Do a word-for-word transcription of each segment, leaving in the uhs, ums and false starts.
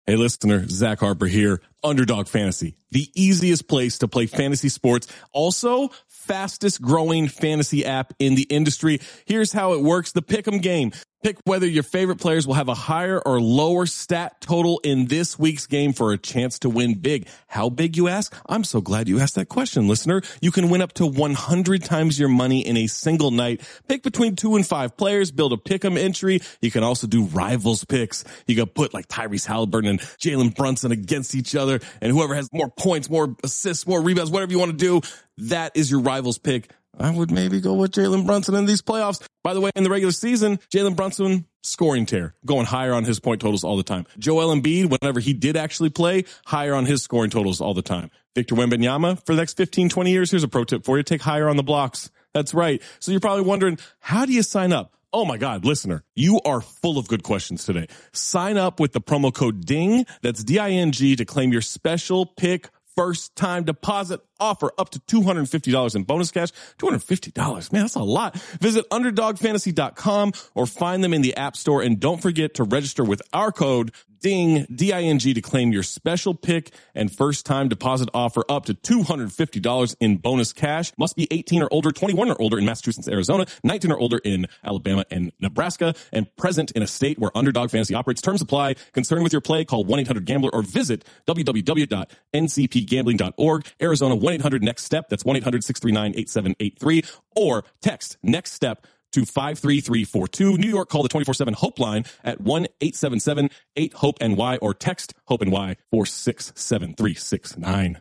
Hey, listener, Zach Harper here. Underdog Fantasy, the easiest place to play fantasy sports. Also, fastest growing fantasy app in the industry. Here's how it works. The Pick'em game. Pick whether your favorite players will have a higher or lower stat total in this week's game for a chance to win big. How big, you ask? I'm so glad you asked that question, listener. You can win up to one hundred times your money in a single night. Pick between two and five players, build a Pick'em entry. You can also do rivals picks. You can put like Tyrese Halliburton and Jalen Brunson against each other, and whoever has more points, more assists, more rebounds, whatever you want to do, that is your rivals pick. I would maybe go with Jalen Brunson in these playoffs. By the way, in the regular season, Jalen Brunson, scoring tear, going higher on his point totals all the time. Joel Embiid, whenever he did actually play, higher on his scoring totals all the time. Victor Wembanyama, for the next fifteen, twenty years, here's a pro tip for you. Take higher on the blocks. That's right. So you're probably wondering, how do you sign up? Oh my God, listener, you are full of good questions today. Sign up with the promo code DING, that's D I N G, to claim your special pick first time deposit offer up to two hundred fifty dollars in bonus cash. two hundred fifty dollars, man, that's a lot. Visit underdog fantasy dot com or find them in the App Store. And don't forget to register with our code DING, D I N G, to claim your special pick and first time deposit offer up to two hundred fifty dollars in bonus cash. Must be eighteen or older, twenty-one or older in Massachusetts, Arizona, nineteen or older in Alabama and Nebraska, and present in a state where Underdog Fantasy operates. Terms apply. Concerned with your play, call one eight hundred gambler or visit w w w dot n c p gambling dot org. Arizona, one eight hundred next step. That's one eight hundred six three nine eight seven eight three, or text next step to five three three four two. New York, call the twenty-four seven Hope line at one eight seven seven eight hope N Y or text HOPE N Y four six seven three six nine.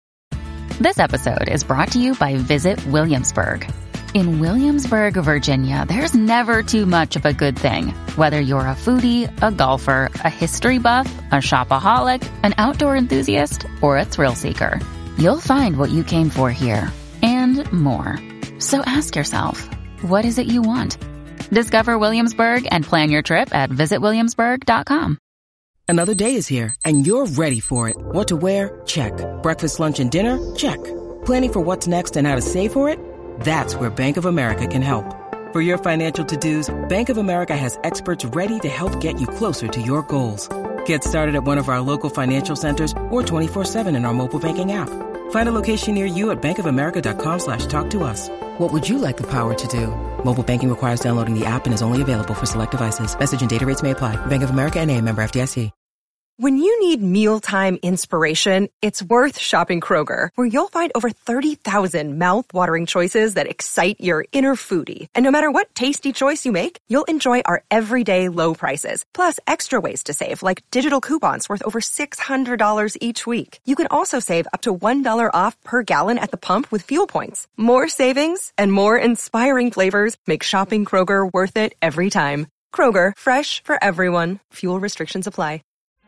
This episode is brought to you by Visit Williamsburg. In Williamsburg, Virginia, there's never too much of a good thing. Whether you're a foodie, a golfer, a history buff, a shopaholic, an outdoor enthusiast, or a thrill seeker, you'll find what you came for here and more. So ask yourself, what is it you want? Discover Williamsburg and plan your trip at visit williamsburg dot com. Another day is here, and you're ready for it. What to wear? Check. Breakfast, lunch, and dinner? Check. Planning for what's next and how to save for it? That's where Bank of America can help. For your financial to-dos, Bank of America has experts ready to help get you closer to your goals. Get started at one of our local financial centers or twenty-four seven in our mobile banking app. Find a location near you at bankofamerica.com slash talk to us. What would you like the power to do? Mobile banking requires downloading the app and is only available for select devices. Message and data rates may apply. Bank of America N A, member F D I C. When you need mealtime inspiration, it's worth shopping Kroger, where you'll find over thirty thousand mouth-watering choices that excite your inner foodie. And no matter what tasty choice you make, you'll enjoy our everyday low prices, plus extra ways to save, like digital coupons worth over six hundred dollars each week. You can also save up to one dollar off per gallon at the pump with fuel points. More savings and more inspiring flavors make shopping Kroger worth it every time. Kroger, fresh for everyone. Fuel restrictions apply.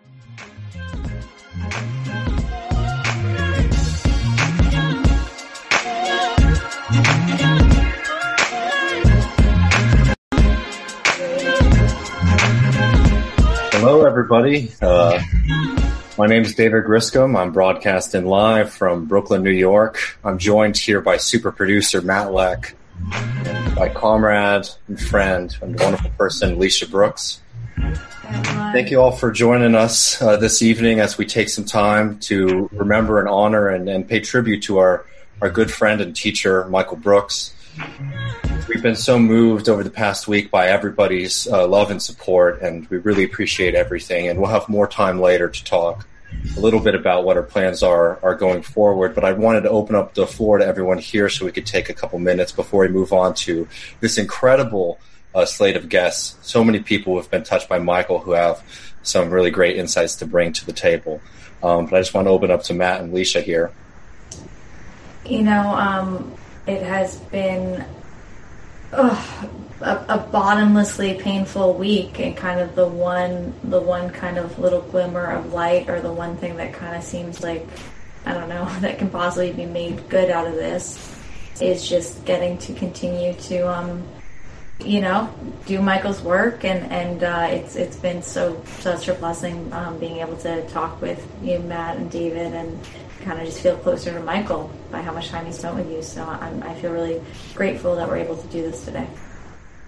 Hello, everybody. Uh, my name is David Griscom. I'm broadcasting live from Brooklyn, New York. I'm joined here by super producer Matt Leck, and by comrade and friend and wonderful person Alicia Brooks. Thank you all for joining us uh, this evening as we take some time to remember and honor and, and pay tribute to our, our good friend and teacher, Michael Brooks. We've been so moved over the past week by everybody's uh, love and support, and we really appreciate everything. And we'll have more time later to talk a little bit about what our plans are, are going forward. But I wanted to open up the floor to everyone here so we could take a couple minutes before we move on to this incredible uh, slate of guests. So many people who have been touched by Michael who have some really great insights to bring to the table. Um, but I just want to open up to Matt and Alicia here. You know, um, it has been ugh, a, a bottomlessly painful week, and kind of the one, the one kind of little glimmer of light, or the one thing that kind of seems like, I don't know, that can possibly be made good out of this, is just getting to continue to, um, you know, do Michael's work, and and uh, it's it's been so such a blessing um, being able to talk with you, Matt, and David, and kind of just feel closer to Michael by how much time he spent with you. So I'm, I feel really grateful that we're able to do this today.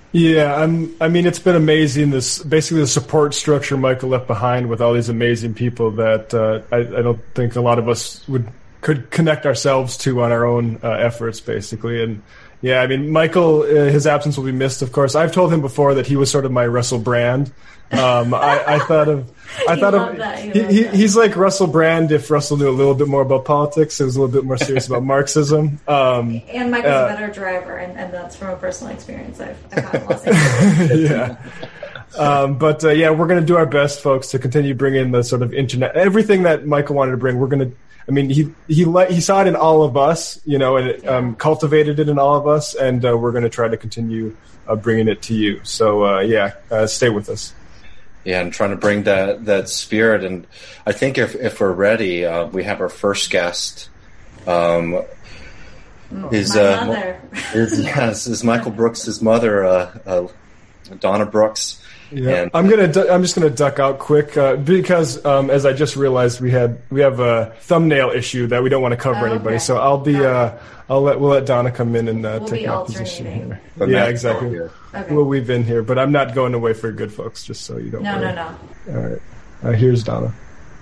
Yeah, I'm, I mean, it's been amazing, this basically the support structure Michael left behind with all these amazing people that uh, I, I don't think a lot of us would could connect ourselves to on our own uh, efforts, basically. And yeah, I mean, Michael, uh, his absence will be missed, of course. I've told him before that he was sort of my Russell Brand. Um, I, I thought of, I You thought love of, that. You he, love he, that. he's like Russell Brand if Russell knew a little bit more about politics. It was a little bit more serious about Marxism. Um, And Michael's uh, a better driver, and, and that's from a personal experience I've, I've had in Los Angeles. yeah. Um, but uh, yeah, we're going to do our best, folks, to continue bringing the sort of internet, everything that Michael wanted to bring. We're going to, I mean, he he let, he saw it in all of us, you know, and it, um, cultivated it in all of us, and uh, we're going to try to continue uh, bringing it to you. So uh, yeah, uh, stay with us. Yeah, and trying to bring that that spirit. And I think if if we're ready, uh, we have our first guest. Um, is My uh, mother. is yes, is Michael Brooks' mother, uh, uh, Donna Brooks. Yeah, And, I'm gonna. Du- I'm just gonna duck out quick uh, because um, as I just realized, we had we have a thumbnail issue that we don't want to cover Oh, anybody. okay. So I'll be. Uh, I'll let we'll let Donna come in and uh, We'll take be my position alternating. here. But Yeah, Matt's exactly. here. Okay. Well, we've been here, but I'm not going away for good, folks. Just so you don't. No, worry. no, no. All right. Uh, here's Donna.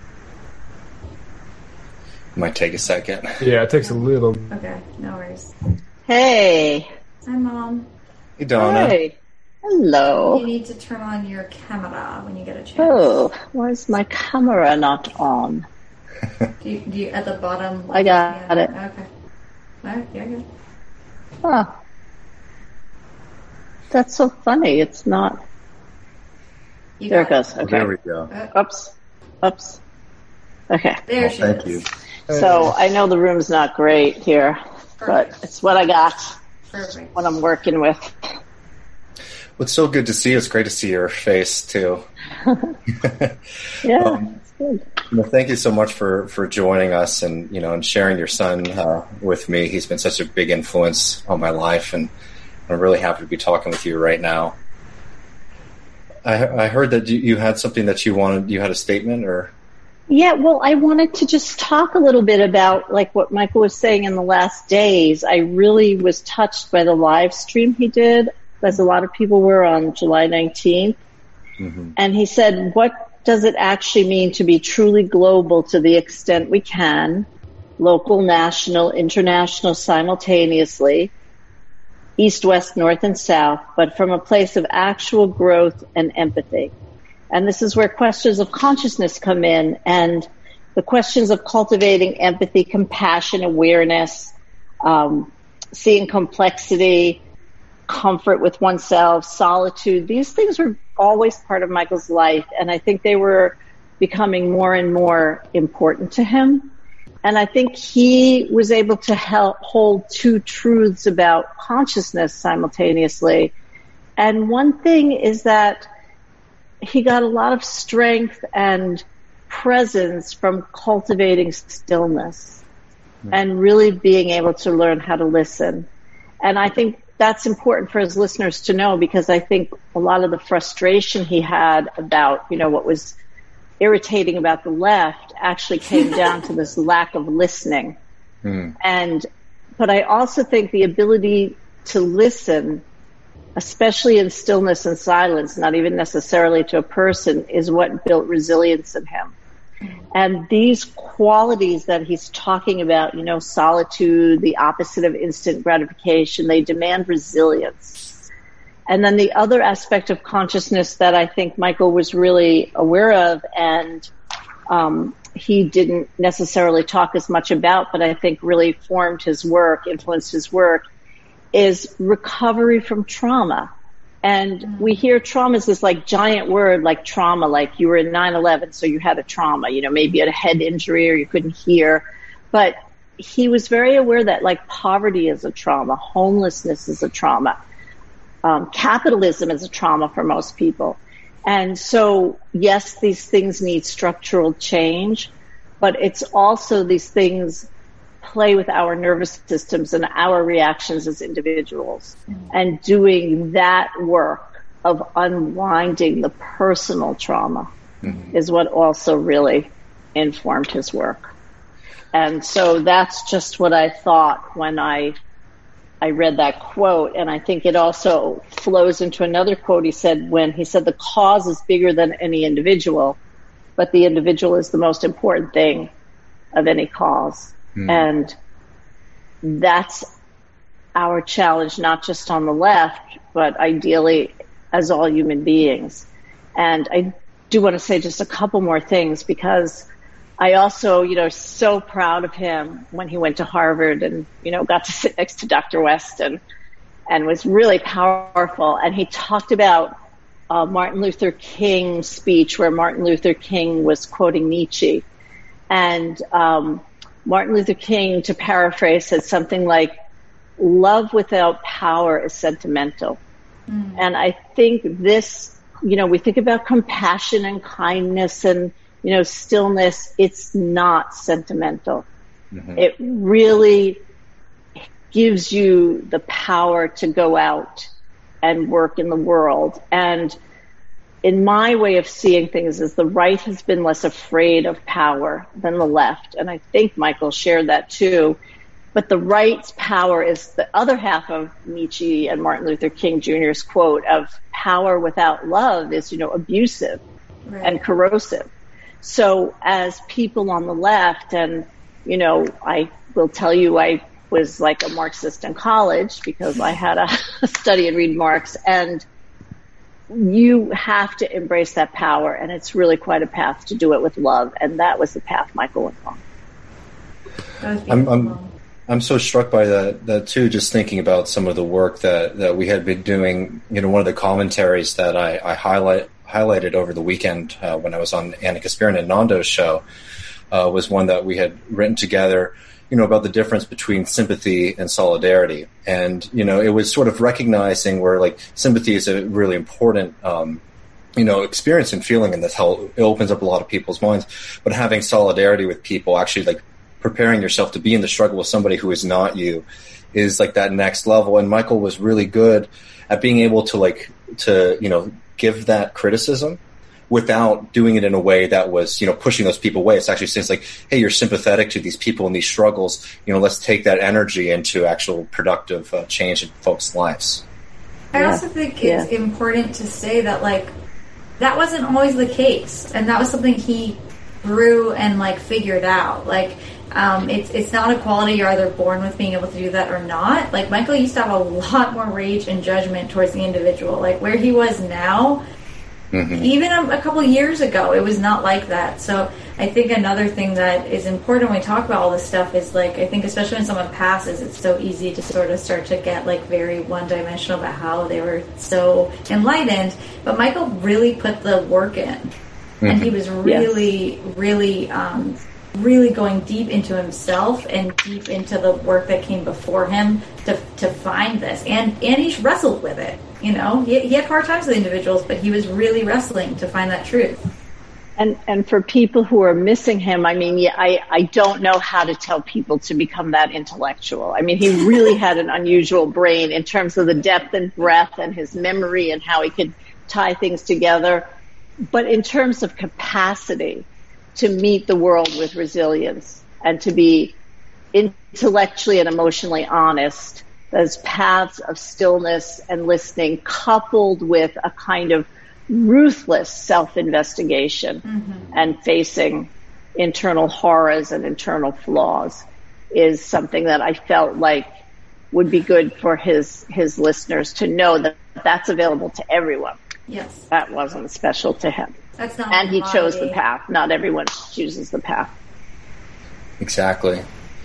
Might take a second. Yeah, it takes a little. Okay, no worries. Hey. Hi, Mom. Hey, Donna. Hey. Hello. You need to turn on your camera when you get a chance. Oh, why is my camera not on? Do you, do you, at the bottom? I got yeah, it. Okay. All right, you're good. Oh. That's so funny. It's not. You There it got goes. Oh, Okay. there we go. Oops. Oops. Okay. There Well, she thank is. you. So I know the room's not great here, but Perfect. it's what I got, Perfect. what I'm working with. Well, it's so good to see you. It's great to see your face too. Yeah, Um, it's good. Well, thank you so much for, for joining us and, you know, and sharing your son uh, with me. He's been such a big influence on my life, and I'm really happy to be talking with you right now. I, I heard that you, you had something that you wanted, you had a statement or? Yeah, well, I wanted to just talk a little bit about like what Michael was saying in the last days. I really was touched by the live stream he did, as a lot of people were on July nineteenth. Mm-hmm. And he said, what does it actually mean to be truly global to the extent we can, local, national, international, simultaneously, east, west, north, and south, but from a place of actual growth and empathy. And this is where questions of consciousness come in, and the questions of cultivating empathy, compassion, awareness, um, seeing complexity, comfort with oneself, solitude. These things were always part of Michael's life, and I think they were becoming more and more important to him. And I think he was able to help hold two truths about consciousness simultaneously. And one thing is that he got a lot of strength and presence from cultivating stillness mm-hmm. and really being able to learn how to listen. And I think that's important for his listeners to know, because I think a lot of the frustration he had about, you know, what was irritating about the left actually came down to this lack of listening. Mm. And, but I also think the ability to listen, especially in stillness and silence, not even necessarily to a person, is what built resilience in him. And these qualities that he's talking about, you know, solitude, the opposite of instant gratification, they demand resilience. And then the other aspect of consciousness that I think Michael was really aware of, and um, he didn't necessarily talk as much about, but I think really formed his work, influenced his work, is recovery from trauma. And we hear trauma as this like giant word, like trauma, like you were in nine eleven, so you had a trauma, you know, maybe you had a head injury or you couldn't hear. But he was very aware that like poverty is a trauma, homelessness is a trauma, um, capitalism is a trauma for most people. And so, yes, these things need structural change, but it's also these things play with our nervous systems and our reactions as individuals. Mm-hmm. And doing that work of unwinding the personal trauma mm-hmm. is what also really informed his work. And so that's just what I thought when I I read that quote, and I think it also flows into another quote he said when he said, the cause is bigger than any individual, but the individual is the most important thing of any cause. Mm. And that's our challenge, not just on the left, but ideally as all human beings. And I do want to say just a couple more things, because I also, you know, so proud of him when he went to Harvard and, you know, got to sit next to Doctor West and, and was really powerful. And he talked about uh, Martin Luther King's speech where Martin Luther King was quoting Nietzsche. And um, Martin Luther King, to paraphrase, said something like, love without power is sentimental. Mm. And I think this, you know, we think about compassion and kindness and, you know, stillness. It's not sentimental. Mm-hmm. It really gives you the power to go out and work in the world. And in my way of seeing things is the right has been less afraid of power than the left. And I think Michael shared that too. But the right's power is the other half of Nietzsche and Martin Luther King Junior's quote of power without love is, you know, abusive right. and corrosive. So as people on the left, and, you know, I will tell you I was like a Marxist in college because I had a study and read Marx, and you have to embrace that power, and it's really quite a path to do it with love, and that was the path Michael went on. I'm, I'm, I'm so struck by that, that too, just thinking about some of the work that, that we had been doing. You know, one of the commentaries that I, I highlight, highlighted over the weekend uh, when I was on Anna Kasparian and Nando's show uh, was one that we had written together, you know, about the difference between sympathy and solidarity. And, you know, it was sort of recognizing where, like, sympathy is a really important, um, you know, experience and feeling, and that's how it opens up a lot of people's minds. But having solidarity with people, actually, like, preparing yourself to be in the struggle with somebody who is not you is, like, that next level. And Michael was really good at being able to, like, to, you know, give that criticism without doing it in a way that was, you know, pushing those people away. It's actually saying, like, hey, you're sympathetic to these people and these struggles. You know, let's take that energy into actual productive uh, change in folks' lives. I yeah. also think yeah. it's important to say that, like, that wasn't always the case. And that was something he grew and, like, figured out. Like, um, it's, it's not a quality you're either born with being able to do that or not. Like, Michael used to have a lot more rage and judgment towards the individual. Like, where he was now, mm-hmm. even a, a couple years ago, it was not like that. So I think another thing that is important when we talk about all this stuff is, like, I think especially when someone passes, it's so easy to sort of start to get, like, very one-dimensional about how they were so enlightened. But Michael really put the work in. Mm-hmm. And he was really, yes. really, um, really going deep into himself and deep into the work that came before him to to find this. And, and he wrestled with it. You know, he, he had hard times with individuals, but he was really wrestling to find that truth. And and for people who are missing him, I mean, yeah, I, I don't know how to tell people to become that intellectual. I mean, he really had an unusual brain in terms of the depth and breadth and his memory and how he could tie things together. But in terms of capacity to meet the world with resilience and to be intellectually and emotionally honest, those paths of stillness and listening coupled with a kind of ruthless self-investigation mm-hmm. and facing internal horrors and internal flaws is something that I felt like would be good for his, his listeners to know that that's available to everyone. Yes. That wasn't special to him. That's not and he chose the path. Not everyone chooses the path. Exactly.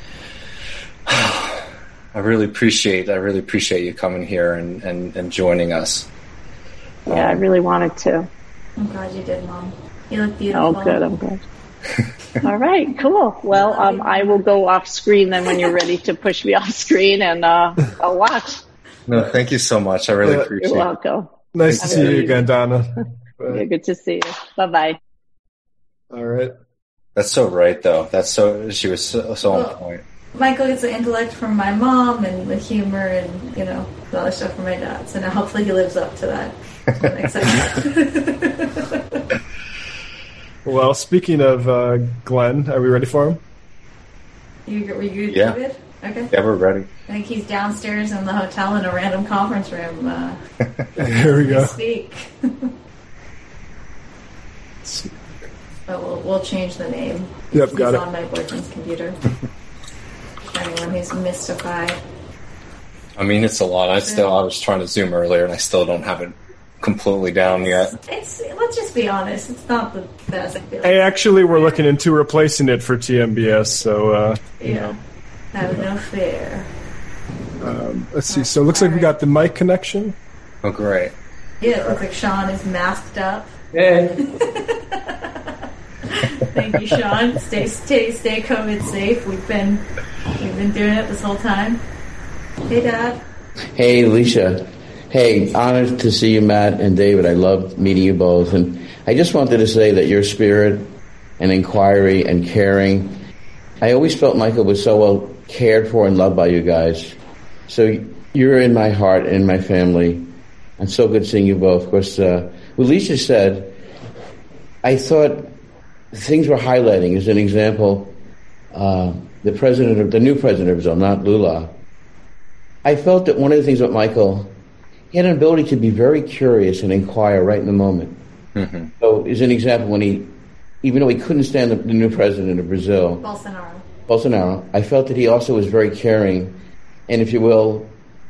I really appreciate I really appreciate you coming here and, and, and joining us. Yeah, um, I really wanted to. I'm glad you did, Mom. You look beautiful. Oh, good. I'm glad. All right, cool. Well, um, I will go off screen then when you're ready to push me off screen, and uh, I'll watch. No, thank you so much. I really yeah, appreciate it. You're welcome. Nice to see you again, Donna. Yeah, good to see you. Bye-bye. All right. That's so right, though. That's so, she was so, so well, on point. Michael gets the intellect from my mom and the humor and, you know, the other stuff from my dad. So now hopefully he lives up to that. I'm excited. Well, speaking of uh, Glenn, are we ready for him? You, were you yeah. David? Okay. Yeah, we're ready. I think he's downstairs in the hotel in a random conference room. Uh, Here we go. Speak. But we'll, we'll change the name. Yep, he's got it. on my boyfriend's computer. For anyone who's mystified. I mean, it's a lot. I still, I was trying to Zoom earlier, and I still don't have it completely down yet. It's, let's just be honest. It's not the best. I feel like. Hey, actually, we're looking into replacing it for T M B S, so, uh, you Yeah. know. Have no fear. Um, let's see. So it looks like we got the mic connection. Oh, great. Yeah, it looks like Sean is masked up. Hey. Thank you, Sean. Stay, stay, stay COVID safe. We've been, we've been doing it this whole time. Hey, Dad. Hey, Alicia. Hey, honored to see you, Matt and David. I love meeting you both. And I just wanted to say that your spirit and inquiry and caring, I always felt Michael was so well cared for and loved by you guys. So you're in my heart and in my family. And so good seeing you both. Of course, uh, what Alicia said, I thought things were highlighting. As an example, uh, the president of the new president of Brazil, not Lula. I felt that one of the things about Michael, he had an ability to be very curious and inquire right in the moment. Mm-hmm. So, as an example, when he, even though he couldn't stand the, the new president of Brazil, Bolsonaro. Bolsonaro, I felt that he also was very caring, and if you will,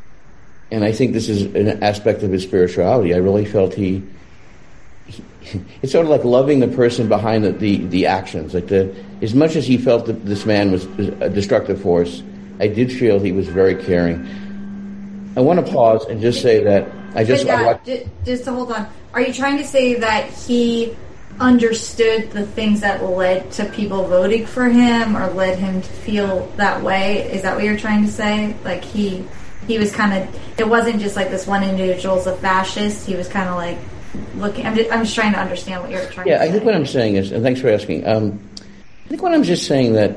and I think this is an aspect of his spirituality, I really felt he, he it's sort of like loving the person behind the, the, the actions. Like the, as much as he felt that this man was a destructive force, I did feel he was very caring. I want to pause and just say that I just... But Dad, I watched, just, just to hold on. Are you trying to say that he understood the things that led to people voting for him or led him to feel that way? Is that what you're trying to say? Like he he was kind of... It wasn't just like this one individual's a fascist. He was kind of like looking... I'm just, I'm just trying to understand what you're trying yeah, to say. I think what I'm saying is... And thanks for asking. Um, I think what I'm just saying that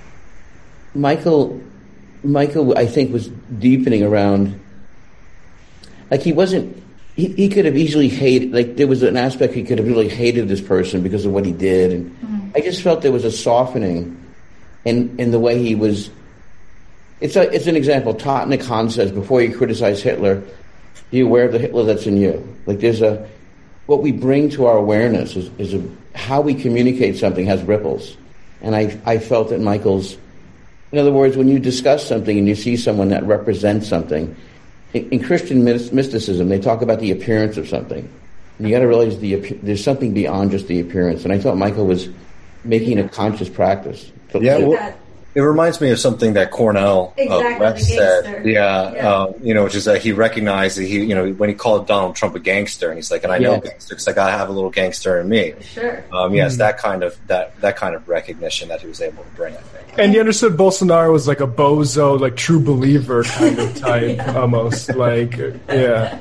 Michael... Michael, I think, was deepening around... Like, he wasn't... He, he could have easily hated... Like, there was an aspect he could have really hated this person because of what he did. And mm-hmm. I just felt there was a softening in in the way he was... It's a, it's an example. Tottenham Khan says, before you criticize Hitler, be aware of the Hitler that's in you. Like, there's a... What we bring to our awareness is, is a, how we communicate something has ripples. And I, I felt that Michael's... In other words, when you discuss something and you see someone that represents something, in, in Christian mysticism, they talk about the appearance of something. And you got to realize the, there's something beyond just the appearance. And I thought Michael was making a conscious practice. To, yeah, to, well, it reminds me of something that Cornell exactly, uh, West said. Yeah, yeah. Um, you know, which is that he recognized that he, you know, when he called Donald Trump a gangster, and he's like, and I know yeah. gangster because I got to have a little gangster in me. Sure. Um, yes, mm. that kind of that that kind of recognition that he was able to bring, I think. And you understood Bolsonaro was like a bozo, like true believer kind of type, almost like, yeah.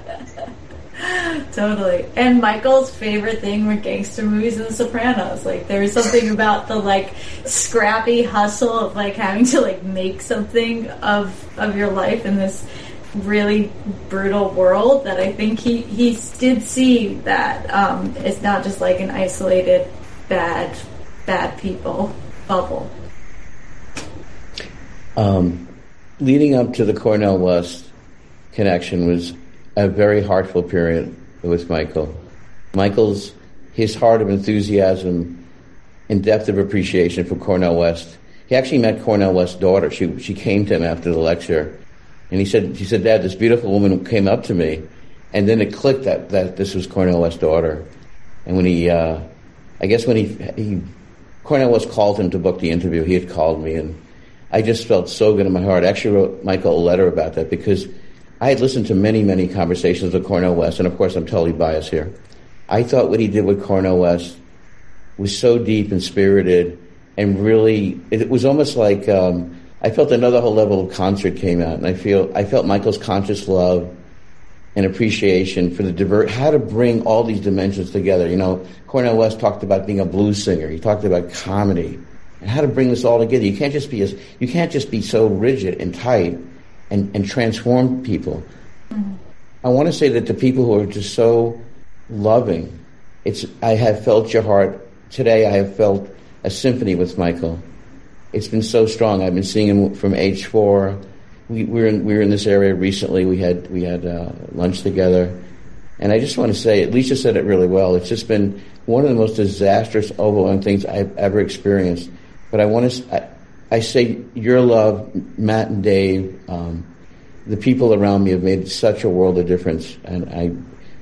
Totally. And Michael's favorite thing were gangster movies and The Sopranos. Like, there was something about the, like, scrappy hustle of, like, having to, like, make something of of your life in this really brutal world that I think he, he did see that um, it's not just, like, an isolated bad, bad people bubble. Um, leading up to the Cornell West connection was a very heartful period with Michael. Michael's, his heart of enthusiasm and depth of appreciation for Cornell West. He actually met Cornell West's daughter. She she came to him after the lecture, and he said, she said, Dad, this beautiful woman came up to me, and then it clicked that, that this was Cornell West's daughter. And when he, uh, I guess when he, he, Cornell West called him to book the interview, he had called me, and I just felt so good in my heart. I actually wrote Michael a letter about that because I had listened to many, many conversations with Cornell West, and of course I'm totally biased here. I thought what he did with Cornell West was so deep and spirited, and really, it was almost like um, I felt another whole level of concert came out, and I feel I felt Michael's conscious love and appreciation for the divert, how to bring all these dimensions together. You know, Cornell West talked about being a blues singer. He talked about comedy and how to bring this all together. You can't just be as, you can't just be so rigid and tight and, and transform people. Mm-hmm. I want to say that the people who are just so loving, it's, I have felt your heart. Today I have felt a symphony with Michael. it's been so strong. I've been seeing him from age four. We, we were in, we were in this area recently. We had we had uh, lunch together, and I just want to say, Alicia said it really well. It's just been one of the most disastrous, overwhelming things I've ever experienced. But I want to, I, I say, your love, Matt and Dave, um, the people around me have made such a world of difference, and I,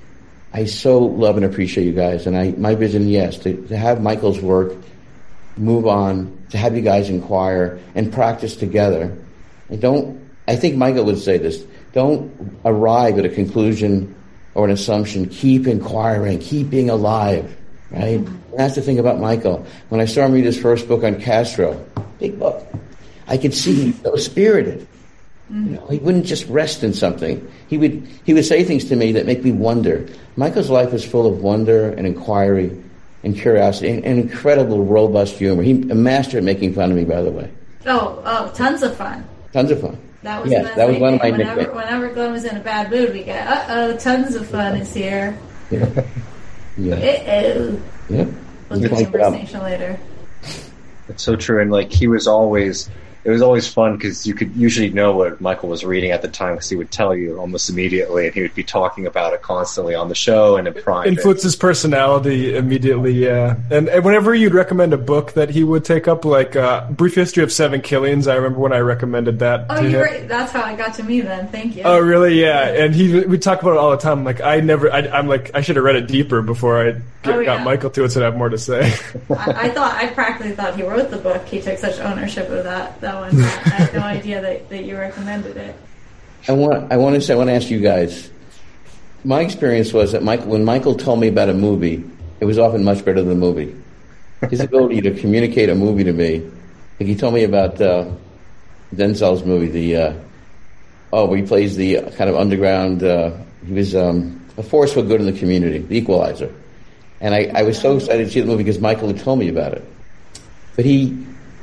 I so love and appreciate you guys. And I, my vision, yes, to, to have Michael's work move on, to have you guys inquire and practice together. And don't, I think Michael would say this, don't arrive at a conclusion or an assumption. Keep inquiring, keep being alive, right? And that's the thing about Michael. When I saw him read his first book on Castro, big book, I could see him so spirited. You know, he wouldn't just rest in something. He would he would say things to me that make me wonder. Michael's life was full of wonder and inquiry and curiosity and, and incredible robust humor. He a master at making fun of me, by the way. Oh, oh, tons of fun. Tons of fun. That was, yes, that was one of my whenever, nicknames. Whenever Glenn was in a bad mood, we get, uh-oh, tons of fun is here. Yeah. Yeah. Uh-oh. Yeah. We'll do conversation later. It's so true. And, like, he was always... It was always fun because you could usually know what Michael was reading at the time because he would tell you almost immediately, and he would be talking about it constantly on the show and in private. Influences his personality immediately, yeah. And, and whenever you'd recommend a book that he would take up, like uh, Brief History of Seven Killings, I remember when I recommended that Oh, to you're him. right. That's how it got to me then. Thank you. Oh, really? Yeah. And he we talk about it all the time. Like, I never, I, I'm like, I should have read it deeper before I get, Oh, yeah. got Michael to it so I'd have more to say. I, I thought, I practically thought he wrote the book. He took such ownership of that, that one. I had no idea that, that you recommended it. I want I want to say I want to ask you guys. My experience was that Michael, when Michael told me about a movie, it was often much better than the movie. His ability to communicate a movie to me. Like he told me about uh, Denzel's movie, the uh, oh, where he plays the uh, kind of underground. Uh, he was um, a force for good in the community, The Equalizer. And I, I was so excited to see the movie because Michael had told me about it. But he,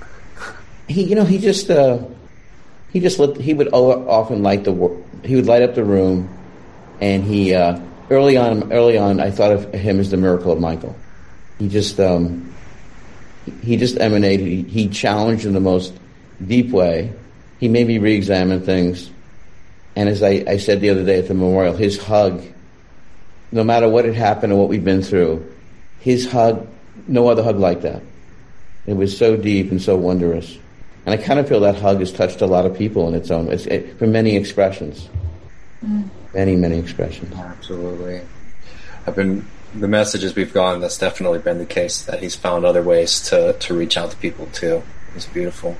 he, you know, he just. Uh, He just lit, he would often light the he would light up the room, and he uh, early on early on I thought of him as the miracle of Michael. He just um, he just emanated. He, he challenged in the most deep way. He made me re-examine things, and as I, I said the other day at the memorial, his hug, no matter what had happened or what we've been through, his hug, no other hug like that. It was so deep and so wondrous. And I kind of feel that hug has touched a lot of people in its own, it's, it, for many expressions. Mm. Many, many expressions. Absolutely. I've been, the messages we've gotten, that's definitely been the case, that he's found other ways to, to reach out to people too. It's beautiful.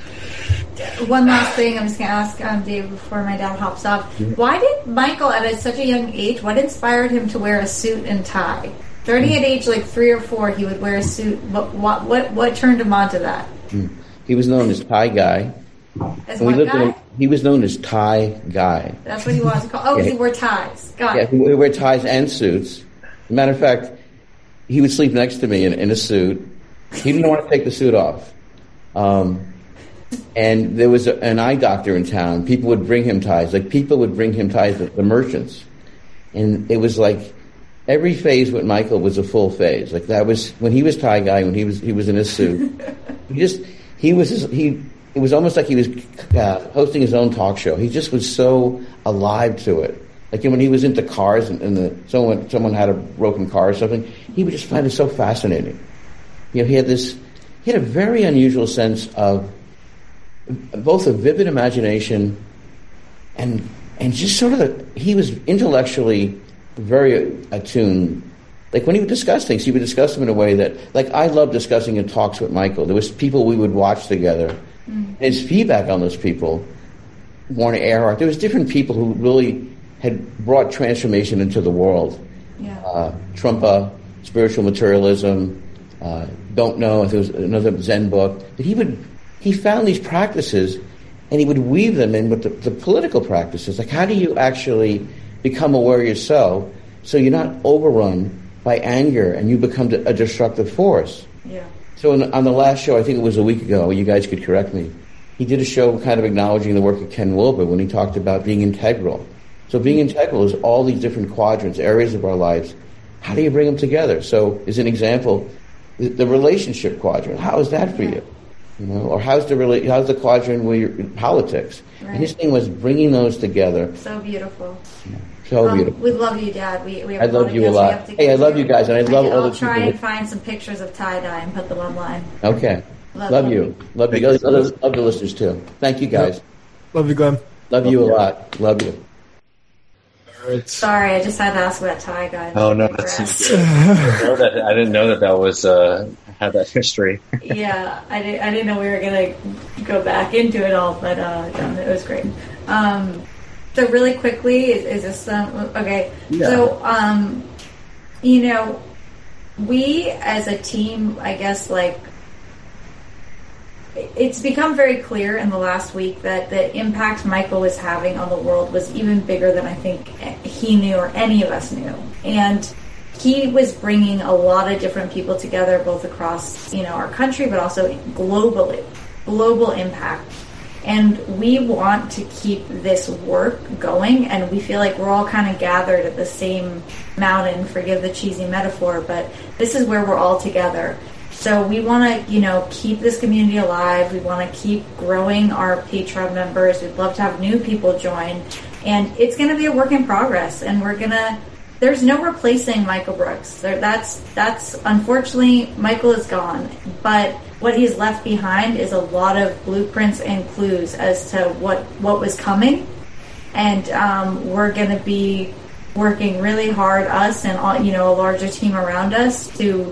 One last thing I'm just going to ask um, Dave before my dad hops off. Why did Michael, at a, such a young age, what inspired him to wear a suit and tie? Starting at age like three or four, he would wear a suit. What, what, what, what turned him on to that? Mm. He was known as Tie Guy. As we what lived guy? in a, he was known as Tie Guy. That's what he was called. Oh, Yeah. he wore ties. Got Yeah, it. he would wear ties and suits. As a matter of fact, he would sleep next to me in, in a suit. He didn't want to take the suit off. Um, and there was a, an eye doctor in town. People would bring him ties. Like, people would bring him ties, the, the merchants. And it was like every phase with Michael was a full phase. Like, that was when he was Tie Guy, when he was he was in his suit. he just he was his, he. It was almost like he was uh, hosting his own talk show. He just was so alive to it. Like when he was into cars and, and the, someone someone had a broken car or something, he would just find it so fascinating. You know, he had this, he had a very unusual sense of both a vivid imagination and and just sort of a, he was intellectually very attuned. Like when he would discuss things, he would discuss them in a way that, like I love discussing in talks with Michael. There was people we would watch together. Mm. His feedback on those people, Warner Earhart, there was different people who really had brought transformation into the world. Yeah. Uh, Trungpa, Spiritual Materialism, uh, Don't Know, if there was another Zen book. But he would, he found these practices and he would weave them in with the, the political practices. Like how do you actually become aware yourself so you're not overrun by anger and you become a destructive force? Yeah. So in, on the last show, I think it was a week ago, you guys could correct me, he did a show kind of acknowledging the work of Ken Wilber when he talked about being integral. So being integral is all these different quadrants, areas of our lives. How do you bring them together? So as an example, the, the relationship quadrant, how is that for you? You know, or how's the really how's the quadrant where you're in politics? Right. And his thing was bringing those together. So beautiful. So um, beautiful. We love you, Dad. We, we have I love you a lot. Hey, I love you guys, and I love I, all the I'll people. try and that- find some pictures of tie-dye and put them online. Okay. Love, love love you. you. Love you. Love, love, love the listeners, too. Thank you, guys. Yep. Love you, Glenn. Love you a lot. Love you. Right. Sorry, I just had to ask about tie guys. Oh no, that's I didn't know that. I didn't know that that was uh, had that history. Yeah, I didn't. I didn't know we were gonna go back into it all, but uh, it was great. Um, so really quickly, is, is this um, okay? Yeah. So um, you know, we as a team, I guess, like. It's become very clear in the last week that the impact Michael was having on the world was even bigger than I think he knew or any of us knew. And he was bringing a lot of different people together, both across, you know, our country, but also globally, global impact. And we want to keep this work going, and we feel like we're all kind of gathered at the same mountain, forgive the cheesy metaphor, but this is where we're all together. So we want to, you know, keep this community alive. We want to keep growing our Patreon members. We'd love to have new people join. And it's going to be a work in progress. And we're going to, there's no replacing Michael Brooks. There, that's, that's, unfortunately, Michael is gone. But what he's left behind is a lot of blueprints and clues as to what, what was coming. And um, we're going to be working really hard, us and, all, you know, a larger team around us, to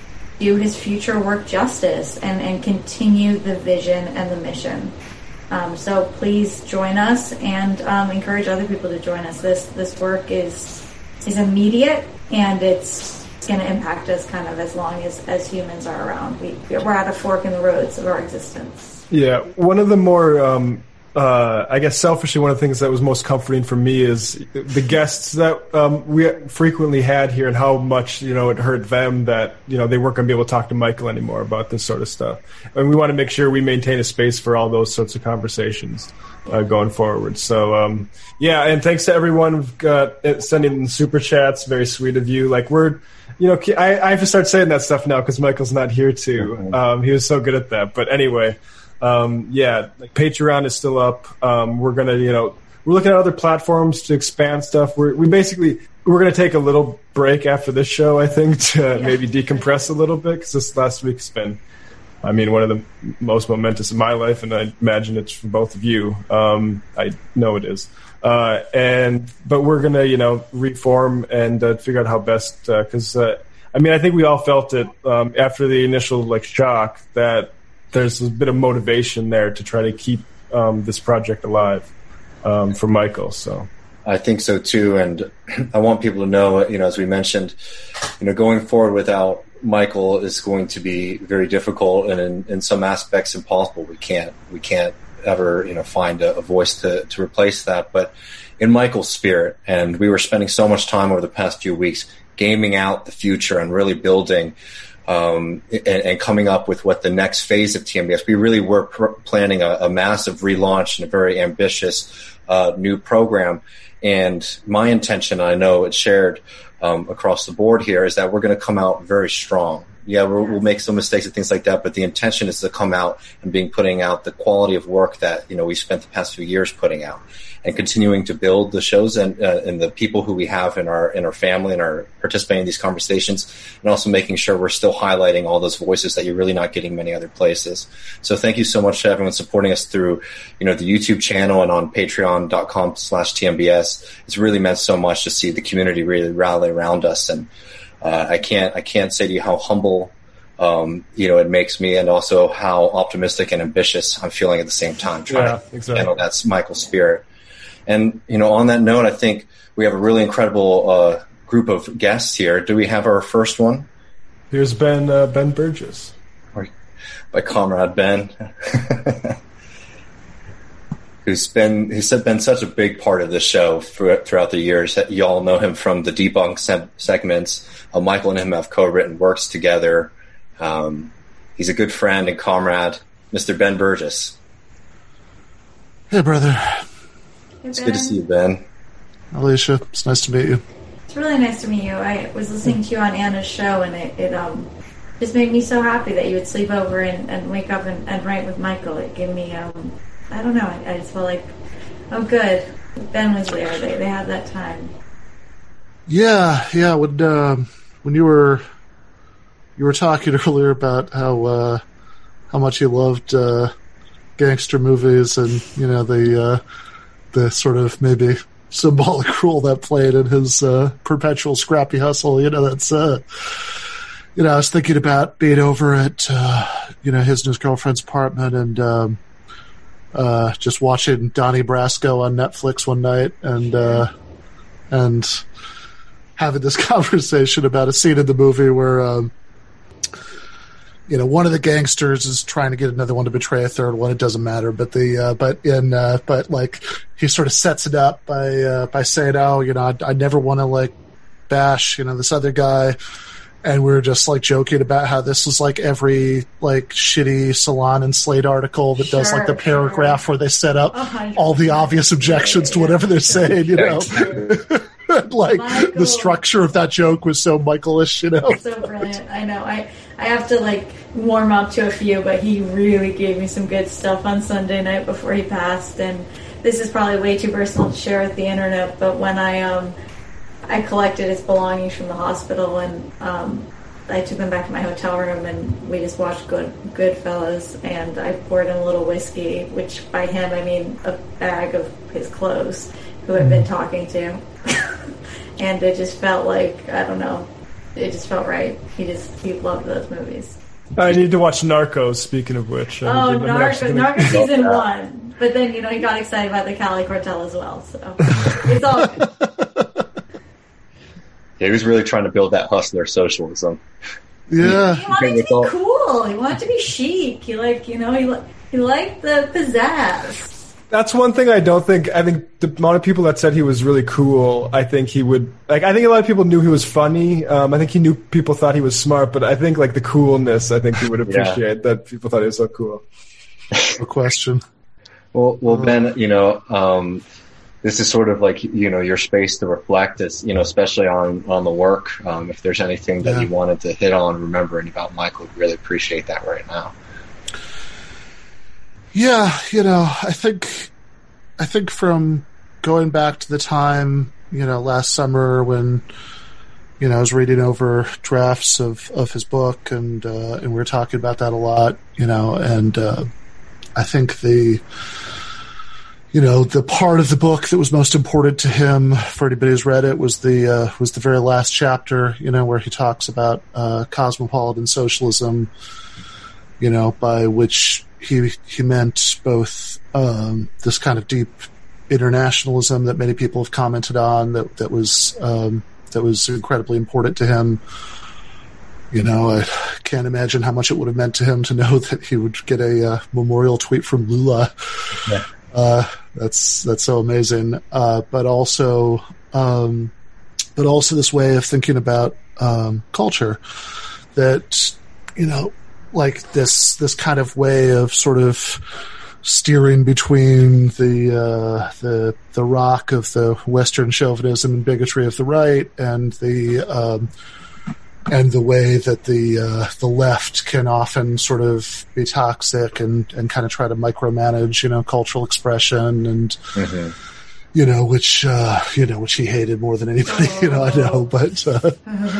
do his future work justice and, and continue the vision and the mission. Um, so please join us and um, encourage other people to join us. This this work is is immediate, and it's, it's going to impact us kind of as long as, as humans are around. We, we're at a fork in the roads of our existence. Yeah, one of the more, um, uh, I guess selfishly, one of the things that was most comforting for me is the guests that um, we frequently had here, and how much, you know, it hurt them that, you know, they weren't going to be able to talk to Michael anymore about this sort of stuff. And we want to make sure we maintain a space for all those sorts of conversations uh, going forward. So, um, yeah, and thanks to everyone who've got sending in super chats. Very sweet of you. Like, we're, you know, I, I have to start saying that stuff now because Michael's not here too. Um, he was so good at that. But anyway, Um, yeah, like Patreon is still up. Um, we're gonna, you know, we're looking at other platforms to expand stuff. We're, we basically, we're gonna take a little break after this show, I think, to yeah. maybe decompress a little bit, because this last week's been, I mean, one of the most momentous in my life, and I imagine it's for both of you. Um, I know it is. Uh, and, but we're gonna, you know, reform and uh, figure out how best, uh, cause, uh, I mean, I think we all felt it, um, after the initial, like, shock that there's a bit of motivation there to try to keep um, this project alive um, for Michael. So I think so too, and I want people to know, you know, as we mentioned, you know, going forward without Michael is going to be very difficult, and in, in some aspects impossible. We can't, we can't ever, you know, find a, a voice to, to replace that. But in Michael's spirit, and we were spending so much time over the past few weeks gaming out the future and really building. Um, and, and coming up with what the next phase of T M B S. We really were pr- planning a, a massive relaunch and a very ambitious uh, new program. And my intention, I know it's shared um, across the board here, is that we're going to come out very strong. Yeah, we're, we'll make some mistakes and things like that, but the intention is to come out and being putting out the quality of work that, you know, we spent the past few years putting out, and continuing to build the shows and, uh, and the people who we have in our in our family and are participating in these conversations, and also making sure we're still highlighting all those voices that you're really not getting many other places. So thank you so much to everyone supporting us through, you know, the YouTube channel and on patreon dot com slash T M B S. It's really meant so much to see the community really rally around us, and uh, I can't I can't say to you how humble um, you know it makes me, and also how optimistic and ambitious I'm feeling at the same time. Trying yeah, to exactly. handle that Michael's spirit. And, you know, on that note, I think we have a really incredible uh, group of guests here. Do we have our first one? Here's Ben uh, Ben Burgess. By Comrade Ben, who's been who's been such a big part of the show throughout the years. You all know him from the Debunk se- segments. Uh, Michael and him have co-written works together. Um, he's a good friend and comrade, Mister Ben Burgess. Hey, brother. Hey, it's good to see you, Ben. Alicia, it's nice to meet you. It's really nice to meet you. I was listening to you on Anna's show, and it, it um just made me so happy that you would sleep over and, and wake up and, and write with Michael. It gave me, um, I don't know, I, I just felt like, oh, good. Ben was there. They they had that time. Yeah, yeah. When uh, when you were you were talking earlier about how uh, how much you loved uh, gangster movies and you know the uh, the sort of maybe symbolic role that played in his uh, perpetual scrappy hustle. You know, that's uh, you know I was thinking about being over at uh, you know his and his girlfriend's apartment and. Um, Uh, just watching Donnie Brasco on Netflix one night and uh, and having this conversation about a scene in the movie where um, you know one of the gangsters is trying to get another one to betray a third one. It doesn't matter, but the uh, but in uh, but like he sort of sets it up by uh, by saying, "Oh, you know, I, I never want to like bash you know this other guy." And we were just like joking about how this is like every like shitty Salon and Slate article that sure, does like the paragraph sure. where they set up one hundred percent all the obvious objections yeah, to whatever they're saying, you know. Like Michael. The structure of that joke was so Michael-ish, you know. So brilliant. I know. I I have to like warm up to a few, but he really gave me some good stuff on Sunday night before he passed. And this is probably way too personal to share with the internet, but when I um. I collected his belongings from the hospital, and um, I took them back to my hotel room, and we just watched Good Goodfellas, and I poured him a little whiskey, which by him I mean a bag of his clothes, who I've been talking to, and it just felt like, I don't know, it just felt right. He just, he loved those movies. I need to watch Narcos, speaking of which. Oh, I'm Narcos, gonna... Narcos season one. But then, you know, he got excited about the Cali Cartel as well, so it's all good. Yeah, he was really trying to build that hustler socialism. Yeah. He, he wanted to be cool. He wanted to be chic. He like, you know, he he liked the pizzazz. That's one thing I don't think. I think the amount of people that said he was really cool, I think he would like. I think a lot of people knew he was funny. Um, I think he knew people thought he was smart, but I think like the coolness, I think he would appreciate yeah. that people thought he was so cool. No question. Well, well, Ben, you know. Um, This is sort of like, you know, your space to reflect, as, you know, especially on, on the work. Um, if there's anything that yeah. you wanted to hit on remembering about Michael, we'd really appreciate that right now. Yeah, you know, I think, I think from going back to the time, you know, last summer when, you know, I was reading over drafts of, of his book and, uh, and we were talking about that a lot, you know, and, uh, I think the, You know, the part of the book that was most important to him, for anybody who's read it, was the uh, was the very last chapter. You know, where he talks about uh, cosmopolitan socialism. You know, by which he he meant both um, this kind of deep internationalism that many people have commented on, that that was um, that was incredibly important to him. You know, I can't imagine how much it would have meant to him to know that he would get a uh, memorial tweet from Lula. Yeah. Uh, that's, that's so amazing. Uh, but also, um, but also this way of thinking about, um, culture that, you know, like this, this kind of way of sort of steering between the, uh, the, the rock of the Western chauvinism and bigotry of the right and the, um, and the way that the uh, the left can often sort of be toxic and, and kind of try to micromanage, you know, cultural expression and mm-hmm. you know, which uh, you know, which he hated more than anybody, oh. you know, I know, but uh,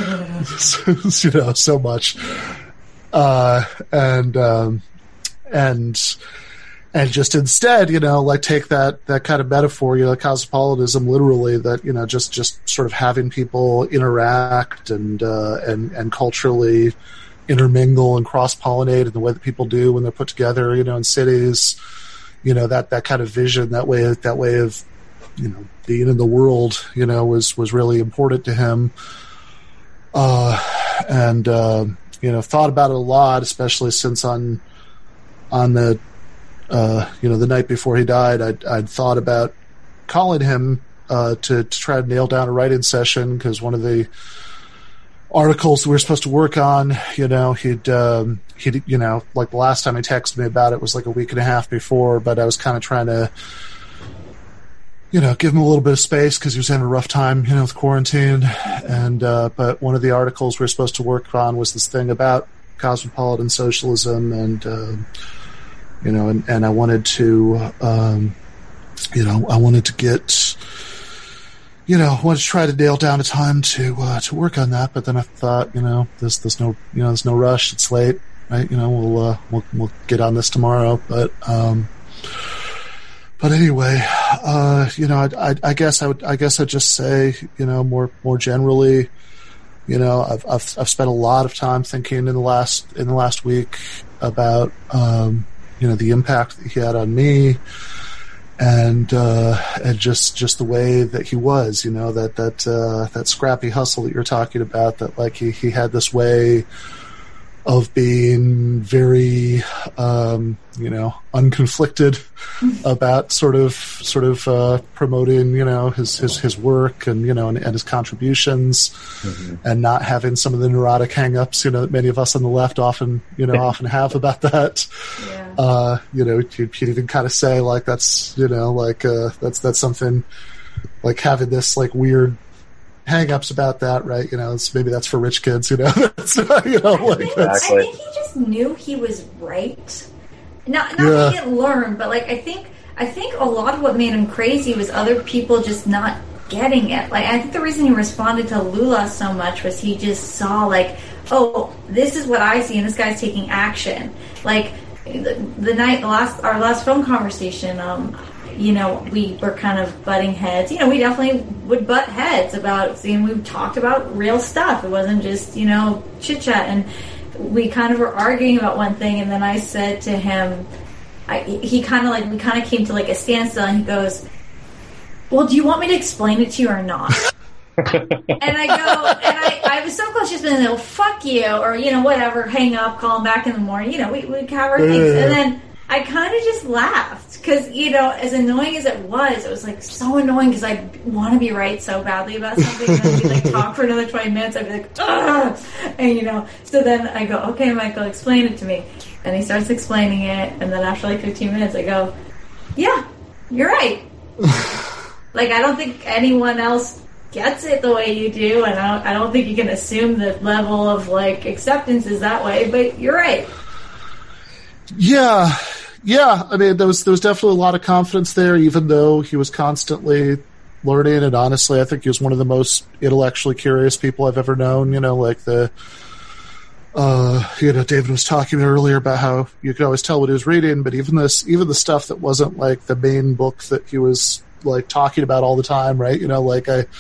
you know, so much, uh, and um, and and just instead, you know, like take that, that kind of metaphor, you know, cosmopolitanism literally, that, you know, just, just sort of having people interact and, uh, and, and culturally intermingle and cross-pollinate in the way that people do when they're put together, you know, in cities, you know, that, that kind of vision, that way, that way of, you know, being in the world, you know, was, was really important to him. Uh, and, uh, you know, thought about it a lot, especially since on, on the, Uh, you know, the night before he died, I'd, I'd thought about calling him uh, to, to try to nail down a writing session, because one of the articles we were supposed to work on, you know, he'd, um, he'd, you know, like the last time he texted me about it was like a week and a half before, but I was kind of trying to, you know, give him a little bit of space because he was having a rough time, you know, with quarantine. And, uh, but one of the articles we were supposed to work on was this thing about cosmopolitan socialism, and uh, you know, and, and I wanted to, um, you know, I wanted to get, you know, I wanted to try to nail down a time to uh, to work on that. But then I thought, you know, there's there's no, you know, there's no rush. It's late, right? You know, we'll uh, we'll we'll get on this tomorrow. But um, but anyway, uh, you know, I, I, I guess I would, I guess I'd just say, you know, more more generally, you know, I've I've I've spent a lot of time thinking in the last in the last week about, um, you know, the impact that he had on me. And, uh, and just, just the way that he was, you know, that, that, uh, that scrappy hustle that you're talking about, that like he, he had this way of being very, um, you know, unconflicted about sort of, sort of, uh, promoting, you know, his, his, his work and, you know, and, and his contributions, mm-hmm. and not having some of the neurotic hang-ups, you know, that many of us on the left often, you know, often have about that. Yeah. Uh, you know, you'd, you'd even kind of say like, that's, you know, like, uh, that's, that's something like having this like weird hang-ups about that, right? You know, it's, maybe that's for rich kids, you know. That's, you know, like, exactly. I think he just knew he was right. Not, not yeah. that he didn't learn, but like I think, I think a lot of what made him crazy was other people just not getting it. Like I think the reason he responded to Lula so much was he just saw like, oh, this is what I see, and this guy's taking action. Like the, the night, the last, our last phone conversation, um. you know, we were kind of butting heads. You know, we definitely would butt heads about, seeing we talked about real stuff. It wasn't just, you know, chit-chat. And we kind of were arguing about one thing, and then I said to him, I, he kind of like, we kind of came to like a standstill, and he goes, well, do you want me to explain it to you or not? And I go, and I, I was so close just being like, well, fuck you, or, you know, whatever, hang up, call him back in the morning. You know, we, we'd have our things. And then I kind of just laughed because, you know, as annoying as it was, it was like so annoying because I want to be right so badly about something, and then we'd like talk for another twenty minutes. I'd be like, ugh! And you know, so then I go, okay, Michael, explain it to me. And he starts explaining it, and then after like fifteen minutes, I go, yeah, you're right. Like, I don't think anyone else gets it the way you do, and I don't, I don't think you can assume the level of like acceptance is that way. But you're right. Yeah. Yeah, I mean, there was there was definitely a lot of confidence there, even though he was constantly learning. And honestly, I think he was one of the most intellectually curious people I've ever known. You know, like the, uh, you know, David was talking earlier about how you could always tell what he was reading, but even this, even the stuff that wasn't like the main book that he was like talking about all the time, right? You know, like I,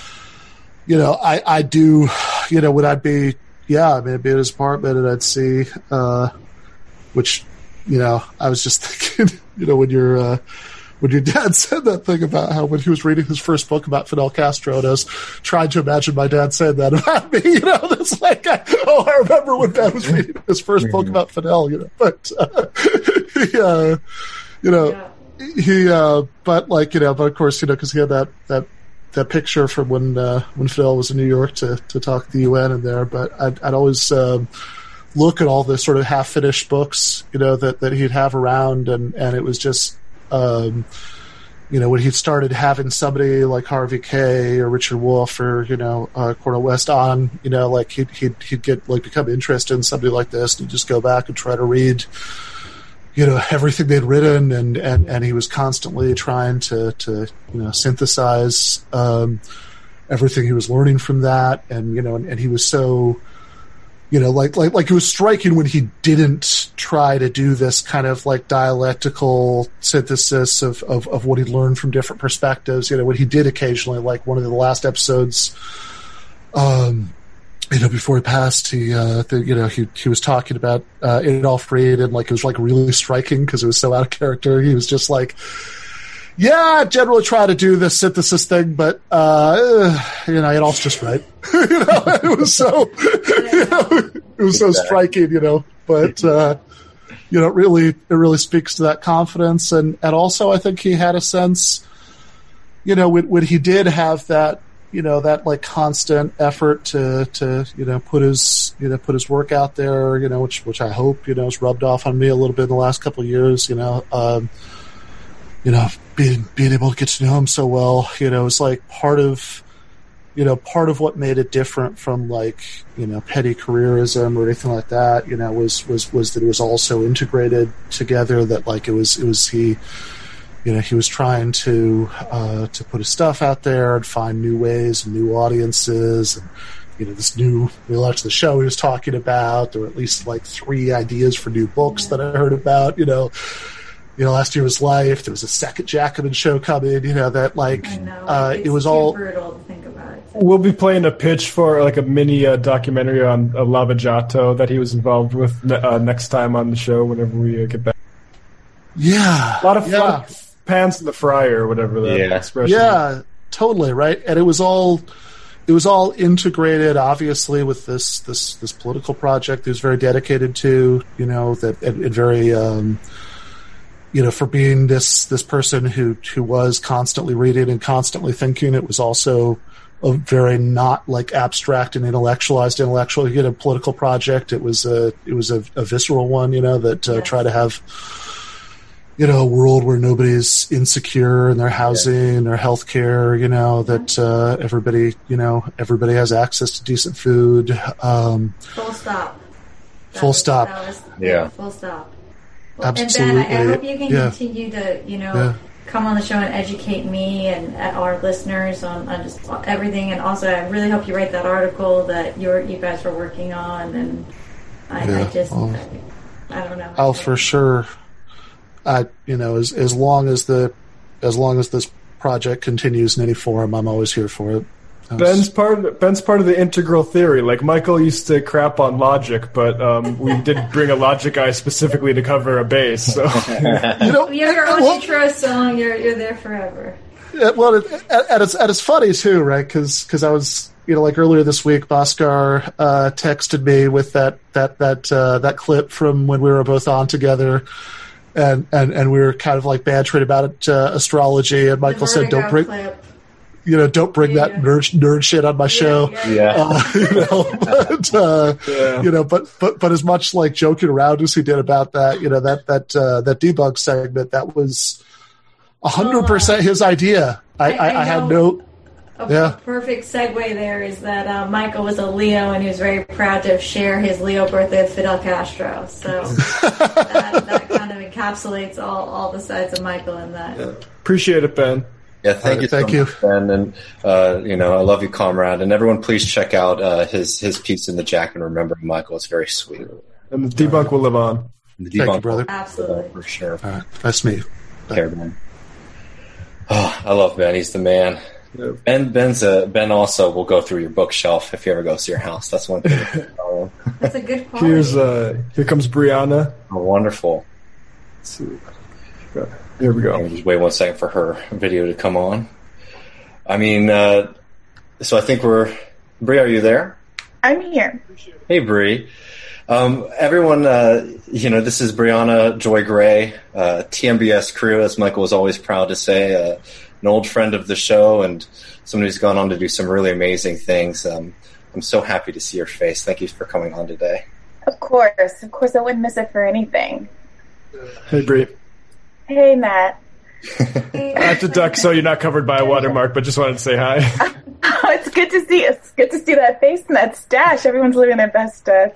you know, I I do, you know, when I'd be, yeah, I mean, I'd be in his apartment and I'd see, uh, which. You know, I was just thinking, you know, when your uh, when your dad said that thing about how when he was reading his first book about Fidel Castro, and I was trying to imagine my dad saying that about me, you know, that's like, I, oh, I remember when Dad was reading his first book about Fidel, you know, but uh, he, uh, you know, yeah. he, uh, but like, you know, but of course, you know, because he had that that that picture from when uh, when Fidel was in New York to to talk to the U N in there, but I'd, I'd always. Um, look at all the sort of half-finished books, you know, that, that he'd have around, and, and it was just, um, you know, when he started having somebody like Harvey Kaye or Richard Wolff or, you know, uh, Cornel West on, you know, like he'd, he'd, he'd get, like, become interested in somebody like this, and he'd just go back and try to read, you know, everything they'd written, and, and, and he was constantly trying to, to, you know, synthesize, um, everything he was learning from that, and, you know, and, and he was so, you know, like, like, like it was striking when he didn't try to do this kind of like dialectical synthesis of, of, of what he'd learned from different perspectives. You know, what he did occasionally, like one of the last episodes, um, you know, before he passed, he, uh, the, you know, he, he was talking about, uh, Adolph Reed, and like, it was like really striking because it was so out of character. He was just like, yeah, I generally try to do this synthesis thing, but, uh, you know, Adolph's just right. you know, it was so, you know, it was so striking, you know, but, uh, you know, it really, it really speaks to that confidence. And, and also I think he had a sense, you know, when, when he did have that, you know, that like constant effort to, to, you know, put his, you know, put his work out there, you know, which, which I hope, you know, has rubbed off on me a little bit in the last couple of years, you know, um, you know, being, being able to get to know him so well, you know, it's like part of, you know, part of what made it different from like, you know, petty careerism or anything like that, you know, was, was, was that it was also integrated together, that like it was, it was he, you know, he was trying to, uh, to put his stuff out there and find new ways and new audiences and, you know, this new relaunch of the show he was talking about. There were at least like three ideas for new books that I heard about, you know. You know, last year was Life. There was a second Jacobin show coming, you know, that like, I know. uh, It's it was too all, brutal to think about it. We'll be playing a pitch for like a mini uh, documentary on uh, Lavajato that he was involved with uh, next time on the show whenever we uh, get back. yeah, A lot of, yeah. lot of pans in the fryer or whatever that Yeah. expression. Yeah, totally, right? And it was all, it was all integrated, obviously, with this, this, this political project he was very dedicated to, you know, that, and, and very, um, you know, for being this, this person who, who was constantly reading and constantly thinking. It was also a very not like abstract and intellectualized intellectual, you know, political project. It was a, it was a, a visceral one, you know, that uh, Yes. tried to have, you know, a world where nobody's insecure in their housing, yeah. their health care, you know, that uh, everybody, you know, everybody has access to decent food. Um, Full stop. That full was, stop. That was, Yeah. Full stop. Well, Absolutely. And Ben, I, I hope you can Yeah. continue to, you know, Yeah. come on the show and educate me and uh, our listeners on, on just everything. And also, I really hope you write that article that you're, you guys were working on. And I, Yeah, I just, well, I, I don't know. I'll for sure. I, you know, as as long as the, as long as this project continues in any form, I'm always here for it. I was- Ben's part. Ben's part of the integral theory. Like Michael used to crap on logic, but um, we did bring a logic guy specifically to cover a base. So you know, You have your own well, intro song. You're you're there forever. Yeah, well, it, and it's and it's funny too, right? Because I was, you know, like earlier this week, Bhaskar uh, texted me with that that that uh, that clip from when we were both on together, and and, and we were kind of like bantering about it, uh, astrology, and Michael The said, "Don't Vertigo bring, clip. you know, don't bring Yeah, that yeah. nerd nerd shit on my show." Yeah, Yeah. Uh, you know, but, uh, Yeah. you know, but, but, but as much like joking around as he did about that, you know, that, that, uh, that debug segment, that was a hundred percent his idea. I, I- I, I I had know. no, A Yeah. perfect segue there is that uh, Michael was a Leo and he was very proud to share his Leo birthday with Fidel Castro. So that, that kind of encapsulates all, all the sides of Michael in that. appreciate it, Ben. Yeah, thank you, Thank so you. much, Ben, and uh, you know, I love you, comrade. And everyone, please check out uh, his his piece in the Jack and Remember Michael. It's very sweet. And the debunk will live on. The Thank you, debunk brother. Absolutely. for sure. All right, that's me. Care, Ben. Oh, I love Ben. He's the man. Yeah. Ben Ben's a, Ben also will go through your bookshelf if he ever goes to your house. That's one thing. Oh, That's a good quality. Here's uh, here comes Brianna. wonderful. Let's see. Here we go. I'll just wait one second for her video to come on. I mean, uh, so I think we're. Bree, are you there? I'm here. Hey, Bree. Um, everyone, uh, you know, this is Brianna Joy Gray, uh, T M B S crew, as Michael was always proud to say, uh, an old friend of the show and somebody who's gone on to do some really amazing things. Um, I'm so happy to see your face. Thank you for coming on today. Of course. Of course, I wouldn't miss it for anything. Hey, Bree. Hey, Matt. I have to duck so you're not covered by a watermark, but just wanted to say hi. Oh, it's good to see It's good to see that face and that stash. Everyone's living their best uh,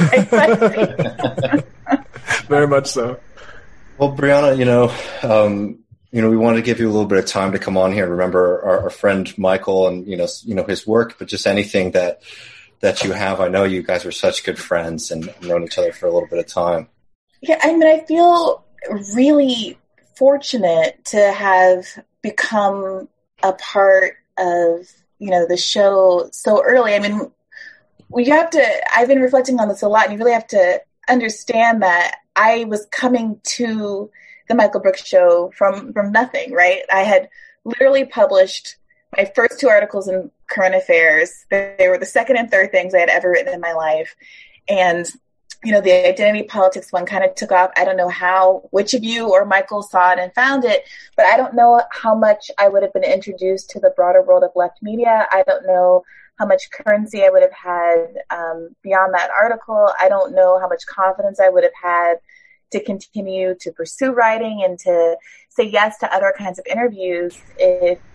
COVID life. Very much so. Well, Brianna, you know, um, you know, we wanted to give you a little bit of time to come on here and remember our, our friend Michael and, you know, you know, his work, but just anything that, that you have. I know you guys were such good friends and known each other for a little bit of time. Yeah, I mean, I feel really fortunate to have become a part of, you know, the show so early. I mean, we have to, I've been reflecting on this a lot, and you really have to understand that I was coming to the Michael Brooks show from, from nothing, right? I had literally published my first two articles in Current Affairs. They were the second and third things I had ever written in my life. And you know, the identity politics one kind of took off. I don't know how, which of you or Michael saw it and found it, but I don't know how much I would have been introduced to the broader world of left media. I don't know how much currency I would have had um, beyond that article. I don't know how much confidence I would have had to continue to pursue writing and to say yes to other kinds of interviews if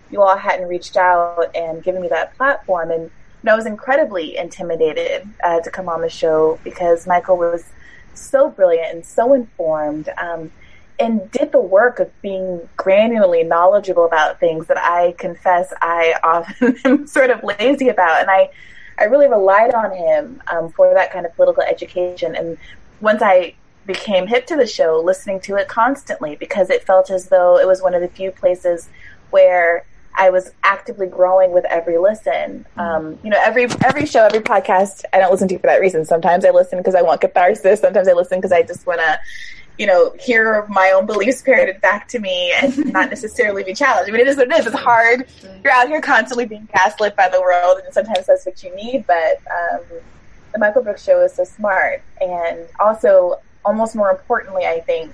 you all hadn't reached out and given me that platform. And you know, I was incredibly intimidated uh, to come on the show because Michael was so brilliant and so informed, um, and did the work of being granularly knowledgeable about things that I confess I often am sort of lazy about. And I, I really relied on him um, for that kind of political education. And once I became hip to the show, listening to it constantly, because it felt as though it was one of the few places where I was actively growing with every listen. Um, you know, every every show, every podcast, I don't listen to for that reason. Sometimes I listen because I want catharsis. Sometimes I listen because I just want to, you know, hear my own beliefs parroted back to me and not necessarily be challenged. I mean, it is what it is. It's hard. You're out here constantly being gaslit by the world, and sometimes that's what you need. But um, the Michael Brooks Show is so smart, and also, almost more importantly, I think,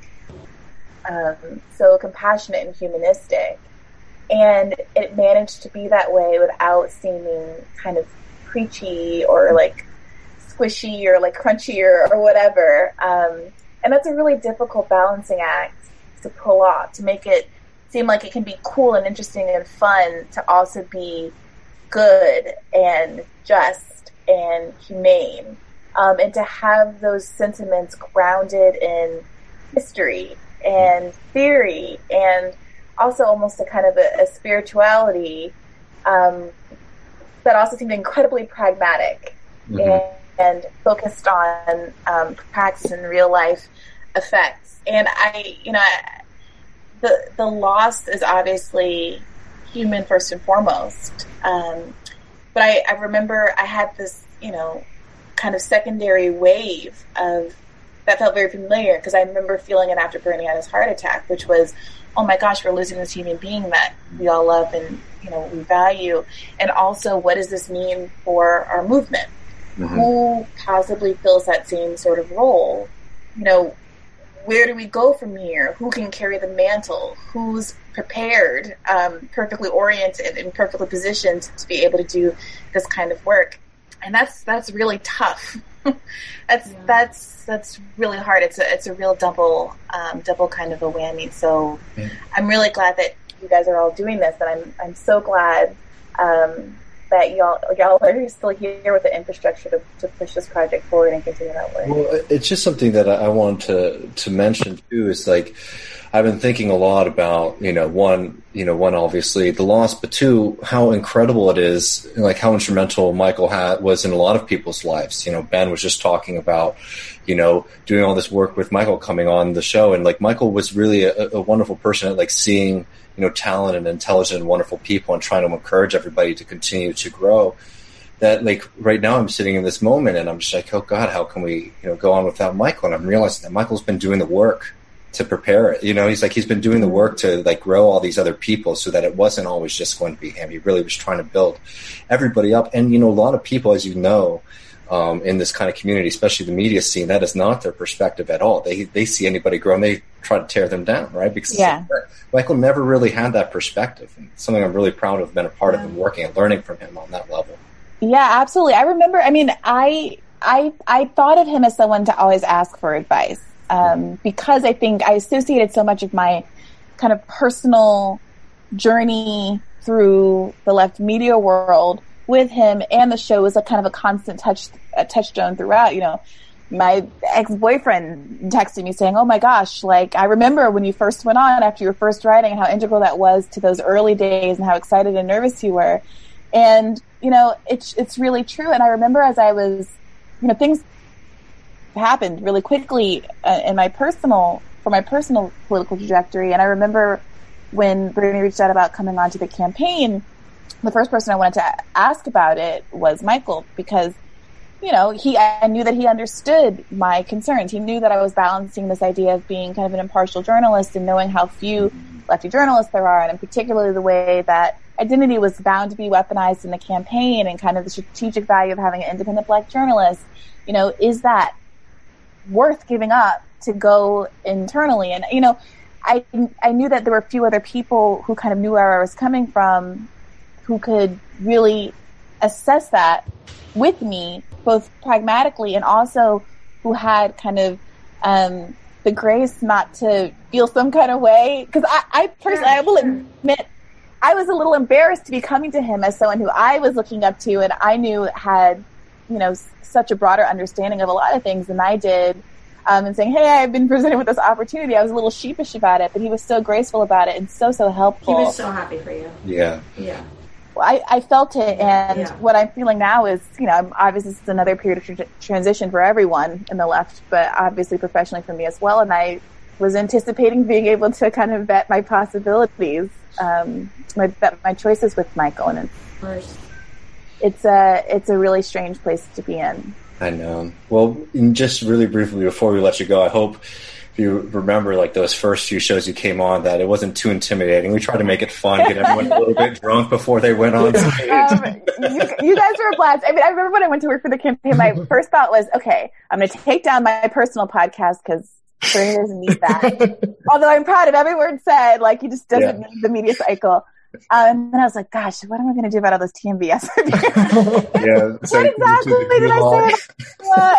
um, so compassionate and humanistic. And it managed to be that way without seeming kind of preachy or like squishy or like crunchy or, or whatever. Um, and that's a really difficult balancing act to pull off, to make it seem like it can be cool and interesting and fun, to also be good and just and humane. Um, and to have those sentiments grounded in history and theory, and also almost a kind of a, a spirituality um, that also seemed incredibly pragmatic mm-hmm. and, and focused on um, practice and real life effects. And I, you know, I, the the loss is obviously human first and foremost. Um, but I, I remember I had this, you know, kind of secondary wave of that felt very familiar, because I remember feeling it after Bernie had his heart attack, which was, oh my gosh, we're losing this human being that we all love and, you know, we value. And also, what does this mean for our movement? Mm-hmm. Who possibly fills that same sort of role? You know, where do we go from here? Who can carry the mantle? Who's prepared, um, perfectly oriented and perfectly positioned to be able to do this kind of work? And that's, that's really tough. that's, yeah. that's, that's really hard. It's a, it's a real double, um, double kind of a whammy. So yeah. I'm really glad that you guys are all doing this, and I'm, I'm so glad, um, that y'all, y'all are still here with the infrastructure to, to push this project forward and continue that work. Well, it's just something that I want to, to mention too, is like, I've been thinking a lot about, you know, one, you know, one, obviously the loss, but two, how incredible it is, like how instrumental Michael had, was in a lot of people's lives. You know, Ben was just talking about, you know, doing all this work with Michael coming on the show. And like, Michael was really a, a wonderful person at like seeing, you know, talent and intelligent and wonderful people and trying to encourage everybody to continue to grow. That like right now I'm sitting in this moment and I'm just like, oh God, how can we, you know, go on without Michael? And I'm realizing that Michael's been doing the work to prepare it. You know, he's like, he's been doing the work to like grow all these other people so that it wasn't always just going to be him. He really was trying to build everybody up. And, you know, a lot of people, as you know, um, in this kind of community, especially the media scene, that is not their perspective at all. They, they see anybody grow and they try to tear them down, right? Because yeah. like, Michael never really had that perspective. And it's something I'm really proud of, been a part yeah. of and working and learning from him on that level. Yeah, absolutely. I remember, I mean, I, I, I thought of him as someone to always ask for advice. Um, because I think I associated so much of my kind of personal journey through the left media world with him, and the show was a kind of a constant touch, a touchstone throughout. You know, my ex-boyfriend texted me saying, oh my gosh, like, I remember when you first went on after your first writing, how integral that was to those early days and how excited and nervous you were. And, you know, it's, it's really true. And I remember as I was, you know, things happened really quickly uh, in my personal, for my personal political trajectory. And I remember when Bernie reached out about coming onto the campaign, the first person I wanted to ask about it was Michael, because, you know, he, I knew that he understood my concerns. He knew that I was balancing this idea of being kind of an impartial journalist and knowing how few lefty journalists there are, and in particularly the way that identity was bound to be weaponized in the campaign, and kind of the strategic value of having an independent black journalist. You know, is that worth giving up to go internally? And, you know, I, I knew that there were a few other people who kind of knew where I was coming from, who could really assess that with me, both pragmatically and also who had kind of, um, the grace not to feel some kind of way. Cause I, I personally, I will admit, I was a little embarrassed to be coming to him as someone who I was looking up to and I knew had, you know, such a broader understanding of a lot of things than I did. Um, and saying, hey, I've been presented with this opportunity. I was a little sheepish about it, but he was so graceful about it and so, so helpful. He was so happy for you. Yeah. Yeah. Well, I, I felt it, and yeah. what I'm feeling now is, you know, obviously it's another period of tra- transition for everyone in the left, but obviously professionally for me as well, and I was anticipating being able to kind of vet my possibilities, um, my, vet my choices with Michael, and it's, it's a, it's a really strange place to be in. I know. Well, just really briefly before we let you go, I hope if you remember like those first few shows you came on that it wasn't too intimidating. We tried to make it fun, get everyone a little bit drunk before they went on stage. Um, you, you guys were a blast. I mean, I remember when I went to work for the campaign, my first thought was, okay, I'm going to take down my personal podcast because Bernie doesn't need that. Although I'm proud of every word said, like he just doesn't yeah. need the media cycle. Um, and then I was like, gosh, what am I going to do about all those T M B S reviews? Yeah, what exactly did I say? Uh,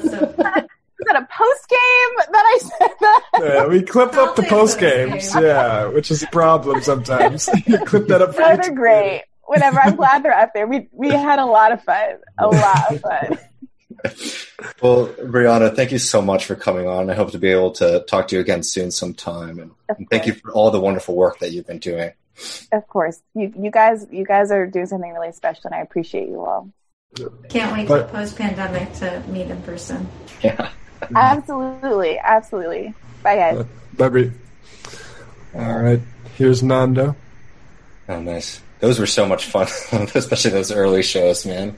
is that a post game that I said that? Yeah, we clip up the post games, yeah, which is a problem sometimes. You clip that up. No, they're great. Whatever. I'm glad they're up there. We we had a lot of fun. A lot of fun. Well, Brianna, thank you so much for coming on. I hope to be able to talk to you again soon sometime. And, and thank you for all the wonderful work that you've been doing. Of course. You you guys you guys are doing something really special, and I appreciate you all. Can't wait till post-pandemic to meet in person. Yeah. Absolutely. Absolutely. Bye, guys. Bye, Brie. All right. Here's Nando. Oh, nice. Those were so much fun, especially those early shows, man.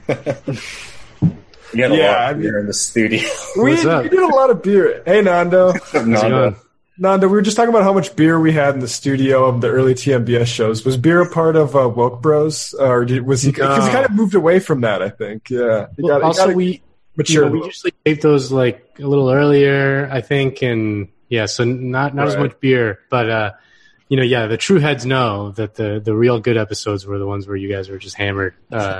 You had a yeah, lot of I beer mean, in the studio. We, we did a lot of beer. Hey, Nando. Nando. Nando, we were just talking about how much beer we had in the studio of the early T M B S shows. Was beer a part of uh, Woke Bros, or did, was he? Because no. he kind of moved away from that, I think. Yeah. Well, got, also, we you know, we usually tape those like a little earlier, I think, and yeah, so not not right. as much beer, but uh, you know, yeah, the true heads know that the the real good episodes were the ones where you guys were just hammered. Uh,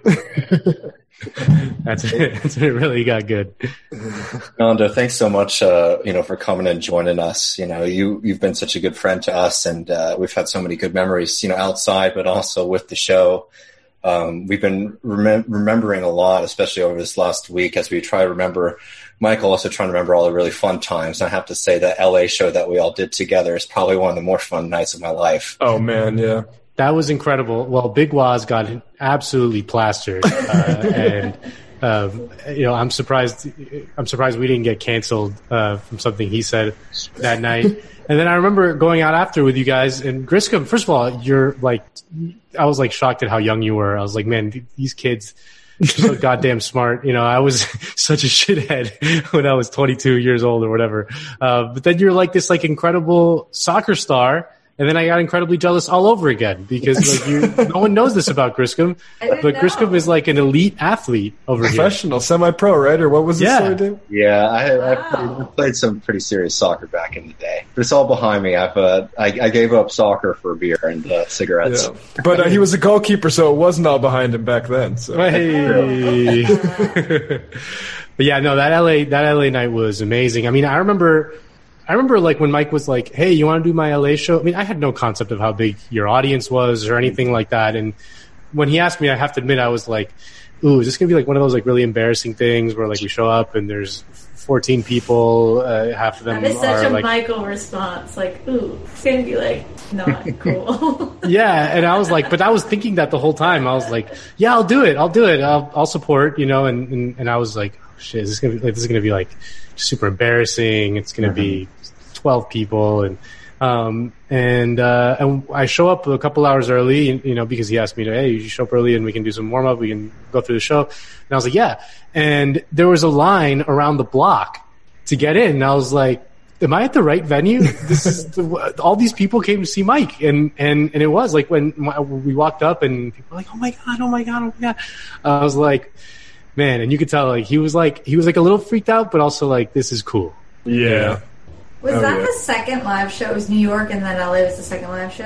That's it. That's it. Really got good. Nando, thanks so much, uh, you know, for coming and joining us. You know, you, you've been such a good friend to us, and uh, we've had so many good memories, you know, outside, but also with the show. Um, we've been rem- remembering a lot, especially over this last week as we try to remember Michael, also trying to remember all the really fun times. And I have to say that L A show that we all did together is probably one of the more fun nights of my life. Oh, man, yeah. That was incredible. Well, Big Waz got absolutely plastered, uh, and um, you know, I'm surprised. I'm surprised we didn't get canceled uh, from something he said that night. And then I remember going out after with you guys and Griscom. First of all, you're like, I was like shocked at how young you were. I was like, man, these kids are so goddamn smart. You know, I was such a shithead when I was twenty-two years old or whatever. Uh, but then you're like this like incredible soccer star. And then I got incredibly jealous all over again because like you, no one knows this about Griscom, but Griscom is like an elite athlete over Professional, here. Professional, semi-pro, right? Or what was the yeah. story, dude? Yeah, I, wow. I, played, I played some pretty serious soccer back in the day, but it's all behind me. I've uh, I, I gave up soccer for beer and uh, cigarettes. Yeah. But uh, he was a goalkeeper, so it wasn't all behind him back then. So. Hey. But yeah, no, that L A that L A night was amazing. I mean, I remember. I remember like when Mike was like, hey, you want to do my L A show? I mean, I had no concept of how big your audience was or anything like that. And when he asked me, I have to admit, I was like, ooh, is this going to be like one of those like really embarrassing things where like we show up and there's fourteen people, uh, half of them that is such are a like Michael response. Like, ooh, it's going to be like not cool. Yeah. And I was like, but I was thinking that the whole time. I was like, yeah, I'll do it. I'll do it. I'll, I'll support, you know, and, and, and I was like, oh shit, is this going to be like, this is going to be like super embarrassing. It's going to mm-hmm. be twelve people and um and uh and I show up a couple hours early, you know, because he asked me to, hey, you show up early and we can do some warm up, we can go through the show. And I was like, yeah. And there was a line around the block to get in. And I was like, am I at the right venue? This is the, all these people came to see Mike, and and and it was like when we walked up and people were like, oh my god, oh my god, oh my god. I was like, man, and you could tell like he was like he was like a little freaked out, but also like this is cool. Yeah. Was oh, that yeah. the second live show? It was New York and then L A was the second live show?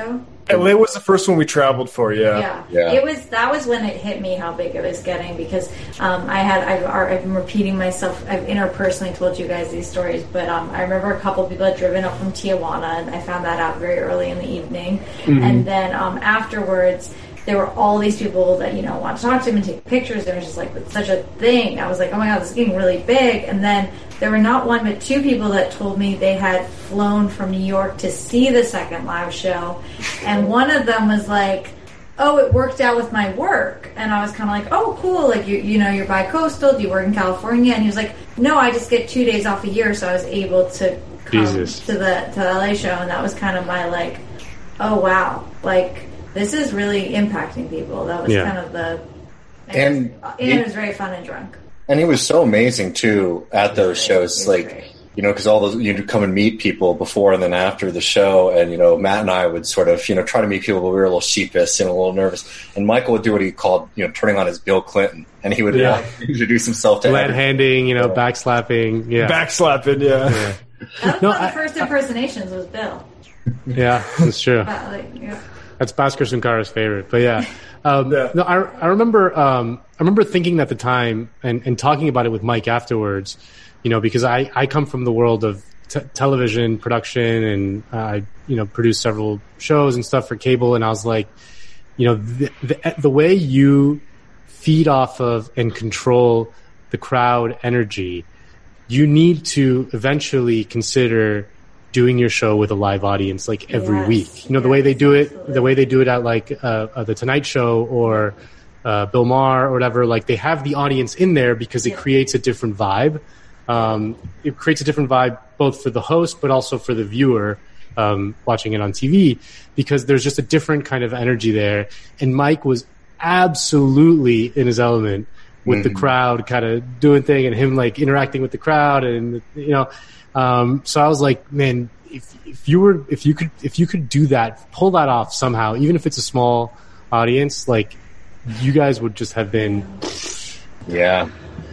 L A was the first one we traveled for. Yeah. yeah, Yeah. It was that was when it hit me how big it was getting because um, I had I've, I've been repeating myself. I've interpersonally told you guys these stories, but um, I remember a couple of people had driven up from Tijuana, and I found that out very early in the evening, mm-hmm. and then um, afterwards. There were all these people that, you know, wanted to talk to him and take pictures. And it was just like, it's such a thing. I was like, oh my God, this is getting really big. And then there were not one but two people that told me they had flown from New York to see the second live show. And one of them was like, oh, it worked out with my work. And I was kind of like, oh, cool. Like, you you know, you're bi-coastal. Do you work in California? And he was like, no, I just get two days off a year. So I was able to come Jesus. to the, to the L A show. And that was kind of my like, oh, wow. Like, this is really impacting people. That was yeah. kind of the... And, and it was very fun and drunk. And he was so amazing, too, at those shows. Like, great. You know, because all those... You'd come and meet people before and then after the show. And, you know, Matt and I would sort of, you know, try to meet people, but we were a little sheepish and a little nervous. And Michael would do what he called, you know, turning on his Bill Clinton. And he would yeah. uh, introduce himself to Lead handing, you know, yeah. backslapping. Yeah. Backslapping, yeah. yeah. That was no, one of the I, first impersonations was Bill. Yeah, that's true. But, like, yeah. That's Bhaskar Sunkara's favorite, but yeah. Um, yeah. No, I, I remember, um, I remember thinking at the time and, and talking about it with Mike afterwards, you know, because I, I come from the world of t- television production and uh, I, you know, produced several shows and stuff for cable. And I was like, you know, the, the, the way you feed off of and control the crowd energy, you need to eventually consider doing your show with a live audience like every yes, week. You know, yes, the way they do it, absolutely. the way they do it at like uh, uh, the Tonight Show or uh, Bill Maher or whatever, like they have the audience in there because it yeah. creates a different vibe. Um, it creates a different vibe both for the host but also for the viewer um, watching it on T V because there's just a different kind of energy there. And Mike was absolutely in his element with mm-hmm. the crowd kind of doing thing and him like interacting with the crowd and, you know, Um, so I was like, man, if, if you were, if you could, if you could do that, pull that off somehow, even if it's a small audience, like you guys would just have been. Yeah.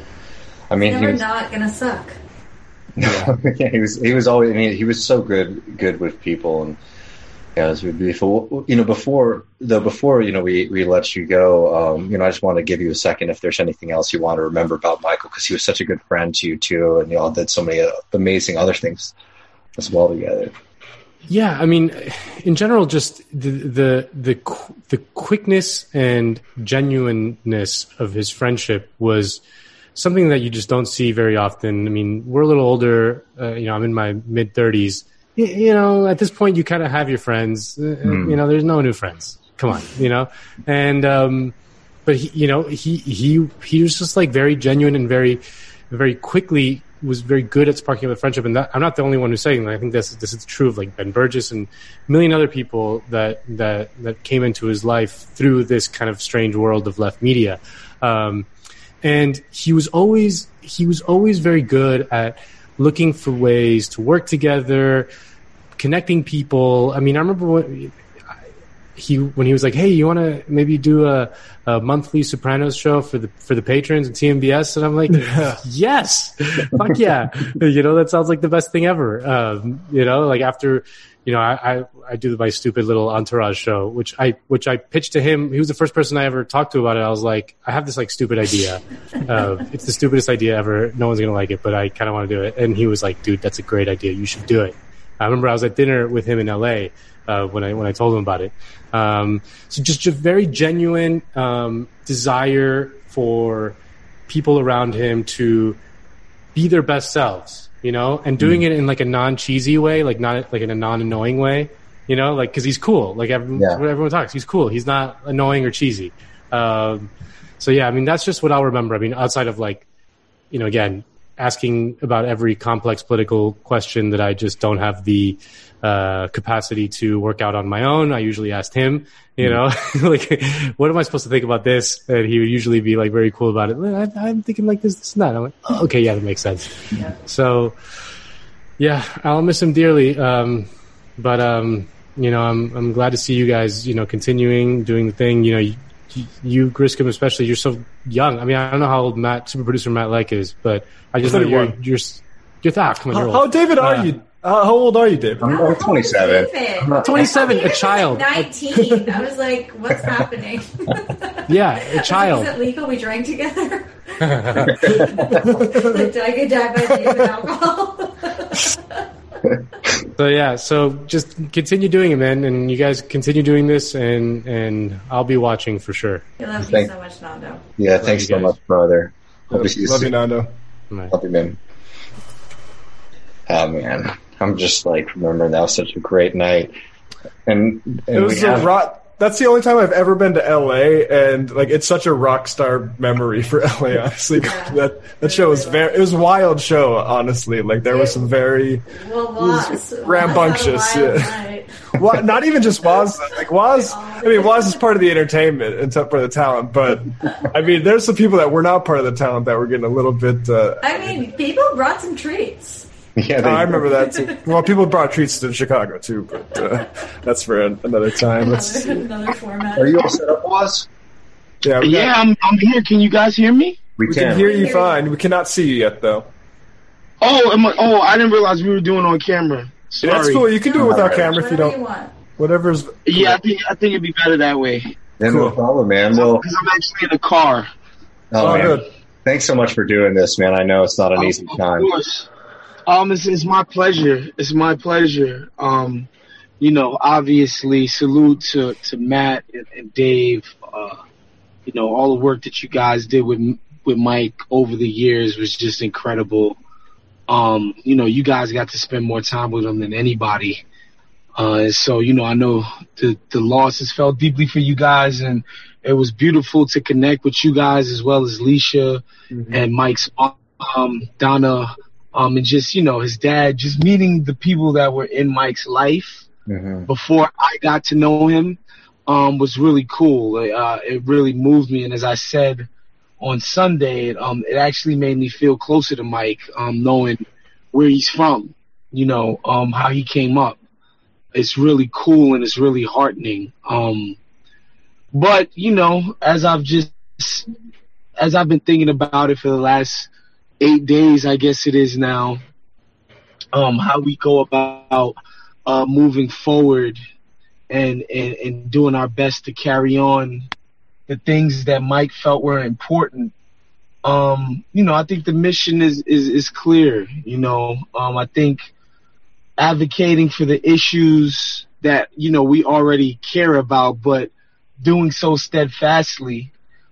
I mean, Never he was not gonna suck. Yeah. yeah, he was, he was always, I mean, he was so good, good with people and yeah, it was beautiful. You know, before the, before, you know, we, we let you go, um, you know, I just want to give you a second if there's anything else you want to remember about Michael, because he was such a good friend to you too. And you all did so many uh, amazing other things as well together. Yeah. I mean, in general, just the, the, the, the quickness and genuineness of his friendship was something that you just don't see very often. I mean, we're a little older, uh, you know, I'm in my mid thirties. You know, at this point, you kind of have your friends. Mm. You know, there's no new friends. Come on, you know. And um, but he, you know, he he he was just like very genuine and very, very quickly was very good at sparking up a friendship. And that, I'm not the only one who's saying that. I think this this is true of like Ben Burgess and a million other people that that that came into his life through this kind of strange world of left media. Um, and he was always he was always very good at looking for ways to work together, connecting people. I mean, I remember when he when he was like, "Hey, you want to maybe do a, a monthly Sopranos show for the for the patrons at T M B S?" And I'm like, yeah. "Yes, fuck yeah!" You know, that sounds like the best thing ever. Um, you know, like after, you know, I, I I do my stupid little Entourage show, which I which I pitched to him. He was the first person I ever talked to about it. I was like, I have this like stupid idea. Uh, it's the stupidest idea ever. No one's gonna like it, but I kind of want to do it. And he was like, "Dude, that's a great idea. You should do it." I remember I was at dinner with him in L A uh, when I when I told him about it. Um, so just a very genuine um, desire for people around him to be their best selves, you know, and doing mm. it in like a non-cheesy way, like not like in a non-annoying way. You know, like, cause he's cool. Like everyone, yeah. everyone talks, he's cool. He's not annoying or cheesy. Um, so yeah, I mean, that's just what I'll remember. I mean, outside of like, you know, again, asking about every complex political question that I just don't have the, uh, capacity to work out on my own. I usually asked him, you know, like, what am I supposed to think about this? And he would usually be like very cool about it. I, I'm thinking like this, this and that. I'm like, oh, okay, yeah, that makes sense. Yeah. So yeah, I'll miss him dearly. Um, but, um, you know, I'm I'm glad to see you guys, you know, continuing doing the thing. You know, you, you Griscom especially, you're so young. I mean, I don't know how old Matt, super producer Matt Leck is, but I just know you're you're you're ah, come on, how, you're old. How David are uh, you? Uh, how old are you, Dave? I'm How twenty-seven. David? twenty-seven, a He was child. like nineteen. I was like, what's happening? Yeah, a child. Is it legal we drank together? Like, did I get diabetes with alcohol? So yeah, so just continue doing it, man, and you guys continue doing this, and and I'll be watching for sure. I love Thank- you so much, Nando. Yeah, Love thanks you so guys. much, brother. Hope to see you Love you, soon. Nando. Love you, man. Oh man, I'm just like remembering that was such a great night, and, and It was we a have- rock. That's the only time I've ever been to L A, and like it's such a rock star memory for L A. Honestly, Yeah. that that show was very. It was a wild show. Honestly, like there was some very Well, was Waz. rambunctious, Waz had a wild yeah. night. Well, not even just Waz. Like Waz, I mean, Waz is part of the entertainment and part of the talent. But I mean, there's some people that were not part of the talent that were getting a little bit. Uh, I mean, people brought some treats. yeah, they, I remember that too. Well, people brought treats to Chicago too, but uh, that's for an, another time. Let's, Another format. Are you all set up, Waz? yeah, we, Yeah, got- I'm, I'm here. Can you guys hear me? We, we can. can hear you fine. We cannot see you yet, though. Oh, am I, oh, I didn't realize we were doing on camera. Sorry. That's cool. You can do it without Alright. camera if you Whatever don't. you want. Whatever's. Yeah, I think I think it'd be better that way. Yeah, Cool. No problem, man. Well, Because I'm actually in the car. oh, Oh, man. good. Thanks so much for doing this, man. I know it's not an easy Of time. course. Um, it's, it's my pleasure. It's my pleasure. Um, you know, obviously, salute to, to Matt and, and Dave. Uh, you know, all the work that you guys did with with Mike over the years was just incredible. Um, you know, you guys got to spend more time with him than anybody. Uh, and so, you know, I know the, the loss has felt deeply for you guys, and it was beautiful to connect with you guys as well as Leisha and Mike's mom, um, Donna, um, and just, you know, his dad, just meeting the people that were in Mike's life Mhm. before I got to know him, um, was really cool. Uh, it really moved me. And as I said on Sunday, it, um, it actually made me feel closer to Mike, um, knowing where he's from, you know, um, how he came up. It's really cool and it's really heartening. Um, but, you know, as I've just, as I've been thinking about it for the last eight days, I guess it is now, um, how we go about uh, moving forward and, and, and doing our best to carry on the things that Mike felt were important. Um, you know, I think the mission is, is, is clear. You know, um, I think advocating for the issues that, you know, we already care about, but doing so steadfastly.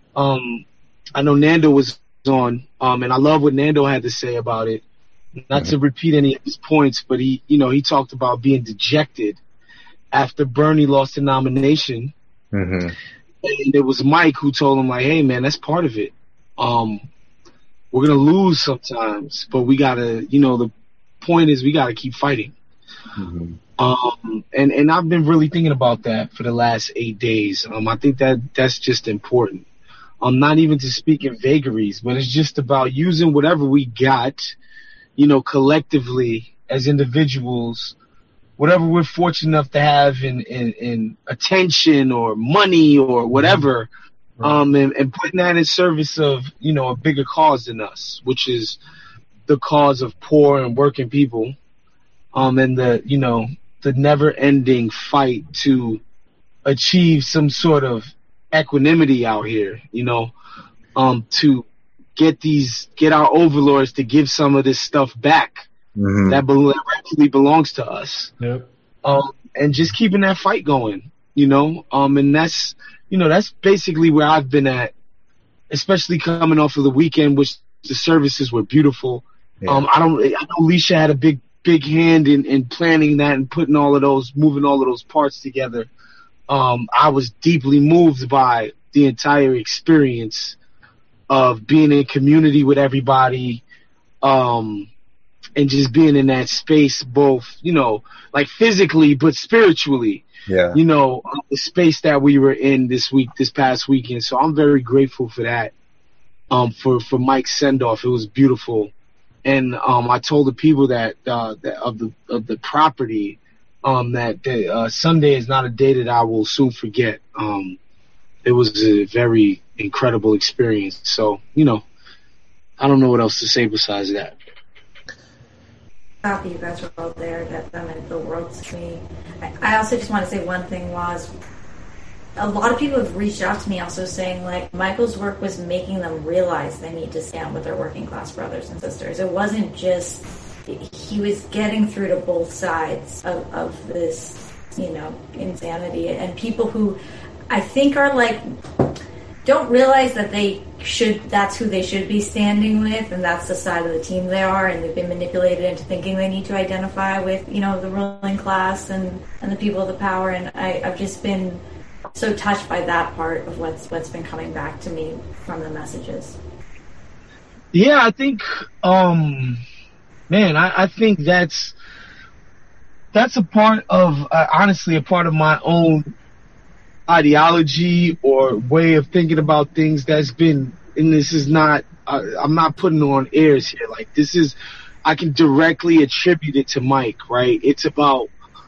Um, I know Nando was on, um, and I love what Nando had to say about it. Not to repeat any of his points, but he, you know, he talked about being dejected after Bernie lost the nomination. Mm-hmm. And it was Mike who told him, like, hey, man, that's part of it. Um, we're going to lose sometimes, but we got to, you know, the point is we got to keep fighting. Mm-hmm. Um, and, and I've been really thinking about that for the last eight days. Um, I think that that's just important. Um, not even to speak in vagaries, but it's just about using whatever we got, you know, collectively as individuals, whatever we're fortunate enough to have in, in, in attention or money or whatever, um, and, and putting that in service of, you know, a bigger cause than us, which is the cause of poor and working people, um, and the, you know, the never ending fight to achieve some sort of equanimity out here, you know, um, to get these, get our overlords to give some of this stuff back Mm-hmm. that, be- that rightfully belongs to us. Yep. Um, and just keeping that fight going, you know, um, and that's, you know, that's basically where I've been at, especially coming off of the weekend, which the services were beautiful. Yeah. Um, I don't, I know Leisha had a big, big hand in, in planning that and putting all of those, moving all of those parts together. Um, I was deeply moved by the entire experience of being in community with everybody, um, and just being in that space, both, you know, like physically, but spiritually, Yeah. you know, uh, the space that we were in this week, this past weekend. So I'm very grateful for that, um, for, for Mike's send off. It was beautiful. And, um, I told the people that, uh, that of the, of the property, um, that, that uh, Sunday is not a day that I will soon forget. Um, it was a very incredible experience. So, you know, I don't know what else to say besides that. that you guys were all there. That, that meant the world to me. I, I also just want to say one thing was, a lot of people have reached out to me also saying, like, Michael's work was making them realize they need to stand with their working class brothers and sisters. It wasn't just, he was getting through to both sides of, of this, you know, insanity. And people who I think are like, don't realize that they should, that's who they should be standing with, and that's the side of the team they are, and they've been manipulated into thinking they need to identify with, you know, the ruling class and, and the people of the power. And I, I've just been so touched by that part of what's what's been coming back to me from the messages. Yeah, I think, um, man, I, I think that's that's a part of, uh, honestly, a part of my own ideology or way of thinking about things that's been, and this is not, uh, I'm not putting on airs here. Like, this is, I can directly attribute it to Mike, right? It's about,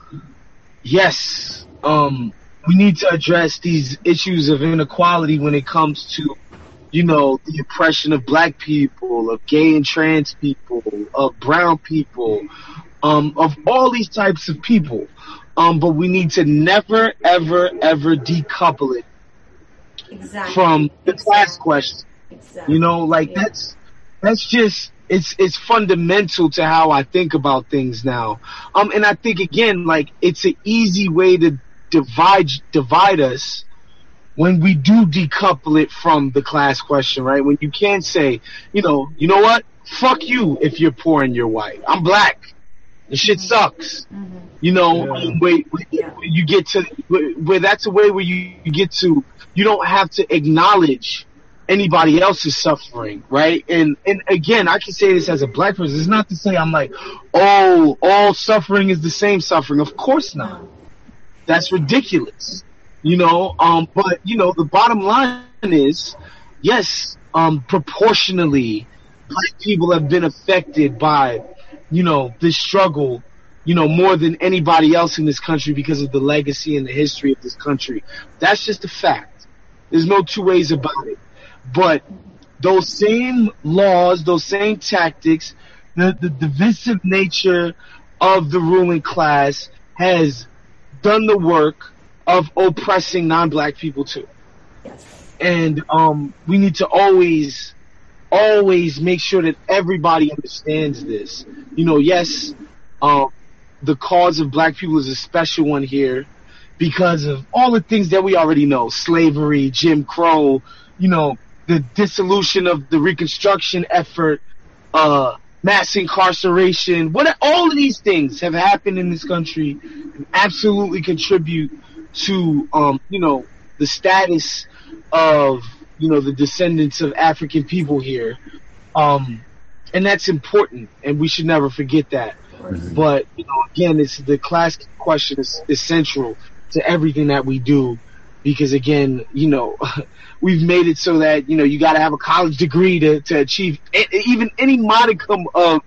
yes, um, we need to address these issues of inequality when it comes to, you know, the oppression of black people, of gay and trans people, of brown people, um, of all these types of people. Um, but we need to never, ever, ever decouple it exactly. from the exactly. class question. Exactly. You know, like yeah. that's that's just it's it's fundamental to how I think about things now. Um, and I think again, like, it's an easy way to divide divide us when we do decouple it from the class question, right? When you can't say, you know, you know what? Fuck you if you're poor and you're white. I'm black. The shit sucks. Mm-hmm. You know, yeah. where, where yeah. you get to where, where that's a way where you, you get to, you don't have to acknowledge anybody else's suffering, right? And and again, I can say this as a black person. It's not to say I'm like, oh, all suffering is the same suffering. Of course not. That's ridiculous. You know, um, but you know, the bottom line is, yes, um, proportionally, black people have been affected by, you know, this struggle, you know, more than anybody else in this country because of the legacy and the history of this country. That's just a fact. There's no two ways about it. But those same laws, those same tactics, the, the divisive nature of the ruling class has done the work of oppressing non-black people too. Yes. And um, we need to always, always make sure that everybody understands this. You know, yes, um, the cause of black people is a special one here because of all the things that we already know. Slavery, Jim Crow, you know, the dissolution of the Reconstruction effort, uh, mass incarceration. What, all of these things have happened in this country and absolutely contribute to, um, you know, the status of, you know, the descendants of African people here. Um, and that's important, and we should never forget that. Mm-hmm. But, you know, again, it's the class question is, is central to everything that we do because, again, you know, we've made it so that, you know, you got to have a college degree to, to achieve a, even any modicum of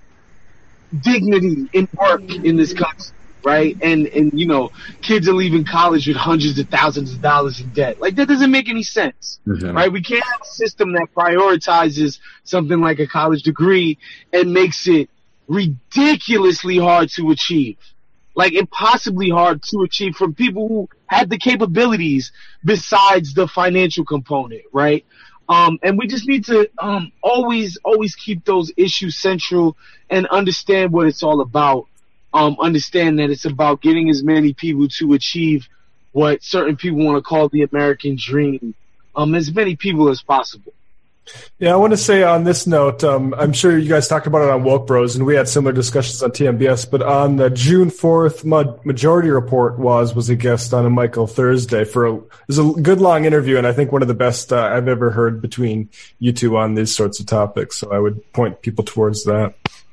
dignity in work in this country, right? And, and, you know, kids are leaving college with hundreds of thousands of dollars in debt. Like, that doesn't make any sense, mm-hmm. right? We can't have a system that prioritizes something like a college degree and makes it ridiculously hard to achieve. Like, impossibly hard to achieve from people who had the capabilities besides the financial component, right? Um, and we just need to um, always, always keep those issues central and understand what it's all about. Um, understand that it's about getting as many people to achieve what certain people want to call the American dream, um, as many people as possible. Yeah, I want to say on this note, um, I'm sure you guys talked about it on Woke Bros, and we had similar discussions on T M B S, but on the June fourth Majority Report, was was a guest on a Michael Thursday for a, it was a good long interview, and I think one of the best uh, I've ever heard between you two on these sorts of topics, so I would point people towards that.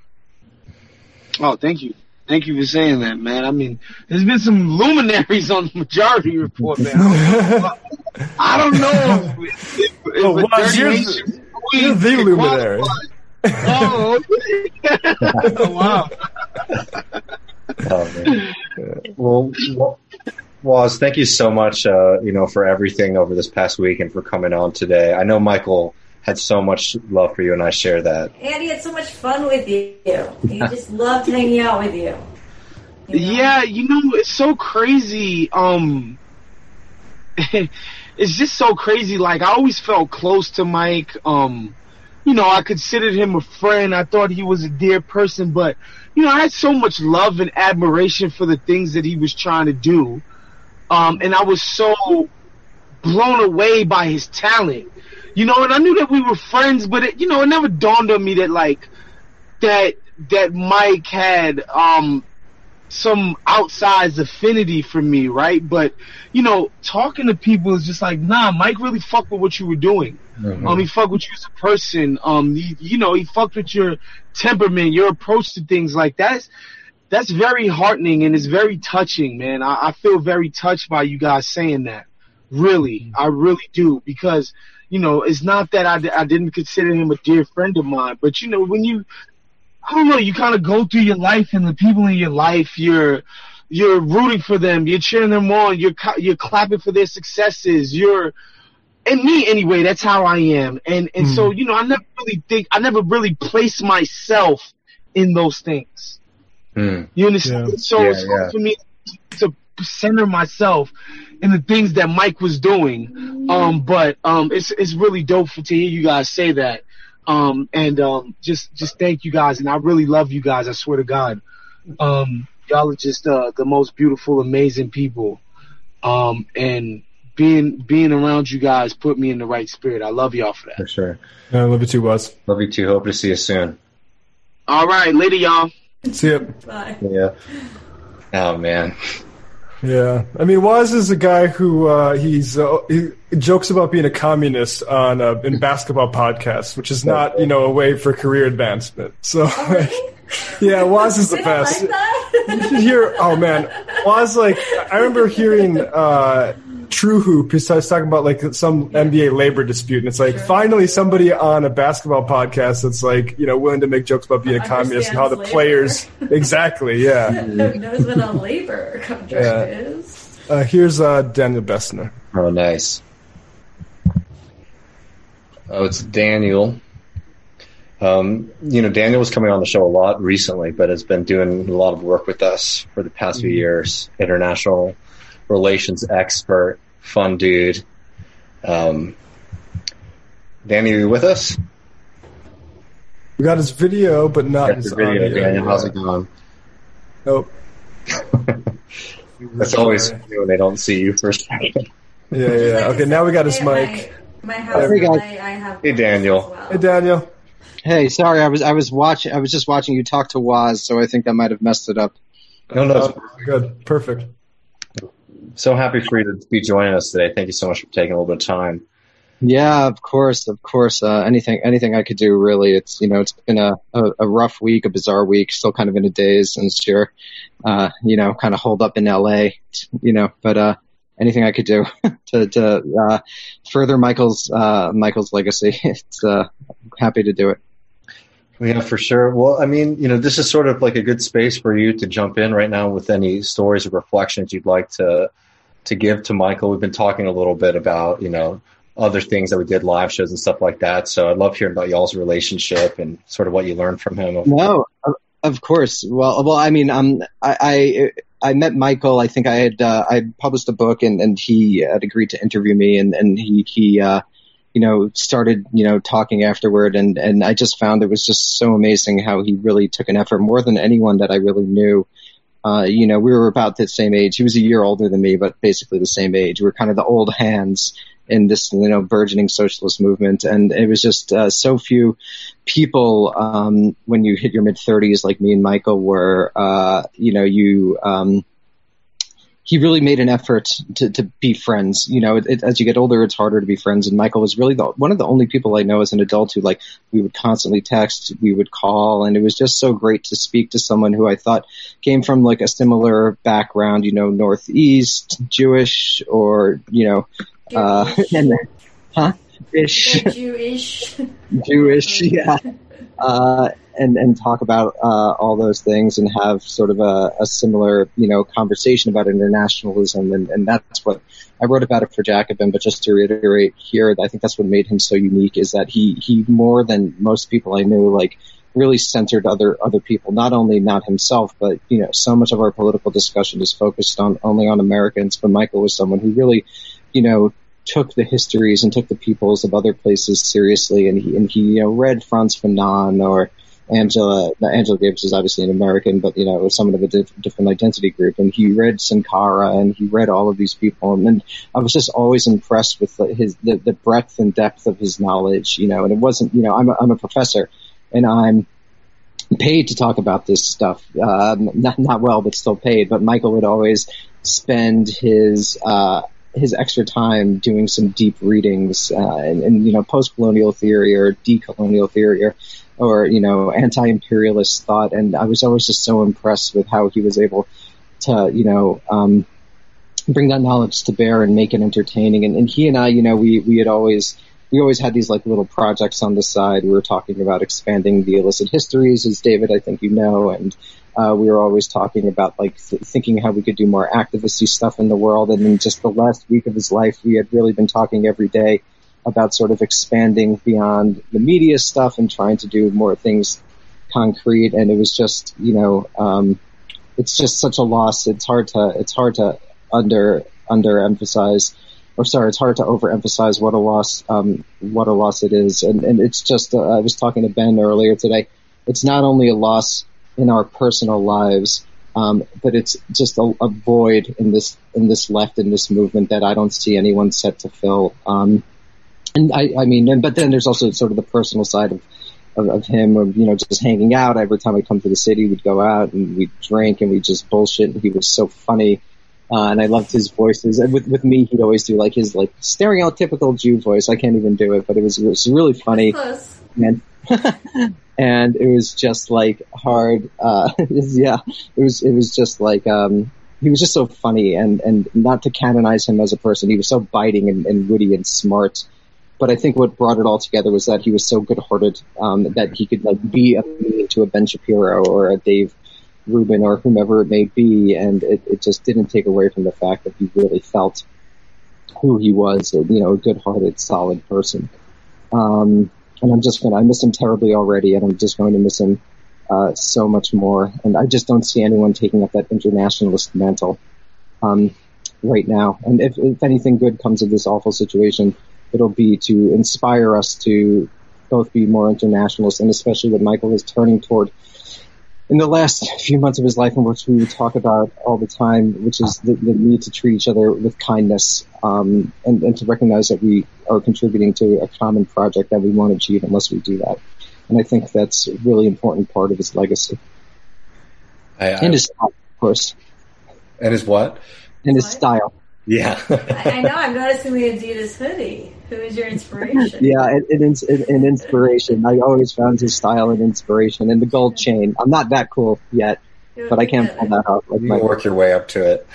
Oh, thank you. Thank you for saying that, man. I mean, there's been some luminaries on the Majority Report, man. I don't know if, if, if oh, well, a you're, the, you're the luminary. Oh, okay. Oh, wow. Oh, man. Well, Waz, thank you so much, uh, you know, for everything over this past week and for coming on today. I know Michael had so much love for you, and I share that. And he had so much fun with you. He just loved hanging out with you. You know? Yeah, you know, it's so crazy. Um, it's just so crazy. Like, I always felt close to Mike. Um, you know, I considered him a friend. I thought he was a dear person, but, you know, I had so much love and admiration for the things that he was trying to do. Um, and I was so blown away by his talent. You know, and I knew that we were friends, but it, you know, it never dawned on me that like that that Mike had um some outsized affinity for me, right? But you know, talking to people is just like, nah, Mike really fucked with what you were doing. Mm-hmm. Um, he fucked with you as a person. Um, he, you know, he fucked with your temperament, your approach to things. Like that's that's very heartening and it's very touching, man. I, I feel very touched by you guys saying that. Really, I really do, because. You know, it's not that I, I didn't consider him a dear friend of mine, but, you know, when you, I don't know, you kind of go through your life and the people in your life, you're you're rooting for them, you're cheering them on, you're you're clapping for their successes, you're, and me anyway, that's how I am. And and mm. so, you know, I never really think, I never really place myself in those things. Mm. You understand? Yeah. So yeah, it's hard yeah. for me to center myself in the things that Mike was doing, um, but um, it's it's really dope for, to hear you guys say that, um, and um, just just thank you guys, and I really love you guys. I swear to God, um, y'all are just uh, the most beautiful, amazing people, um, and being being around you guys put me in the right spirit. I love y'all for that. For sure. Yeah, I love you too, Waz. Love you too. Hope to see you soon. All right, later, y'all. See ya. Bye. Yeah. Oh man. Yeah, I mean, Waz is a guy who uh, he's uh, he jokes about being a communist on uh, in basketball podcasts, which is not, you know, a way for career advancement. So, like, yeah, Waz is the best. Like you should hear. Oh man, Waz, like I remember hearing uh, True Hoop. He starts talking about like some N B A labor dispute, and it's like sure. finally somebody on a basketball podcast that's like, you know, willing to make jokes about being a communist and how the labor. players exactly, yeah, knows what a labor contract yeah. is. Uh, here's uh, Daniel Bessner. Oh, nice. Oh, it's Daniel. Um, you know, Daniel was coming on the show a lot recently, but has been doing a lot of work with us for the past few years. International relations expert, fun dude. Um, Danny, are you with us? We got his video, but not got his video, audio. Daniel, how's it going? Nope. That's always funny when they don't see you for a second. Yeah, yeah. Okay, now we got his mic. My, my house, hey, I, I have hey, Daniel. Well. Hey, Daniel. Hey, sorry, I was I was watching. I was just watching you talk to Waz, so I think I might have messed it up. No, no, uh, good, perfect. So happy for you to be joining us today. Thank you so much for taking a little bit of time. Yeah, of course, of course. Uh, anything, anything I could do, really. It's, you know, it's been a, a, a rough week, a bizarre week. Still kind of in a daze since you're, uh, you know, kind of holed up in L A. You know, but uh, anything I could do to to uh, further Michael's uh, Michael's legacy, it's uh, happy to do it. Yeah, for sure. Well, I mean, you know, this is sort of like a good space for you to jump in right now with any stories or reflections you'd like to to give to Michael. We've been talking a little bit about, you know, other things that we did, live shows and stuff like that. So I'd love hearing about y'all's relationship and sort of what you learned from him. No, of course. Well, well, I mean, um, I, I, I met Michael. I think I had, uh, I published a book and, and he had agreed to interview me and, and he, he, uh, you know, started, you know, talking afterward. And, and I just found it was just so amazing how he really took an effort more than anyone that I really knew. Uh, you know, we were about the same age. He was a year older than me, but basically the same age. We were kind of the old hands in this, you know, burgeoning socialist movement. And it was just uh, so few people um, when you hit your mid thirties, like me and Michael were, uh, you know, you, um, he really made an effort to, to be friends. You know, it, it, as you get older, it's harder to be friends. And Michael was really the, one of the only people I know as an adult who, like, we would constantly text, we would call, and it was just so great to speak to someone who I thought came from, like, a similar background, you know, Northeast, Jewish, or, you know, uh, and, huh? Ish. Jewish. Jewish, yeah. uh, and and talk about uh, all those things and have sort of a, a similar, you know, conversation about internationalism, and, and that's what I wrote about it for Jacobin. But just to reiterate here, I think that's what made him so unique, is that he he more than most people I knew, like, really centered other other people, not only not himself, but, you know, so much of our political discussion is focused on only on Americans. But Michael was someone who really, you know, took the histories and took the peoples of other places seriously, and he and he you know read Frantz Fanon or Angela. Angela Davis is obviously an American, but, you know, it was someone of a diff, different identity group, and he read Sankara, and he read all of these people, and, and I was just always impressed with the, his the, the breadth and depth of his knowledge, you know. And it wasn't, you know, I'm a, I'm a professor, and I'm paid to talk about this stuff, um, not not well, but still paid. But Michael would always spend his uh, his extra time doing some deep readings, uh, and, and, you know, post-colonial theory or decolonial theory or, or, you know, anti-imperialist thought. And I was always just so impressed with how he was able to, you know, um, bring that knowledge to bear and make it entertaining. And, and he and I, you know, we, we had always, we always had these like little projects on the side. We were talking about expanding the illicit histories, as David, I think you know, and Uh, we were always talking about, like, th- thinking how we could do more activisty stuff in the world. And in just the last week of his life, we had really been talking every day about sort of expanding beyond the media stuff and trying to do more things concrete. And it was just, you know, um, it's just such a loss. It's hard to, it's hard to under, underemphasize, or sorry, it's hard to overemphasize what a loss, um, what a loss it is. And, and it's just, uh, I was talking to Ben earlier today. It's not only a loss in our personal lives, um, but it's just a, a void in this in this left, in this movement, that I don't see anyone set to fill. Um, and I, I mean, and, but then there's also sort of the personal side of, of, of him, of, you know, just hanging out. Every time we come to the city, we'd go out and we'd drink and we'd just bullshit. And he was so funny, uh, and I loved his voices. And with with me, he'd always do like his like stereotypical Jew voice. I can't even do it, but it was it was really funny. Close. And and it was just like hard, uh, yeah, it was, it was just like, um, he was just so funny, and, and not to canonize him as a person, he was so biting and, and witty and smart. But I think what brought it all together was that he was so good-hearted, um, that he could like be a to a Ben Shapiro or a Dave Rubin or whomever it may be. And it, it just didn't take away from the fact that he really felt who he was, you know, a good-hearted, solid person. Um, And I'm just gonna, I miss him terribly already, and I'm just going to miss him, uh, so much more. And I just don't see anyone taking up that internationalist mantle, um, right now. And if, if anything good comes of this awful situation, it'll be to inspire us to both be more internationalists, and especially what Michael is turning toward in the last few months of his life, in which we would talk about all the time, which is the, the need to treat each other with kindness, um, and, and to recognize that we are contributing to a common project that we won't achieve unless we do that. And I think that's a really important part of his legacy. I, I, and his style, of course. And his what? And his style. Yeah. I, I know, I'm noticing the Adidas hoodie. Who is your inspiration? Yeah, an, an, an inspiration. I always found his style an inspiration. And the gold chain. I'm not that cool yet, but I can't pull that off. Like you my work your way up to it.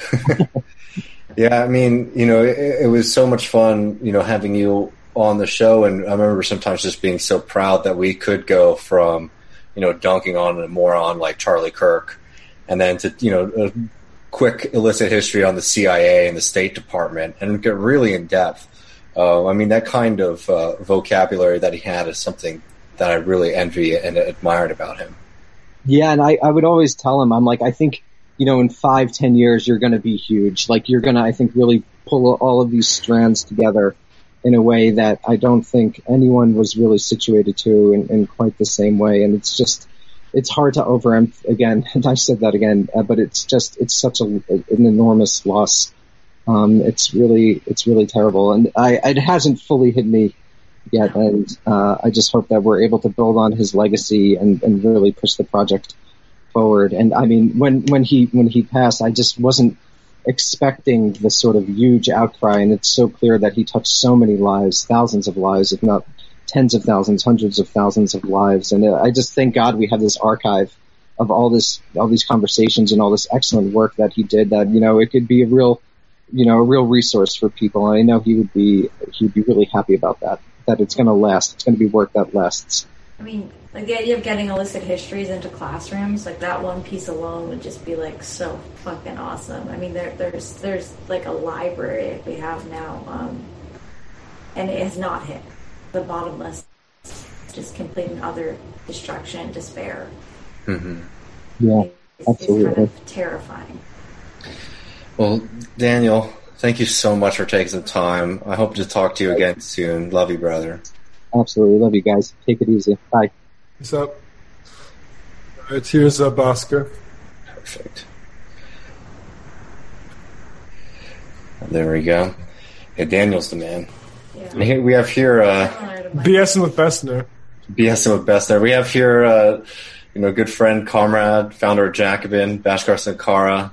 Yeah, I mean, you know, it, it was so much fun, you know, having you on the show. And I remember sometimes just being so proud that we could go from, you know, dunking on a moron like Charlie Kirk, and then to, you know, a quick illicit history on the C I A and the State Department, and get really in depth. Uh, I mean, that kind of uh, vocabulary that he had is something that I really envy and admired about him. Yeah, and I, I would always tell him, I'm like, I think, you know, in five, ten years, you're going to be huge. Like, you're going to, I think, really pull all of these strands together in a way that I don't think anyone was really situated to in, in quite the same way. And it's just, it's hard to overemphasize, again, and I said that again, uh, but it's just, it's such a, an enormous loss. Um, it's really, it's really terrible. And I, it hasn't fully hit me yet. And, uh, I just hope that we're able to build on his legacy and, and really push the project forward. And I mean, when, when he, when he passed, I just wasn't expecting the sort of huge outcry. And it's so clear that he touched so many lives, thousands of lives, if not tens of thousands, hundreds of thousands of lives. And I just thank God we have this archive of all this, all these conversations and all this excellent work that he did, that, you know, it could be a real, you know, a real resource for people. And I know he would be, he would be really happy about that, that it's going to last. It's going to be work that lasts. I mean, like the idea of getting illicit histories into classrooms, like that one piece alone would just be like so fucking awesome. I mean, there, there's there's like a library we have now, um, and it has not hit the bottomless, just complete and utter destruction, despair. Mm-hmm. Yeah, it's, absolutely. It's kind of terrifying. Well, Daniel, thank you so much for taking some time. I hope to talk to you again soon. Love you, brother. Absolutely. Love you guys. Take it easy. Bye. What's up? All right, here's uh, Oscar. Perfect. There we go. Hey, Daniel's the man. Yeah. And here we have here uh, BSing with Bessner. BSing with Bessner. We have here, uh, you know, good friend, comrade, founder of Jacobin, Bhaskar Sankara.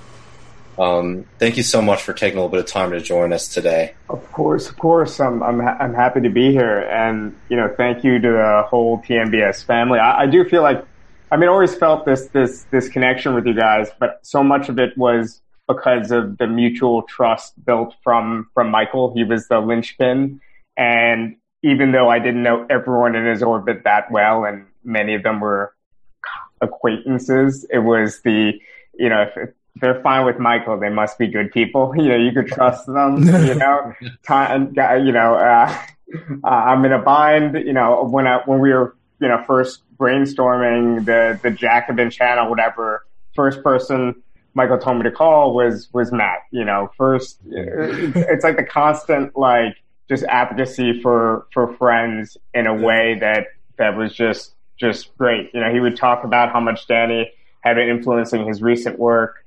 Um, thank you so much for taking a little bit of time to join us today. Of course, of course. I'm I'm ha- I'm happy to be here, and you know, thank you to the whole T M B S family. I, I do feel like, I mean, I always felt this this this connection with you guys, but so much of it was because of the mutual trust built from from Michael. He was the linchpin, and even though I didn't know everyone in his orbit that well, and many of them were acquaintances, it was the you know. If, If they're fine with Michael, they must be good people. You know, you could trust them, you know, time, you know, uh, uh, I'm in a bind, you know, when I, when we were, you know, first brainstorming the, the Jacobin channel, whatever, first person Michael told me to call was, was Matt, you know, first, it's like the constant, like, just advocacy for, for friends in a way that, that was just, just great. You know, he would talk about how much Danny had been influencing his recent work.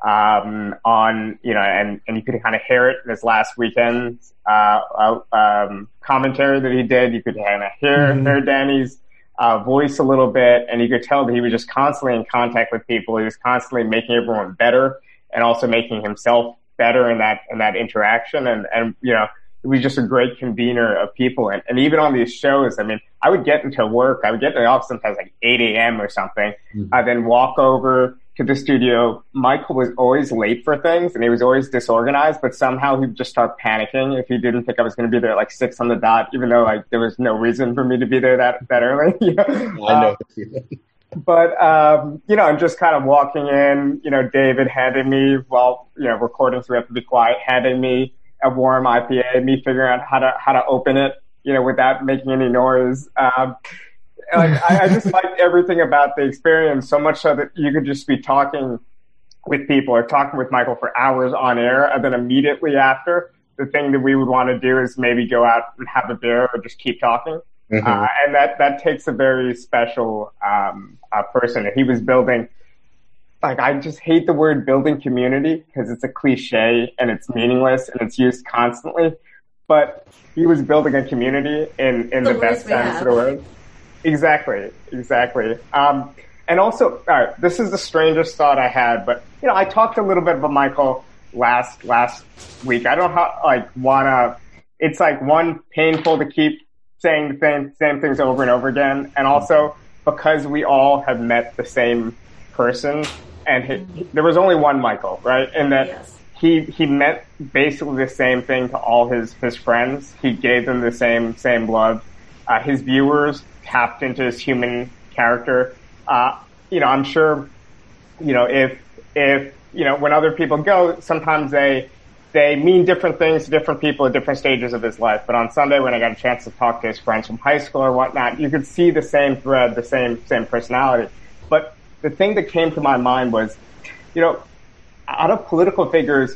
Um, on, you know, and, and you could kind of hear it in his last weekend's, uh, uh, um, commentary that he did. You could kind of hear, mm-hmm. hear Danny's, uh, voice a little bit, and you could tell that he was just constantly in contact with people. He was constantly making everyone better and also making himself better in that, in that interaction. And, and, you know, it was just a great convener of people. And, and even on these shows, I mean, I would get into work, I would get to the office sometimes like eight a.m. or something, mm-hmm. I then walk over to the studio. Michael was always late for things and he was always disorganized, but somehow he'd just start panicking if he didn't think I was going to be there at like six on the dot, even though like there was no reason for me to be there that, that early. You know? I know. Um, but, um, you know, I'm just kind of walking in, you know, David handed me, while, you know, recording, so we have to be quiet, handing me a warm I P A, me figuring out how to, how to open it, you know, without making any noise. Um, Like, I, I just liked everything about the experience, so much so that you could just be talking with people or talking with Michael for hours on air, and then immediately after, the thing that we would want to do is maybe go out and have a beer or just keep talking. Mm-hmm. Uh, and that, that takes a very special um, uh, person. He was building, like, I just hate the word building community because it's a cliche and it's meaningless and it's used constantly. But he was building a community in, in the, the best sense of the word. Exactly, exactly. Um, and also, all right, this is the strangest thought I had, but, you know, I talked a little bit about Michael last, last week. I don't ha- like wanna, it's like one painful to keep saying the same, same things over and over again. And also because we all have met the same person and he, he, there was only one Michael, right? And that yes. he, he meant basically the same thing to all his, his friends. He gave them the same, same love. Uh, his viewers tapped into his human character. Uh, you know, I'm sure, you know, if, if, you know, when other people go, sometimes they, they mean different things to different people at different stages of his life. But on Sunday, when I got a chance to talk to his friends from high school or whatnot, you could see the same thread, the same, same personality. But the thing that came to my mind was, you know, out of political figures,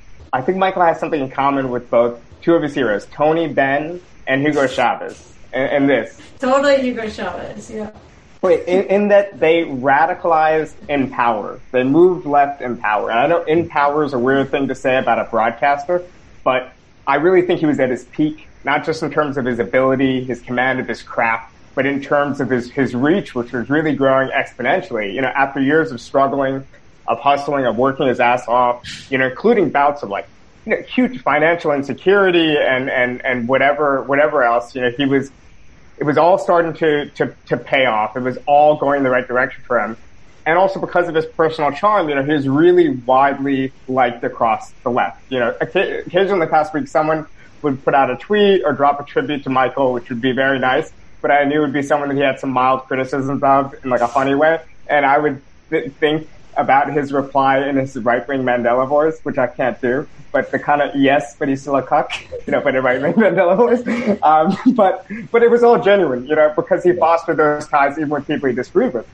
I think Michael has something in common with both two of his heroes, Tony Benn and Hugo Chavez. And this. Totally Hugo Chavez, yeah. Wait, in, in that they radicalized in power. They moved left in power. And I know in power is a weird thing to say about a broadcaster, but I really think he was at his peak, not just in terms of his ability, his command of his craft, but in terms of his, his reach, which was really growing exponentially. You know, after years of struggling, of hustling, of working his ass off, you know, including bouts of like, you know, huge financial insecurity and, and, and whatever, whatever else, you know, he was, it was all starting to, to, to pay off. It was all going in the right direction for him. And also because of his personal charm, you know, he was really widely liked across the left. You know, occasionally the past week, someone would put out a tweet or drop a tribute to Michael, which would be very nice. but I knew it would be someone that he had some mild criticisms of in like a funny way. And I would th- think about his reply in his right-wing Mandela voice, which I can't do, but the kind of, yes, but he's still a cuck, you know, but in right-wing Mandela voice. Um, but, but it was all genuine, you know, because he fostered those ties even with people he disagreed with.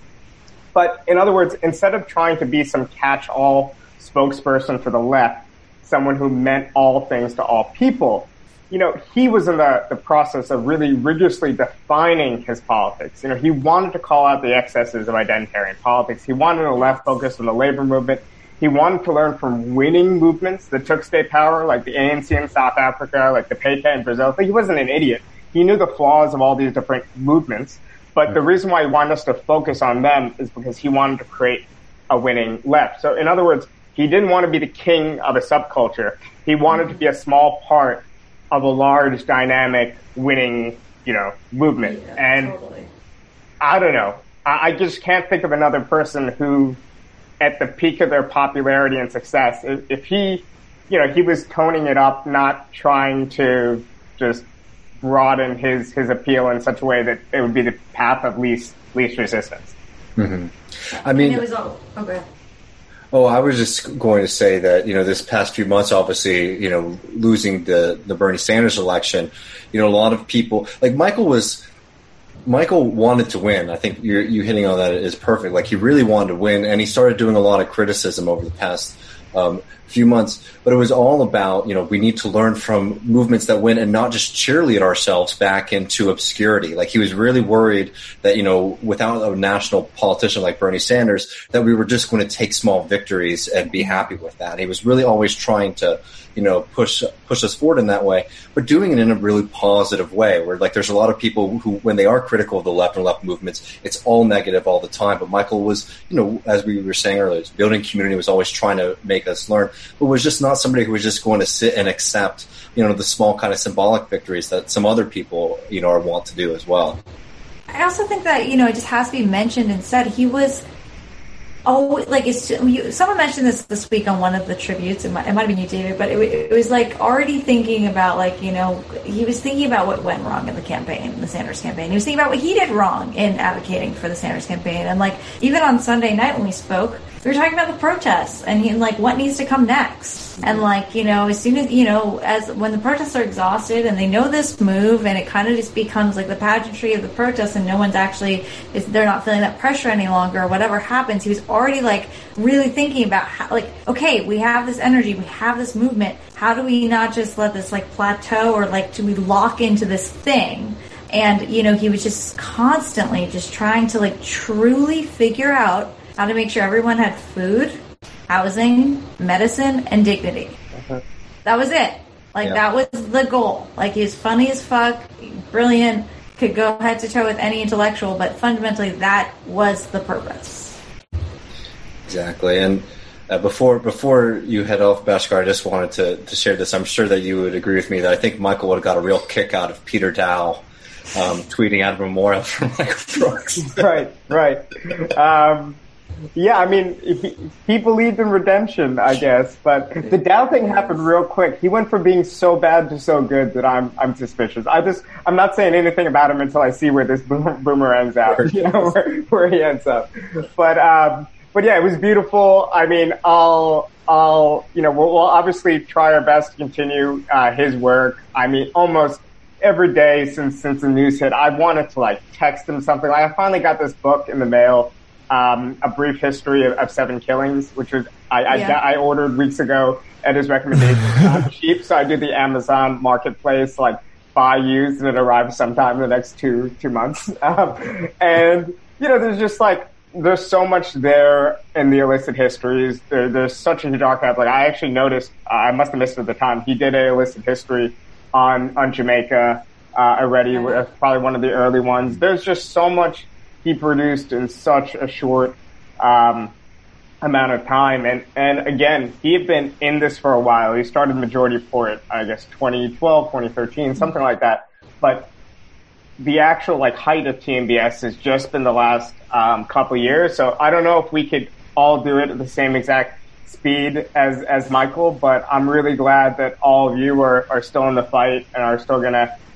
But in other words, instead of trying to be some catch-all spokesperson for the left, someone who meant all things to all people, you know, he was in the, the process of really rigorously defining his politics. You know, he wanted to call out the excesses of identitarian politics. He wanted a left focus on the labor movement. He wanted to learn from winning movements that took state power, like the A N C in South Africa, like the P K in Brazil. But he wasn't an idiot. He knew the flaws of all these different movements. But the reason why he wanted us to focus on them is because he wanted to create a winning left. So in other words, he didn't want to be the king of a subculture. He wanted to be a small part of a large, dynamic, winning, you know, movement. Yeah, and totally. I don't know. I, I just can't think of another person who, at the peak of their popularity and success, if, if he, you know, he was toning it up, not trying to just broaden his, his appeal in such a way that it would be the path of least least resistance. Mm-hmm. I mean, and it was all okay. Oh, I was just going to say that, you know, this past few months, obviously, you know, losing the, the Bernie Sanders election, you know, a lot of people, like Michael was, Michael wanted to win. I think you're, you hitting on that is perfect. Like he really wanted to win, and he started doing a lot of criticism over the past um, few months, but it was all about, you know, we need to learn from movements that win and not just cheerlead ourselves back into obscurity. Like he was really worried that, you know, without a national politician like Bernie Sanders, that we were just going to take small victories and be happy with that. He was really always trying to, you know, push, push us forward in that way, but doing it in a really positive way where like there's a lot of people who, when they are critical of the left and left movements, it's all negative all the time. But Michael was, you know, as we were saying earlier, building community, was always trying to make us learn, but was just not somebody who was just going to sit and accept, you know, the small kind of symbolic victories that some other people, you know, are want to do as well. I also think that, you know, it just has to be mentioned and said he was, oh, like it's, you, someone mentioned this this week on one of the tributes. It might, it might have been you, David, but it, it was like already thinking about, like, you know, he was thinking about what went wrong in the campaign, the Sanders campaign. He was thinking about what he did wrong in advocating for the Sanders campaign. And like, even on Sunday night when we spoke, we were talking about the protests and, he, and like what needs to come next. And like, you know, as soon as, you know, as when the protests are exhausted and they know this move and it kind of just becomes like the pageantry of the protests and no one's actually, is they're not feeling that pressure any longer or whatever happens, he was already like really thinking about how, like, okay, we have this energy, we have this movement, how do we not just let this like plateau or like do we lock into this thing? And, you know, he was just constantly just trying to like truly figure out how to make sure everyone had food, housing, medicine, and dignity. Uh-huh. That was it. Like, yeah. That was the goal. Like, he's funny as fuck, brilliant, could go head to toe with any intellectual, but fundamentally that was the purpose. Exactly. And uh, before before you head off, Bhaskar, I just wanted to, to share this. I'm sure that you would agree with me that I think Michael would have got a real kick out of Peter Dow um, tweeting out a memorial for Michael Brooks. Right, right. Um, Yeah, I mean, he, he believed in redemption, I guess, but the Dow thing happened real quick. He went from being so bad to so good that I'm I'm suspicious. I just I'm not saying anything about him until I see where this boomer, boomer ends out, you know, where, where he ends up. But um, but yeah, it was beautiful. I mean, I'll I'll you know we'll, we'll obviously try our best to continue uh, his work. I mean, almost every day since since the news hit, I wanted to like text him something. Like I finally got this book in the mail. Um, a brief history of, of seven killings, which was I, yeah. I, I ordered weeks ago at his recommendation. Not cheap, so I did the Amazon marketplace, like buy used, and it arrives sometime in the next two two months. Um, and you know, there's just like there's so much there in the illicit histories. There, there's such a huge archive. Like I actually noticed, uh, I must have missed it at the time. He did a illicit history on on Jamaica uh, already, uh, probably one of the early ones. There's just so much he produced in such a short um, amount of time. And, and again, he had been in this for a while. He started Majority Report, I guess, twenty twelve, twenty thirteen, something like that. But the actual like height of T M B S has just been the last um, couple years. So I don't know if we could all do it at the same exact speed as, as Michael, but I'm really glad that all of you are, are still in the fight and are still going to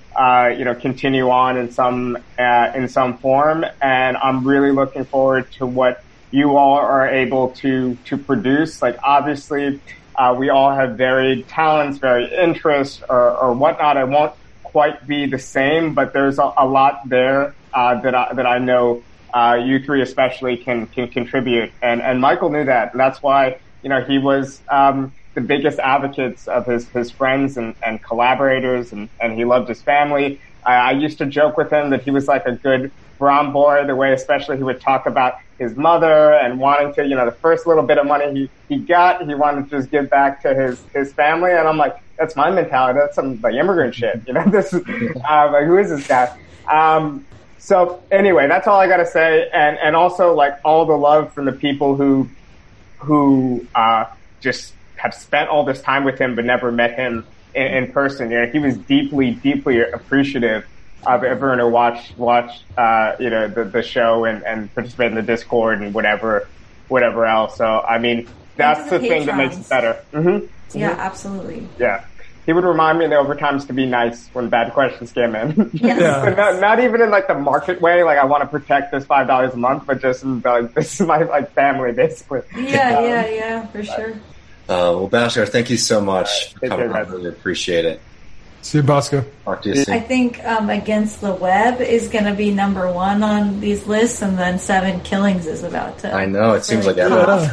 uh, you know, continue on in some uh, in some form. And I'm really looking forward to what you all are able to to produce. Like, obviously, uh, we all have varied talents, varied interests, or, or whatnot. I won't quite be the same, but there's a, a lot there uh, that I, that I know uh, you three especially can can contribute. And and Michael knew that, and that's why, you know, he was um, the biggest advocates of his, his friends and, and collaborators, and, and he loved his family. I, I used to joke with him that he was like a good brown boy, the way especially he would talk about his mother and wanting to, you know, the first little bit of money he, he got, he wanted to just give back to his, his family. And I'm like, that's my mentality. That's some like immigrant shit. You know, this is, uh, like, who is this guy? Um, so anyway, that's all I got to say. And, and also like all the love from the people who, who, uh, just have spent all this time with him but never met him in, in person. You know, he was deeply, deeply appreciative of everyone who watched, watched, uh, you know, the, the show and, and participated in the Discord and whatever, whatever else. So, I mean, that's the, the thing that makes it better. Mm-hmm. Yeah, mm-hmm. absolutely. Yeah. He would remind me in the overtimes to be nice when bad questions came in. Yes. But not, not even in like the market way, like I want to protect this five dollars a month, but just in the, like, this is my like family basically. Yeah, um, yeah, yeah, for sure. Uh, well, Bhaskar, thank you so much for coming on. I really appreciate it. See you, Bhaskar. Talk to you soon. I think um, Against the Web is going to be number one on these lists, and then Seven Killings is about to. I know, it seems like Yeah.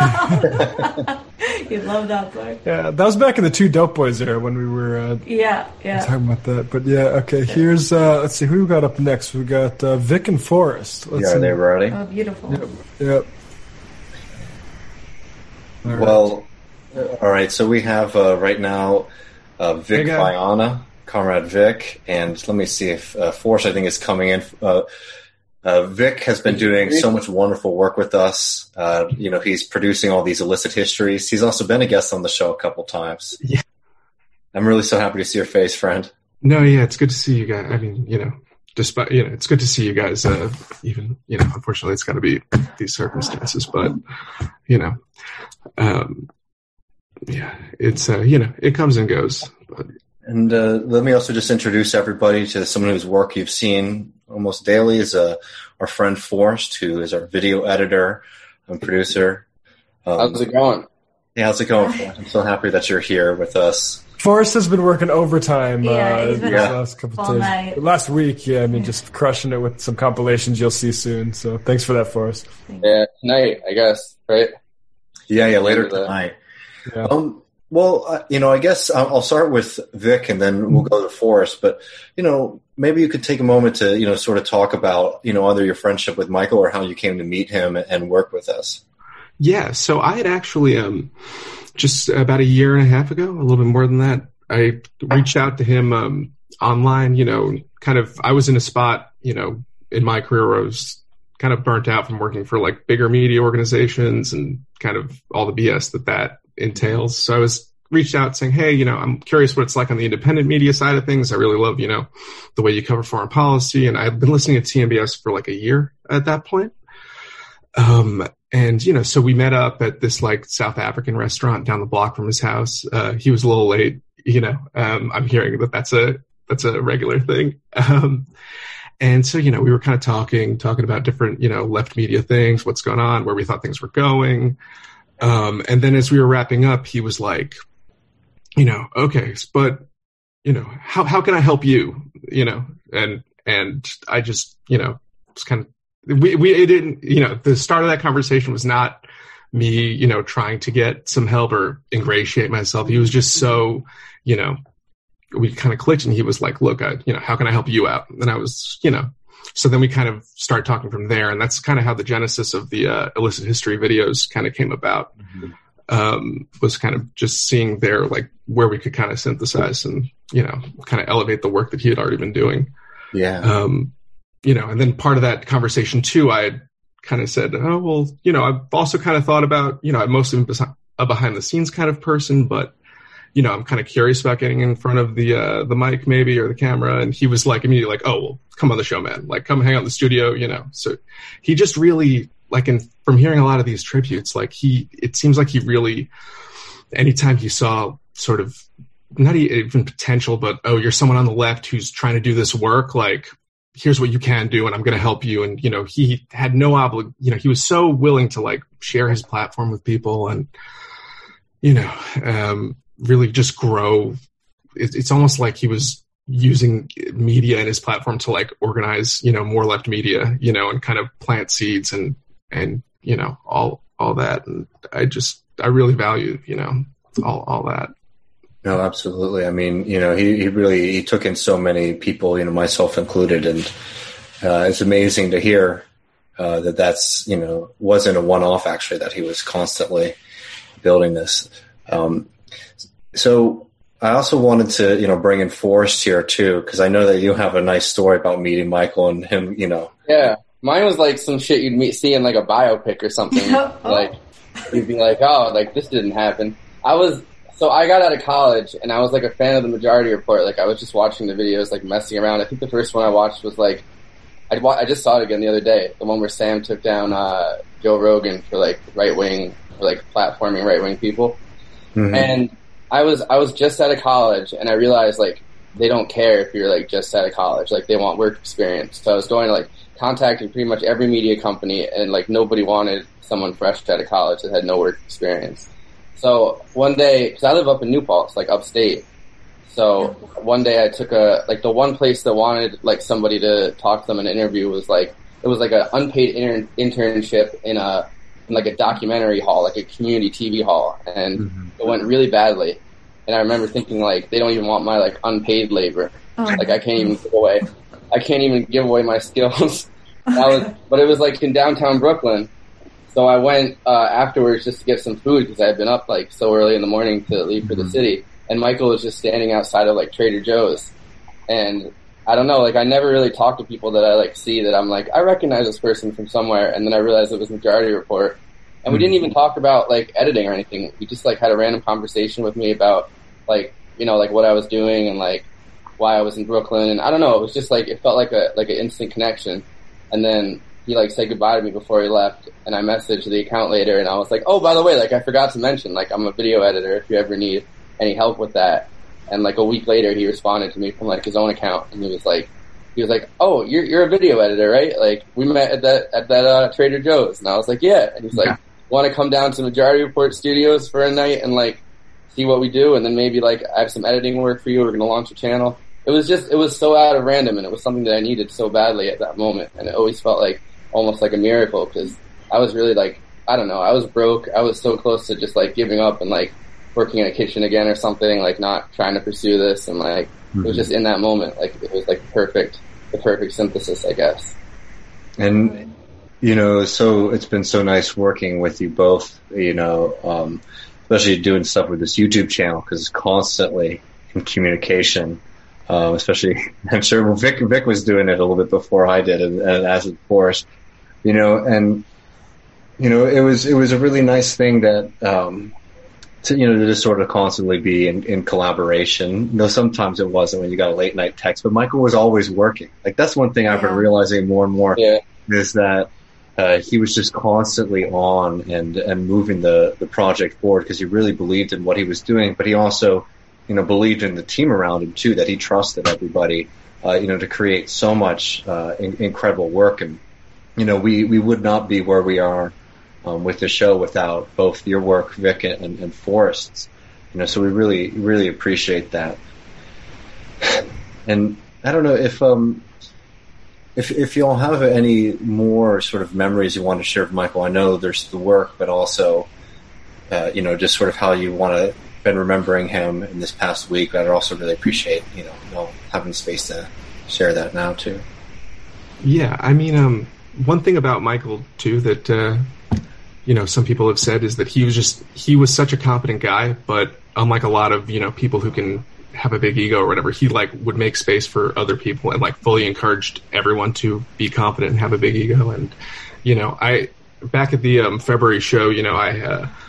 You love that book. Yeah, that was back in the Two Dope Boys era when we were uh, Yeah, yeah. talking about that. But yeah, okay, here's, uh, let's see, who we got up next? We got uh, Vic and Forrest. Let's Yeah, are see. they ready? Oh, beautiful. Yep. Yep. All right. Well, all right, so we have uh, right now uh, Vic Hey, guy. Viana, Comrade Vic, and let me see if uh, Forrest, I think, is coming in. Uh, uh, Vic has been doing so much wonderful work with us. Uh, you know, he's producing all these illicit histories. He's also been a guest on the show a couple times. Yeah. I'm really so happy to see your face, friend. No, yeah, it's good to see you guys. I mean, you know, despite, you know, it's good to see you guys, uh, even, you know, unfortunately it's got to be these circumstances, but, you know, um, yeah, it's, uh, you know, it comes and goes. But. And uh, let me also just introduce everybody to someone whose work you've seen almost daily is uh, our friend Forrest, who is our video editor and producer. Um, how's it going? Yeah, how's it going, Forrest? I'm so happy that you're here with us. Forrest has been working overtime Yeah, uh, he's been these up last couple all days. night. Last week, yeah, I mean, just crushing it with some compilations you'll see soon. So thanks for that, Forrest. Yeah, tonight, I guess, right? Yeah, yeah, later Maybe the- tonight. Yeah. Um, well, uh, you know, I guess I'll, I'll start with Vic and then we'll go to Forrest. But, you know, maybe you could take a moment to, you know, sort of talk about, you know, either your friendship with Michael or how you came to meet him and work with us. Yeah, so I had actually, um, just about a year and a half ago, a little bit more than that, I reached out to him um, online, you know, kind of, I was in a spot, you know, in my career where I was kind of burnt out from working for like bigger media organizations and kind of all the B S that that entails. So I was reached out saying, hey, you know, I'm curious what it's like on the independent media side of things. I really love, you know, the way you cover foreign policy. And I've been listening to T M B S for like a year at that point. Um, and, you know, so we met up at this like South African restaurant down the block from his house. Uh, he was a little late, you know, um, I'm hearing that that's a, that's a regular thing. Um, and so, you know, we were kind of talking, talking about different, you know, left media things, what's going on, where we thought things were going. Um, and then as we were wrapping up, he was like, you know, okay, but, you know, how, how can I help you? You know, and, and I just, you know, was kind of, we, we, it didn't, you know, the start of that conversation was not me, you know, trying to get some help or ingratiate myself. He was just so, you know, we kind of clicked and he was like, look, I, you know, how can I help you out? And I was, you know, so then we kind of start talking from there. And that's kind of how the genesis of the uh, illicit history videos kind of came about. Mm-hmm. Um, was kind of just seeing there, like where we could kind of synthesize and, you know, kind of elevate the work that he had already been doing. Yeah. Um, you know, and then part of that conversation too, I had kind of said, oh, well, you know, I've also kind of thought about, you know, I've mostly been a behind the scenes kind of person, but, you know, I'm kind of curious about getting in front of the, uh, the mic maybe or the camera. And he was like, immediately like, oh, well, come on the show, man, like come hang out in the studio, you know? So he just really like, in, from hearing a lot of these tributes, like he, it seems like he really, anytime he saw sort of not even potential, but, oh, you're someone on the left who's trying to do this work. Like, here's what you can do, and I'm going to help you. And, you know, he had no oblig, you know, he was so willing to like share his platform with people and, you know, um, really just grow. It, it's almost like he was using media and his platform to like organize, you know, more left media, you know, and kind of plant seeds and, and, you know, all, all that. And I just, I really value, you know, all, all that. No, absolutely. I mean, you know, he, he really, he took in so many people, you know, myself included. And uh, it's amazing to hear uh, that that's, you know, wasn't a one-off actually, that he was constantly building this. Um, so I also wanted to, you know, bring in Forrest here too, because I know that you have a nice story about meeting Michael and him, you know. Yeah. Mine was like some shit you'd meet, see in like a biopic or something. Like, you'd be like, oh, like this didn't happen. I was, So I got out of college, and I was like a fan of the Majority Report. Like I was just watching the videos, like messing around. I think the first one I watched was like, I I just saw it again the other day. The one where Sam took down uh Joe Rogan for like right wing, for like platforming right wing people. Mm-hmm. And I was I was just out of college, and I realized like they don't care if you're like just out of college. Like they want work experience. So I was going to like contacting pretty much every media company, and like nobody wanted someone fresh out of college that had no work experience. So one day, because I live up in New Paltz, like upstate. So one day I took a, like the one place that wanted like somebody to talk to them in an interview was like, it was like an unpaid inter- internship in a, in like a documentary hall, like a community T V hall. And mm-hmm. it went really badly. And I remember thinking like, they don't even want my like unpaid labor. Oh. Like I can't even give away, I can't even give away my skills. That was, but it was like in downtown Brooklyn. So I went uh, afterwards just to get some food because I had been up like so early in the morning to leave for the city. And Michael was just standing outside of like Trader Joe's. And I don't know, like I never really talk to people that I like see that I'm like, I recognize this person from somewhere. And then I realized it was Majority Report. And we didn't even talk about like editing or anything. We just like had a random conversation with me about like, you know, like what I was doing and like why I was in Brooklyn. And I don't know, it was just like, it felt like a, like an instant connection. And then he like said goodbye to me before he left, and I messaged the account later, and I was like, oh, by the way, like I forgot to mention, like I'm a video editor if you ever need any help with that. And like a week later, he responded to me from like his own account, and he was like, he was like, oh, you're you're a video editor, right? Like we met at that at that uh, Trader Joe's, and I was like, yeah. And he's like, yeah. Want to come down to Majority Report Studios for a night and like see what we do, and then maybe like I have some editing work for you. We're gonna launch a channel. It was just, it was so out of random, and it was something that I needed so badly at that moment, and it always felt like almost like a miracle because I was really like, I don't know, I was broke. I was so close to just like giving up and like working in a kitchen again or something, like not trying to pursue this. And like, mm-hmm. it was just in that moment, like it was like perfect, the perfect synthesis, I guess. And, you know, so it's been so nice working with you both, you know, um, especially doing stuff with this YouTube channel because it's constantly in communication. Um, especially, I'm sure Vic, Vic was doing it a little bit before I did, and, and as of course, you know, and, you know, it was, it was a really nice thing that, um, to, you know, to just sort of constantly be in, in collaboration. You know, sometimes it wasn't when you got a late night text, but Michael was always working. Like, that's one thing I've been realizing more and more yeah. is that, uh, he was just constantly on and, and moving the, the project forward because he really believed in what he was doing, but he also, you know, believed in the team around him too, that he trusted everybody, uh, you know, to create so much, uh, in, incredible work. And, you know, we, we would not be where we are, um, with the show without both your work, Vic, and, and Forrest's, you know, so we really, really appreciate that. And I don't know if, um, if, if y'all have any more sort of memories you want to share with Michael. I know there's the work, but also, uh, you know, just sort of how you want to, been remembering him in this past week. I'd also really appreciate, you know, you know, having space to share that now too. Yeah, I mean, um, one thing about Michael too that uh, you know some people have said is that he was just he was such a competent guy, but unlike a lot of you know people who can have a big ego or whatever, he like would make space for other people and like fully encouraged everyone to be confident and have a big ego. And you know, I back at the um, February show, you know, I uh,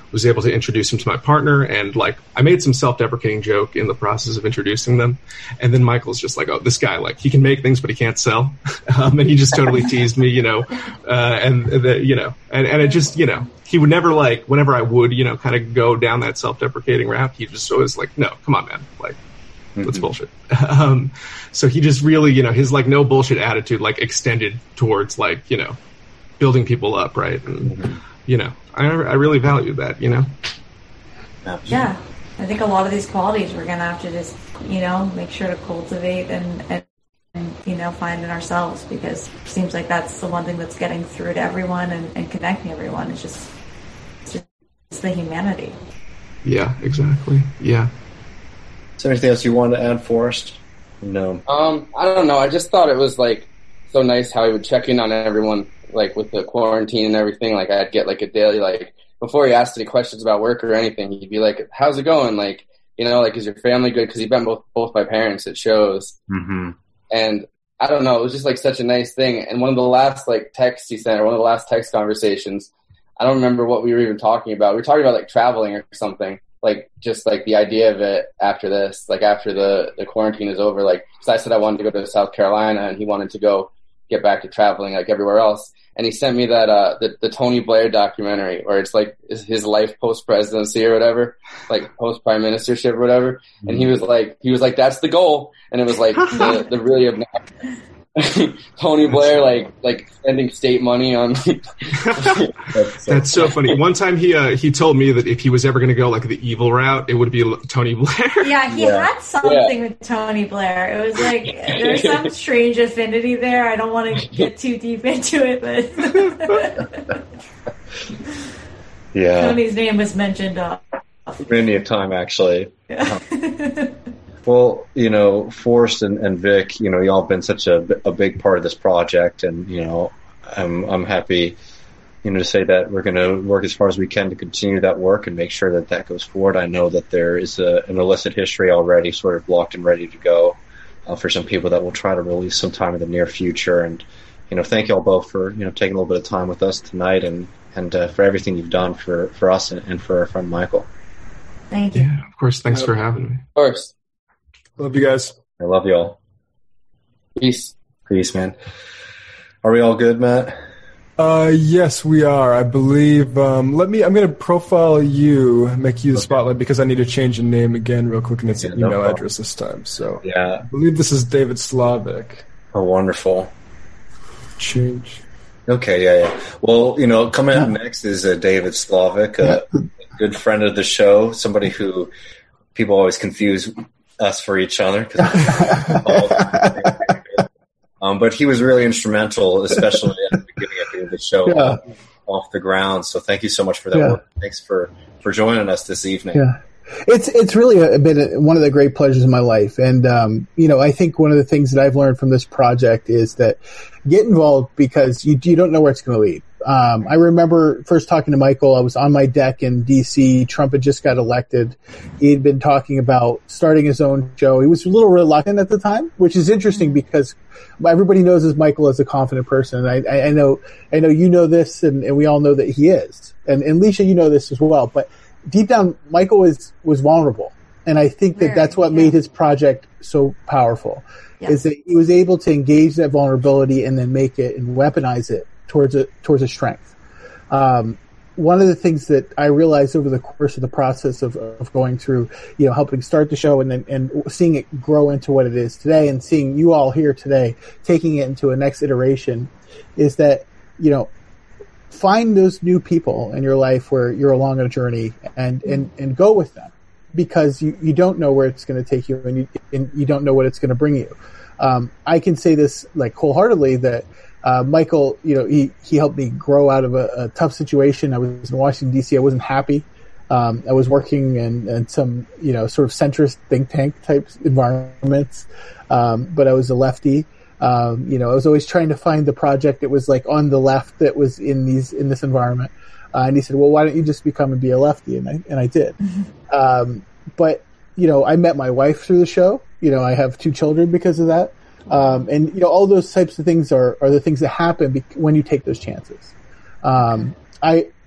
was able to introduce him to my partner, and like I made some self-deprecating joke in the process of introducing them, and then Michael's just like, oh, this guy, like he can make things but he can't sell, um, and he just totally teased me, you know, uh, and the, you know, and, and it just, you know, he would never like whenever I would, you know, kind of go down that self-deprecating route, he just always like, no, come on, man, like that's mm-hmm. bullshit. um, so he just really, you know, his like no bullshit attitude like extended towards like, you know, building people up, right, and mm-hmm. you know. I, I really value that, you know? Yeah. I think a lot of these qualities we're going to have to just, you know, make sure to cultivate and, and, and, you know, find in ourselves, because it seems like that's the one thing that's getting through to everyone and, and connecting everyone. It's just, it's just it's the humanity. Yeah, exactly. Yeah. Is there anything else you wanted to add, Forrest? No. Um, I don't know. I just thought it was, like, so nice how he would check in on everyone. Like with the quarantine and everything, like I'd get like a daily, like before he asked any questions about work or anything, he'd be like, how's it going? Like, you know, like, is your family good? Cause he met both, both my parents at shows. Mm-hmm. And I don't know, it was just like such a nice thing. And one of the last like texts he sent, or one of the last text conversations, I don't remember what we were even talking about. We were talking about like traveling or something, like just like the idea of it after this, like after the, the quarantine is over, like, cause I said I wanted to go to South Carolina and he wanted to go get back to traveling like everywhere else. And he sent me that, uh, the, the Tony Blair documentary where it's like his life post-presidency or whatever, like post-prime ministership or whatever. And he was like, he was like, that's the goal. And it was like the, the really obnoxious Tony Blair, like, like spending state money on. That's so funny. One time he, uh, he told me that if he was ever going to go like the evil route, it would be Tony Blair. Yeah, he yeah. had something yeah. with Tony Blair. It was like, there's some strange affinity there. I don't want to get too deep into it, but. yeah. Tony's name was mentioned off. Many a time, actually. Yeah. Well, you know, Forrest and, and Vic, you know, y'all have been such a, a big part of this project, and, you know, I'm I'm happy, you know, to say that we're going to work as far as we can to continue that work and make sure that that goes forward. I know that there is a, an illicit history already sort of locked and ready to go uh, for some people that we'll try to release sometime in the near future. And, you know, thank y'all both for, you know, taking a little bit of time with us tonight, and, and uh, for everything you've done for, for us and, and for our friend Michael. Thank you. Yeah, of course. Thanks for having me. Of course. Love you guys. I love you all. Peace. Peace, man. Are we all good, Matt? Uh, yes, we are. I believe. Um, let me. I'm going to profile you, make you the okay. spotlight, because I need to change your name again real quick, and it's yeah, an email no address this time. So yeah, I believe this is David Slavic. Oh, wonderful. Change. Okay, yeah, yeah. Well, you know, coming up next is uh, David Slavic, a good friend of the show, somebody who people always confuse us for each other. um, but he was really instrumental, especially at the beginning of getting the show yeah. off the ground. So thank you so much for that yeah. work. Thanks for, for joining us this evening. Yeah. It's it's really a, been one of the great pleasures in my life. And, um, you know, I think one of the things that I've learned from this project is that get involved, because you, you don't know where it's going to lead. Um, I remember first talking to Michael. I was on my deck in D C. Trump had just got elected. He'd been talking about starting his own show. He was a little reluctant at the time, which is interesting because everybody knows as Michael as a confident person. I, I, I know, I know you know this, and, and we all know that he is. And, and Leisha, you know this as well. But deep down, Michael was, was vulnerable. And I think that Very, that's what yeah. made his project so powerful, yeah. is that he was able to engage that vulnerability and then make it and weaponize it towards a, towards a strength. Um, one of the things that I realized over the course of the process of, of going through, you know, helping start the show and then, and seeing it grow into what it is today, and seeing you all here today, taking it into a next iteration, is that, you know, find those new people in your life where you're along a journey, and, and, and go with them, because you, you don't know where it's going to take you, and you, and you don't know what it's going to bring you. Um, I can say this like wholeheartedly that, uh, Michael, you know, he, he helped me grow out of a, a tough situation. I was in Washington, D C. I wasn't happy. Um, I was working in, in some, you know, sort of centrist think tank type environments. Um, but I was a lefty. Um, you know, I was always trying to find the project that was like on the left that was in these, in this environment. Uh, and he said, well, why don't you just become and be a lefty? And I, and I did. Mm-hmm. Um, but, you know, I met my wife through the show. You know, I have two children because of that. Um, and, you know, all those types of things are, are the things that happen be- when you take those chances. Um, I,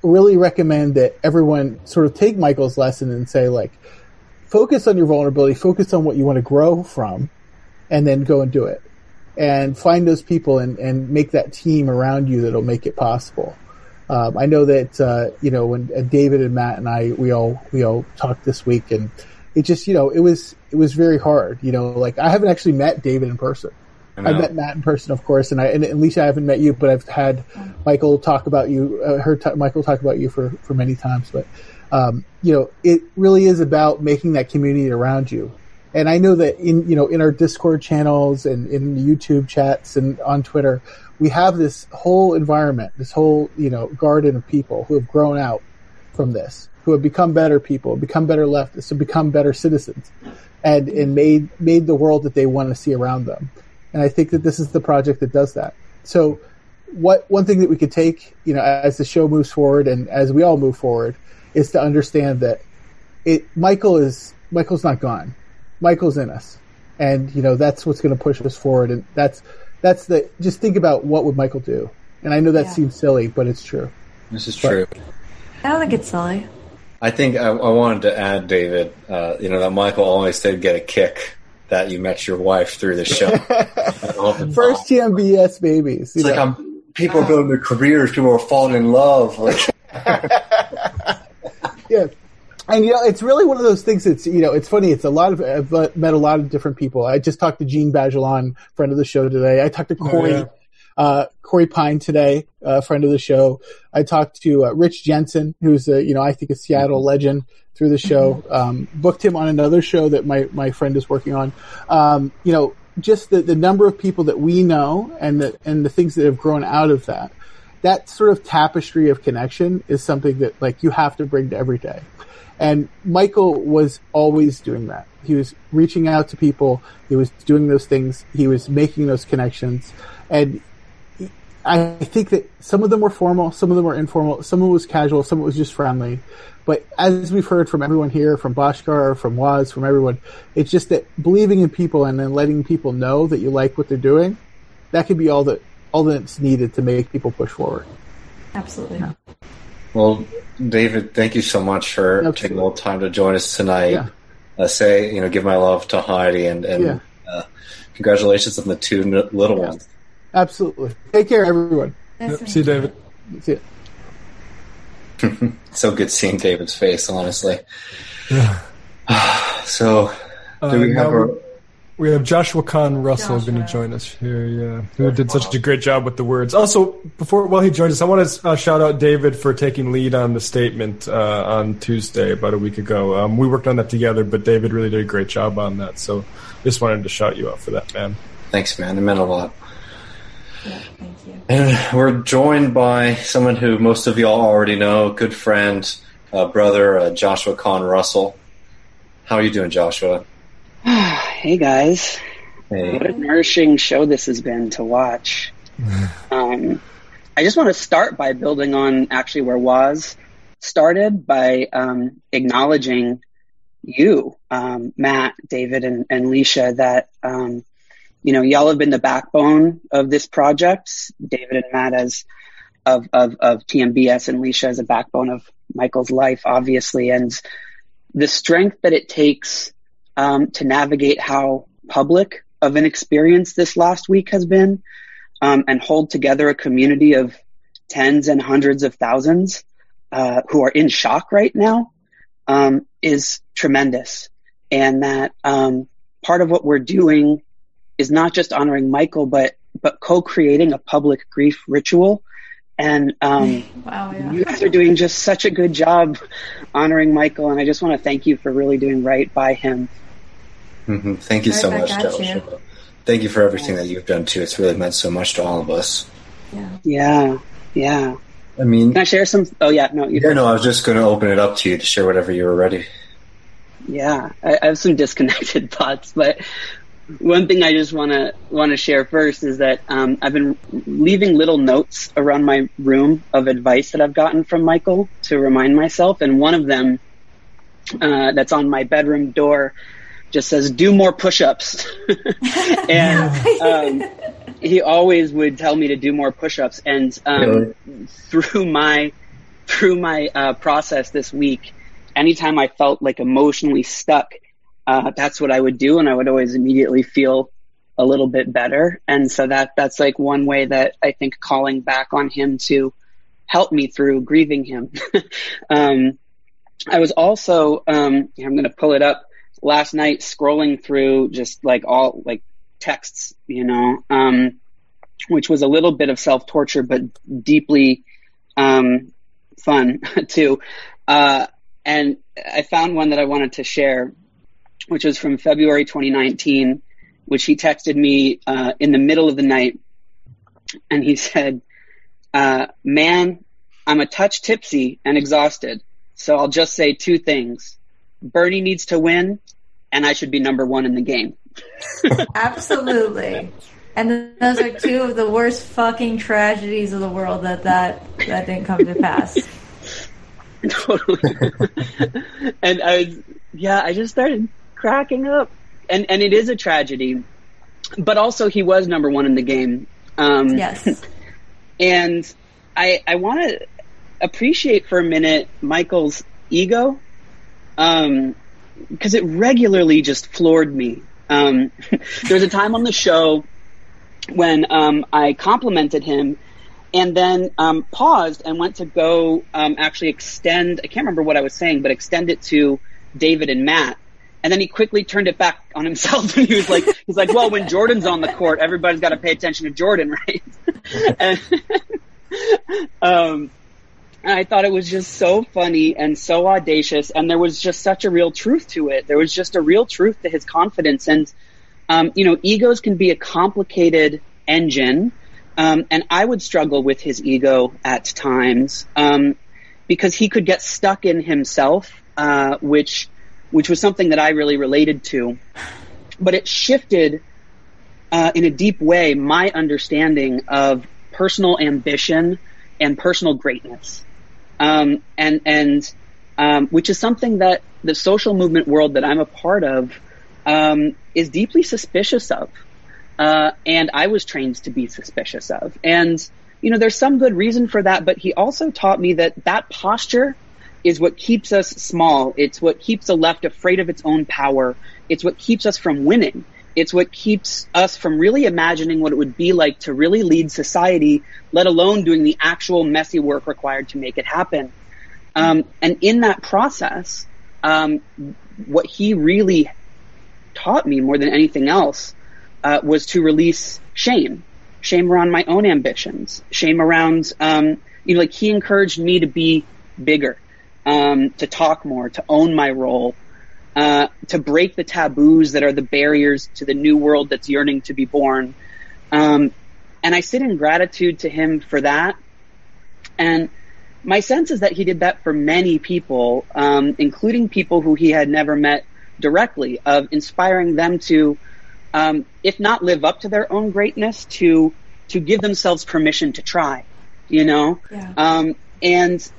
really recommend that everyone sort of take Michael's lesson and say, like, focus on your vulnerability, focus on what you want to grow from, and then go and do it. And find those people and, and make that team around you that'll make it possible. Um, I know that, uh, you know, when uh, David and Matt and I, we all, we all talked this week, and it just, you know, it was, it was very hard. You know, like, I haven't actually met David in person. I've met Matt in person, of course, and I, and Alicia, I haven't met you, but I've had Michael talk about you, uh, heard t- Michael talk about you for, for many times. But, um, you know, it really is about making that community around you. And I know that in, you know, in our Discord channels and in the YouTube chats and on Twitter, we have this whole environment, this whole, you know, garden of people who have grown out from this, who have become better people, become better leftists, have become better citizens, and, and made, made the world that they want to see around them. And I think that this is the project that does that. So what, one thing that we could take, you know, as the show moves forward and as we all move forward, is to understand that it, Michael is, Michael's not gone. Michael's in us. And, you know, that's what's going to push us forward. And that's, that's the, just think about what would Michael do. And I know that yeah. seems silly, but it's true. This is true. But I don't think it's silly. I think I, I wanted to add, David, uh, you know, that Michael always did get a kick that you met your wife through the show. First T M B S babies. It's like I'm, people are building their careers, people are falling in love. Like, yeah. And, you know, it's really one of those things that's, you know, it's funny. It's a lot of, I've met a lot of different people. I just talked to Gene Bajelon, friend of the show today. I talked to Corey, oh, yeah. uh, Corey Pine today, a uh, friend of the show. I talked to uh, Rich Jensen, who's a, you know, I think a Seattle mm-hmm. legend through the show. Um, booked him on another show that my, my friend is working on. Um, you know, just the, the number of people that we know and the, and the things that have grown out of that, that sort of tapestry of connection is something that, like, you have to bring to every day. And Michael was always doing that. He was reaching out to people. He was doing those things. He was making those connections. And he, I think that some of them were formal, some of them were informal, some of it was casual, some of it was just friendly. But as we've heard from everyone here, from Bhaskar, from Waz, from everyone, it's just that believing in people and then letting people know that you like what they're doing, that could be all that, all that's needed to make people push forward. Absolutely. Yeah. Well, David, thank you so much for Absolutely. taking a little time to join us tonight. Yeah. Uh, say, you know, give my love to Heidi and, and yeah. uh, congratulations on the two n- little yeah. ones. Absolutely. Take care, everyone. Yep. See you, David. See you. So good seeing David's face, honestly. Yeah. So, do uh, we have a... We have Joshua Kahn Russell Joshua. going to join us here, yeah, who did such a great job with the words. Also, before while he joins us, I want to uh, shout out David for taking lead on the statement uh, on Tuesday about a week ago. Um, we worked on that together, but David really did a great job on that. So, just wanted to shout you out for that, man. Thanks, man. It meant a lot. Yeah, thank you. And we're joined by someone who most of y'all already know, good friend, uh, brother, uh, Joshua Kahn Russell. How are you doing, Joshua? Hey guys, hey. What a nourishing show this has been to watch. um, I just want to start by building on actually where Waz started by um, acknowledging you, um, Matt, David, and, and Leisha, that um, you know, y'all have been the backbone of this project. David and Matt as of of, of T M B S, and Leisha as a backbone of Michael's life, obviously, and the strength that it takes Um, to navigate how public of an experience this last week has been, um, and hold together a community of tens and hundreds of thousands uh, who are in shock right now, um, is tremendous. And that um, part of what we're doing is not just honoring Michael, but but co-creating a public grief ritual. And um, wow, yeah. you guys are doing just such a good job honoring Michael, and I just want to thank you for really doing right by him. Mm-hmm. Thank you right so much, Joshua. You. Thank you for everything that you've done too. It's really meant so much to all of us. Yeah, yeah, yeah. I mean, can I share some? Oh yeah, no. You yeah, no. I was just going to open it up to you to share whatever you were ready. Yeah, I, I have some disconnected thoughts, but one thing I just want to want to share first is that um, I've been leaving little notes around my room of advice that I've gotten from Michael to remind myself, and one of them uh, that's on my bedroom door just says, "Do more push-ups." And um, he always would tell me to do more push-ups, and um, really? through my through my uh, process this week, anytime I felt like emotionally stuck, uh, that's what I would do, and I would always immediately feel a little bit better. And so that that's like one way that I think calling back on him to help me through grieving him. um, I was also, um, I'm going to pull it up, last night scrolling through just like all like texts, you know, um, which was a little bit of self-torture, but deeply um, fun too. Uh, and I found one that I wanted to share, which was from February twenty nineteen, which he texted me uh, in the middle of the night. And he said, uh, man, I'm a touch tipsy and exhausted. So I'll just say two things. Bernie needs to win, and I should be number one in the game. Absolutely. And those are two of the worst fucking tragedies of the world that that, that didn't come to pass. Totally. And I was, yeah, I just started cracking up. And and it is a tragedy. But also he was number one in the game. Um, yes. And I I want to appreciate for a minute Michael's ego, um, because it regularly just floored me. Um, there was a time on the show when um, I complimented him and then um, paused and went to go um, actually extend, I can't remember what I was saying, but extend it to David and Matt. And then he quickly turned it back on himself, and he was like, he's like, well, when Jordan's on the court, everybody's got to pay attention to Jordan, right? and, um, and I thought it was just so funny and so audacious, and there was just such a real truth to it. There was just a real truth to his confidence. And, um, you know, egos can be a complicated engine, um, and I would struggle with his ego at times, um, because he could get stuck in himself, uh, which which was something that I really related to. But it shifted uh, in a deep way my understanding of personal ambition and personal greatness. Um, and and um, which is something that the social movement world that I'm a part of um, is deeply suspicious of. Uh, and I was trained to be suspicious of. And, you know, there's some good reason for that, but he also taught me that that posture is what keeps us small. It's what keeps the left afraid of its own power. It's what keeps us from winning. It's what keeps us from really imagining what it would be like to really lead society, let alone doing the actual messy work required to make it happen. Um, and in that process, um, what he really taught me more than anything else uh, was to release shame. Shame around my own ambitions. Shame around, um, you know, like he encouraged me to be bigger. Um, to talk more, to own my role, uh, to break the taboos that are the barriers to the new world that's yearning to be born. Um, and I sit in gratitude to him for that. And my sense is that he did that for many people, um, including people who he had never met directly, of inspiring them to, um, if not live up to their own greatness, to to give themselves permission to try, you know? Yeah. Um, and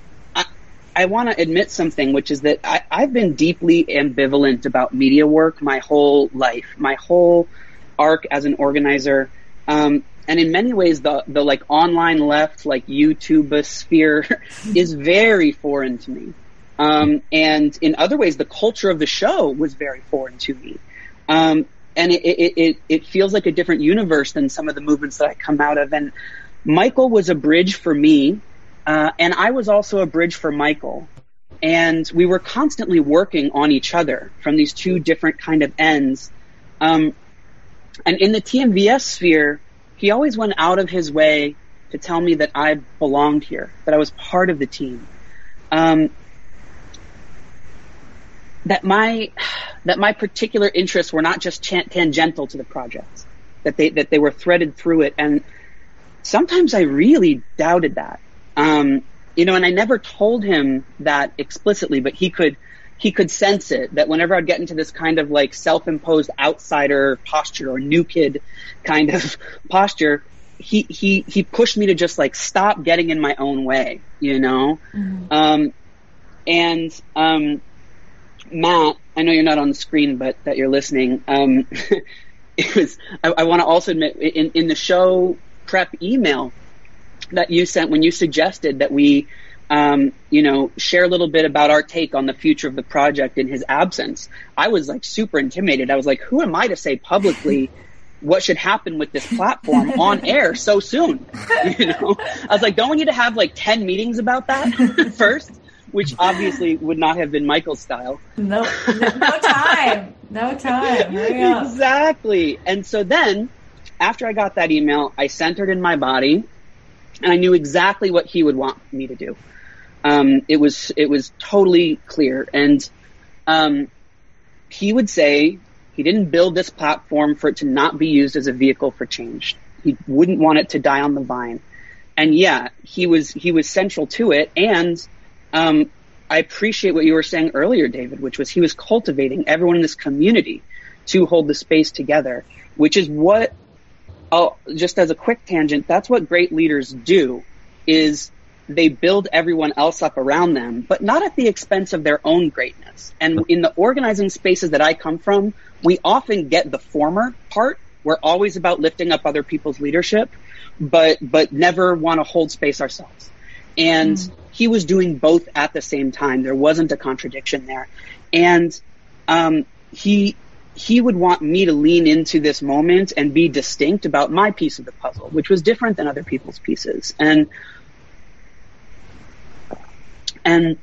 I want to admit something, which is that I, I've been deeply ambivalent about media work my whole life, my whole arc as an organizer. Um, and in many ways, the, the like online left, like YouTube sphere is very foreign to me. Um, and in other ways, the culture of the show was very foreign to me. Um, and it, it, it, it feels like a different universe than some of the movements that I come out of. And Michael was a bridge for me. Uh, and I was also a bridge for Michael. And we were constantly working on each other from these two different kind of ends. Um, and in the T M V S sphere, he always went out of his way to tell me that I belonged here, that I was part of the team. Um, that my, that my particular interests were not just ch- tangential to the project, that they, that they were threaded through it. And sometimes I really doubted that. Um, you know, and I never told him that explicitly, but he could, he could sense it, that whenever I'd get into this kind of like self-imposed outsider posture or new kid kind of posture, he, he, he pushed me to just like stop getting in my own way, you know? Mm-hmm. Um, and, um, Matt, I know you're not on the screen, but that you're listening. Um, it was, I, I want to also admit in, in the show prep email that you sent when you suggested that we um, you know, share a little bit about our take on the future of the project in his absence. I was like super intimidated. I was like, who am I to say publicly what should happen with this platform on air so soon? You know, I was like, don't we need to have like ten meetings about that first? Which obviously would not have been Michael's style. No, no, no time. No time. Hurry up. Exactly. And so then, after I got that email, I centered in my body, and I knew exactly what he would want me to do. Um, it was it was totally clear. And um, he would say he didn't build this platform for it to not be used as a vehicle for change. He wouldn't want it to die on the vine. And yeah, he was he was central to it. And Um, I appreciate what you were saying earlier, David, which was he was cultivating everyone in this community to hold the space together, which is what, oh, just as a quick tangent, that's what great leaders do, is they build everyone else up around them, but not at the expense of their own greatness. And in the organizing spaces that I come from, we often get the former part. We're always about lifting up other people's leadership, but, but never want to hold space ourselves. And mm. he was doing both at the same time. There wasn't a contradiction there. And um, he he would want me to lean into this moment and be distinct about my piece of the puzzle, which was different than other people's pieces. And and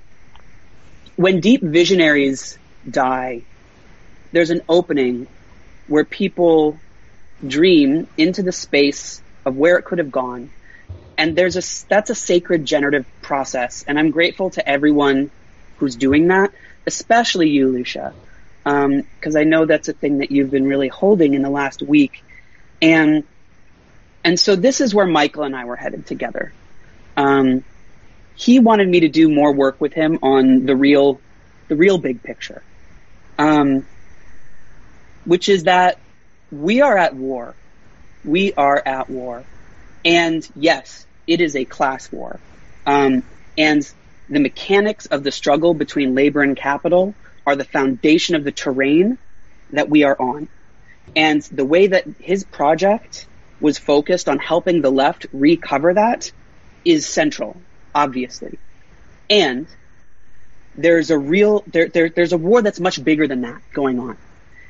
when deep visionaries die, there's an opening where people dream into the space of where it could have gone. And there's a, that's a sacred generative process. And I'm grateful to everyone who's doing that, especially you, Lucia, um, because I know that's a thing that you've been really holding in the last week. And, and so this is where Michael and I were headed together. Um, he wanted me to do more work with him on the real, the real big picture. Um, which is that we are at war. We are at war. And yes, it is a class war. Um, and the mechanics of the struggle between labor and capital are the foundation of the terrain that we are on. And the way that his project was focused on helping the left recover that is central, obviously. And there's a real, there, there, there's a war that's much bigger than that going on.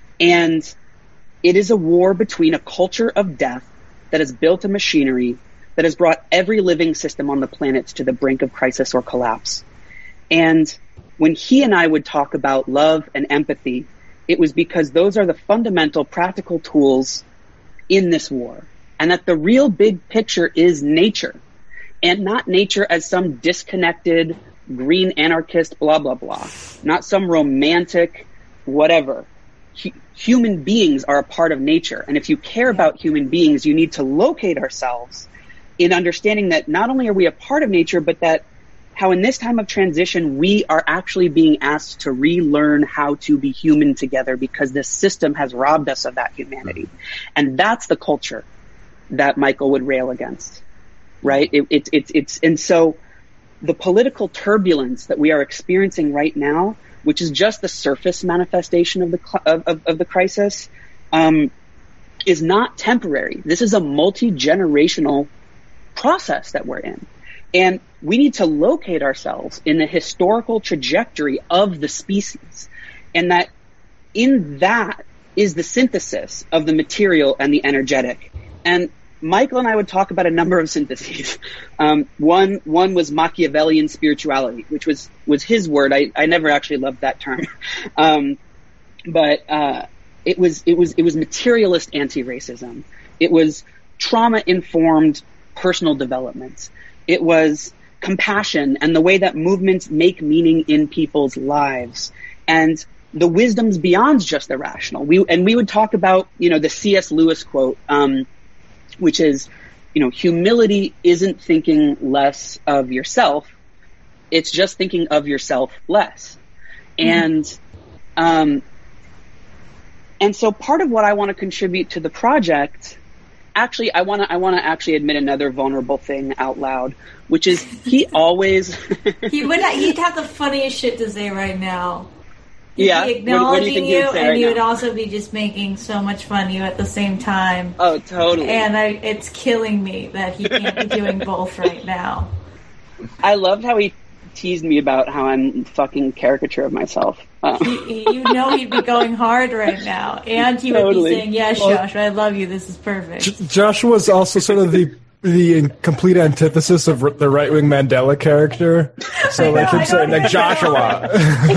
And it is a war between a culture of death that has built a machinery that has brought every living system on the planet to the brink of crisis or collapse. And when he and I would talk about love and empathy, it was because those are the fundamental practical tools in this war. And that the real big picture is nature. And not nature as some disconnected green anarchist blah, blah, blah. Not some romantic whatever. H- human beings are a part of nature. And if you care about human beings, you need to locate ourselves in understanding that not only are we a part of nature, but that how in this time of transition, we are actually being asked to relearn how to be human together because this system has robbed us of that humanity. And that's the culture that Michael would rail against, right? It, it, it, it's, and so the political turbulence that we are experiencing right now, which is just the surface manifestation of the, of, of, of the crisis, um, is not temporary. This is a multi-generational process that we're in. And we need to locate ourselves in the historical trajectory of the species. And that in that is the synthesis of the material and the energetic. And Michael and I would talk about a number of syntheses. Um, one, one was Machiavellian spirituality, which was, was his word. I, I never actually loved that term. um, but, uh, it was, it was, it was materialist anti-racism. It was trauma-informed personal development. It was compassion and the way that movements make meaning in people's lives and the wisdoms beyond just the rational. We, and we would talk about, you know, the C S Lewis quote, um, which is, you know, humility isn't thinking less of yourself. It's just thinking of yourself less. Mm. And, um, and so part of what I want to contribute to the project, actually, I want to, I want to actually admit another vulnerable thing out loud, which is he always, he would, ha- he'd have the funniest shit to say right now. He'd yeah. be acknowledging what, what do you, you and right he now? would also be just making so much fun of you at the same time. Oh, totally. And I, it's killing me that he can't be doing both right now. I loved how he teased me about how I'm fucking caricature of myself. Um, he, you know he'd be going hard right now, and he would Totally. be saying, "Yes, Well- Josh, I love you. This is perfect." J- Joshua's also sort of the the complete antithesis of r- the right wing Mandela character. So like him saying like Joshua.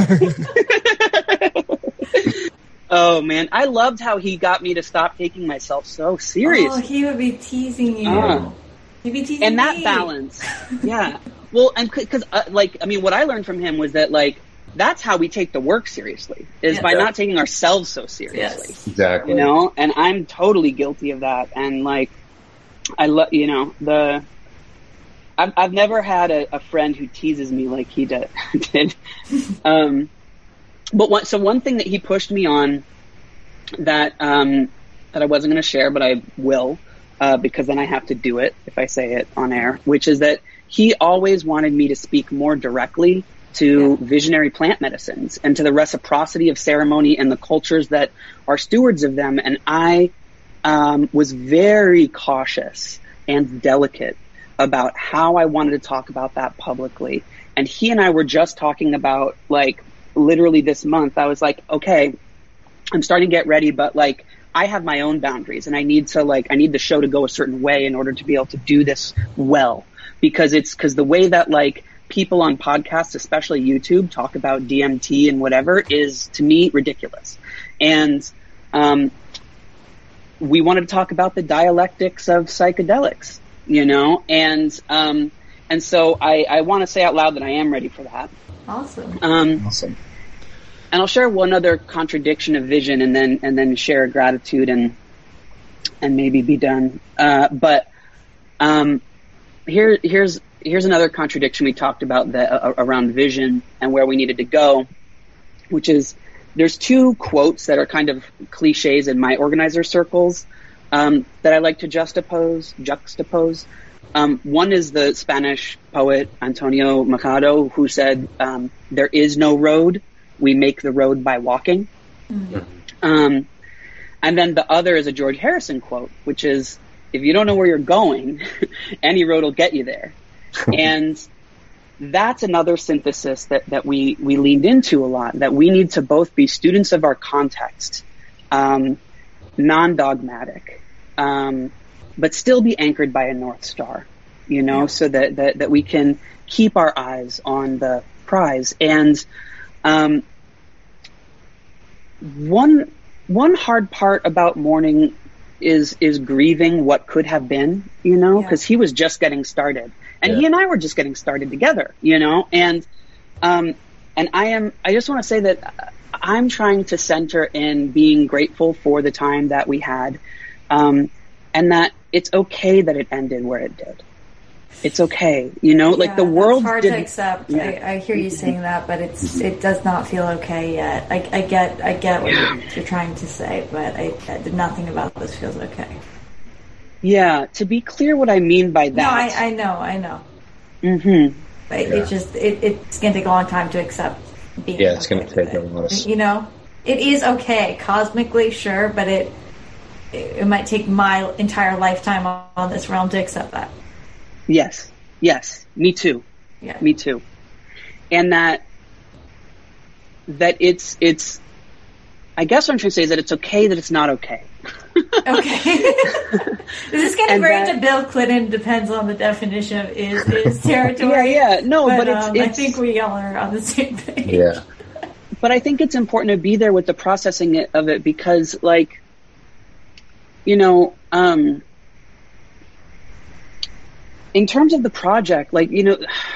oh man, I loved how he got me to stop taking myself so seriously. Oh, he would be teasing you. Ah. He'd be teasing and that me. balance, yeah. Well, and because uh, like I mean, what I learned from him was that like that's how we take the work seriously is Yeah. by Yeah. not taking ourselves so seriously. Yes. Exactly. You know, and I'm totally guilty of that. And like, I love you know the. I've I've never had a, a friend who teases me like he did. did. Um, but one, so one thing that he pushed me on that um that I wasn't going to share, but I will. Uh, because then I have to do it if I say it on air, which is that he always wanted me to speak more directly to yeah. visionary plant medicines and to the reciprocity of ceremony and the cultures that are stewards of them. And I um, was very cautious and delicate about how I wanted to talk about that publicly. And he and I were just talking about, like, literally this month, I was like, okay, I'm starting to get ready, but like, I have my own boundaries and I need to like, I need the show to go a certain way in order to be able to do this well, because it's, cause the way that like people on podcasts, especially YouTube, talk about D M T and whatever is to me ridiculous. And, um, we wanted to talk about the dialectics of psychedelics, you know, and, um, and so I, I want to say out loud that I am ready for that. Awesome. Um, awesome. And I'll share one other contradiction of vision, and then and then share gratitude, and and maybe be done. Uh, but um, here here's here's another contradiction we talked about that, uh, around vision and where we needed to go, which is there's two quotes that are kind of cliches in my organizer circles um, that I like to juxtapose. Juxtapose. Um, one is the Spanish poet Antonio Machado, who said, um, "There is no road. We make the road by walking." Mm-hmm. Um, and then the other is a George Harrison quote, which is, if you don't know where you're going, any road will get you there. And that's another synthesis that, that we, we leaned into a lot, that we need to both be students of our context, um, non-dogmatic, um, but still be anchored by a North Star, you know, yeah. so that, that, that we can keep our eyes on the prize. And um, one one hard part about mourning is is grieving what could have been, you know, because yeah. he was just getting started, and yeah. he and I were just getting started together, you know, and um, and I am I just want to say that I'm trying to center in being grateful for the time that we had, um, and that it's okay that it ended where it did. It's okay, you know, yeah, like the world. It's hard didn't, to accept. Yeah. I, I hear you saying that, but it's it does not feel okay yet. I, I get I get what you're, you're trying to say, but I, I, nothing about this feels okay. Yeah, to be clear, what I mean by that. No, I, I know, I know. Mm-hmm. But yeah. it just it, it's going to take a long time to accept being. Yeah, it's okay going to take a long time. You know, it is okay cosmically, sure, but it it, it might take my entire lifetime on, on this realm to accept that. Yes. Yes. Me too. Yeah. Me too. And that, that it's, it's, I guess what I'm trying to say is that it's okay that it's not okay. Okay. Is this getting very that, into Bill Clinton? Depends on the definition of is, is territory. Yeah, yeah. No, but, but it's, um, it's, I think we all are on the same page. Yeah. But I think it's important to be there with the processing of it because, like, you know, um, in terms of the project, like, you know,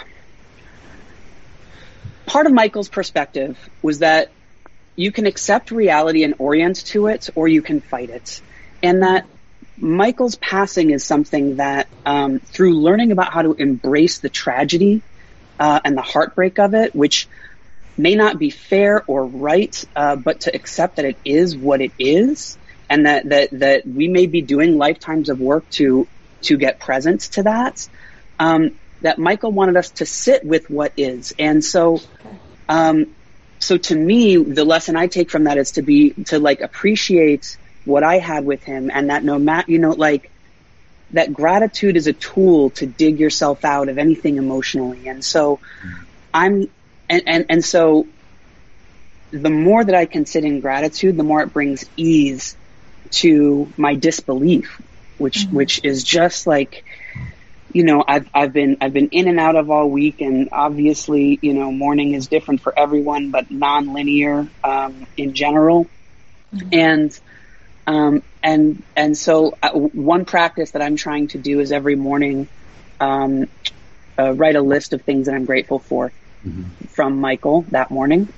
part of Michael's perspective was that you can accept reality and orient to it, or you can fight it. And that Michael's passing is something that, um, through learning about how to embrace the tragedy uh, and the heartbreak of it, which may not be fair or right, uh, but to accept that it is what it is, and that, that, that we may be doing lifetimes of work to to get present to that, um, that Michael wanted us to sit with what is. And so, um, so to me, the lesson I take from that is to be, to like appreciate what I had with him, and that no matter, you know, like that gratitude is a tool to dig yourself out of anything emotionally. And so I'm, and, and, and so the more that I can sit in gratitude, the more it brings ease to my disbelief, which, mm-hmm. which is just like, you know, I've, I've been, I've been in and out of all week, and obviously, you know, morning is different for everyone, but non-linear, um, in general. Mm-hmm. And, um, and, and so uh, one practice that I'm trying to do is every morning, um, uh, write a list of things that I'm grateful for mm-hmm. from Michael that morning.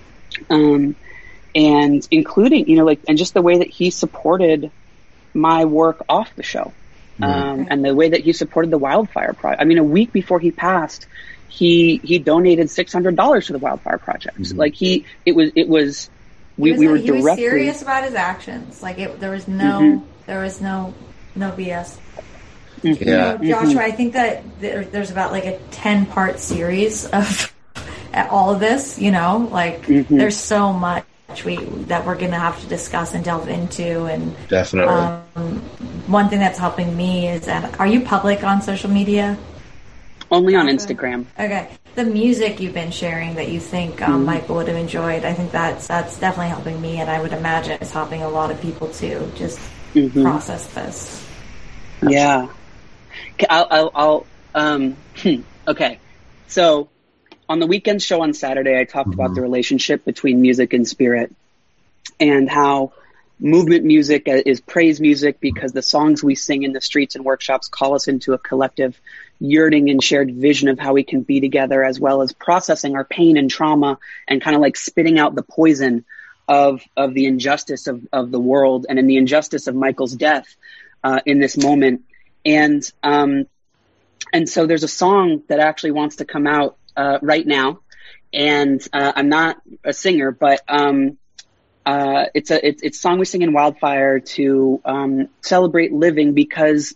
Um, and including, you know, like, and just the way that he supported my work off the show. Um, and the way that he supported the Wildfire Project. I mean, a week before he passed, he, he donated six hundred dollars to the Wildfire Project. Mm-hmm. Like he, it was, it was, we, was we were he directly. was serious about his actions. Like it, there was no, mm-hmm. there was no, no B S. Yeah. You know, Joshua, Mm-hmm. I think that there, there's about like a ten part series of all of this, you know, like mm-hmm. there's so much we, that we're going to have to discuss and delve into. And definitely. Um, one thing that's helping me is that, are you public on social media? Only on Instagram. Okay. The music you've been sharing that you think um, mm-hmm. Michael would have enjoyed, I think that's that's definitely helping me, and I would imagine it's helping a lot of people too, just mm-hmm. process this. Yeah. I'll, I'll, I'll um, okay. So on the weekend show on Saturday, I talked mm-hmm. about the relationship between music and spirit, and how movement music is praise music because the songs we sing in the streets and workshops call us into a collective yearning and shared vision of how we can be together, as well as processing our pain and trauma and kind of like spitting out the poison of, of the injustice of, of the world and in the injustice of Michael's death, uh, in this moment. And, um, and so there's a song that actually wants to come out, uh, right now. And, uh, I'm not a singer, but, um, Uh, it's a it's, it's a song we sing in Wildfire to um, celebrate living because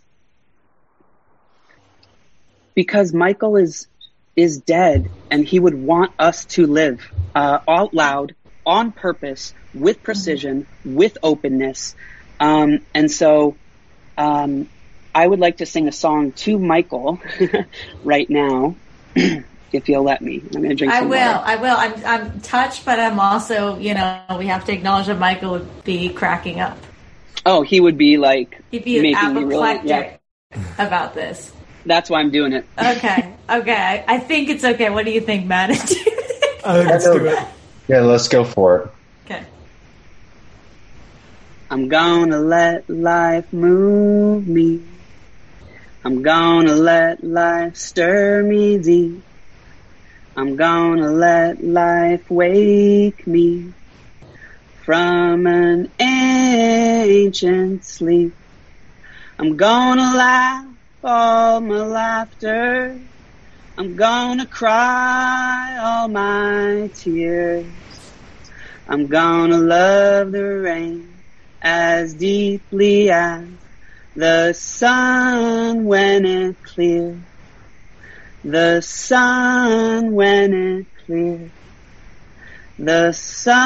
because Michael is is dead, and he would want us to live uh, out loud, on purpose, with precision, with openness, um, and so um, I would like to sing a song to Michael right now. If you'll let me, I'm going to drink I some will. water. I will. I'm, I'm touched, but I'm also, you know, we have to acknowledge that Michael would be cracking up. Oh, he would be like He'd be making me really, apoplectic yeah. about this. That's why I'm doing it. Okay. Okay. I, I think it's okay. What do you think, Matt? I think let's do it. Yeah, let's go for it. Okay. I'm gonna let life move me. I'm gonna let life stir me deep. I'm gonna let life wake me from an ancient sleep. I'm gonna laugh all my laughter. I'm gonna cry all my tears. I'm gonna love the rain as deeply as the sun when it clears. The sun when it clears. The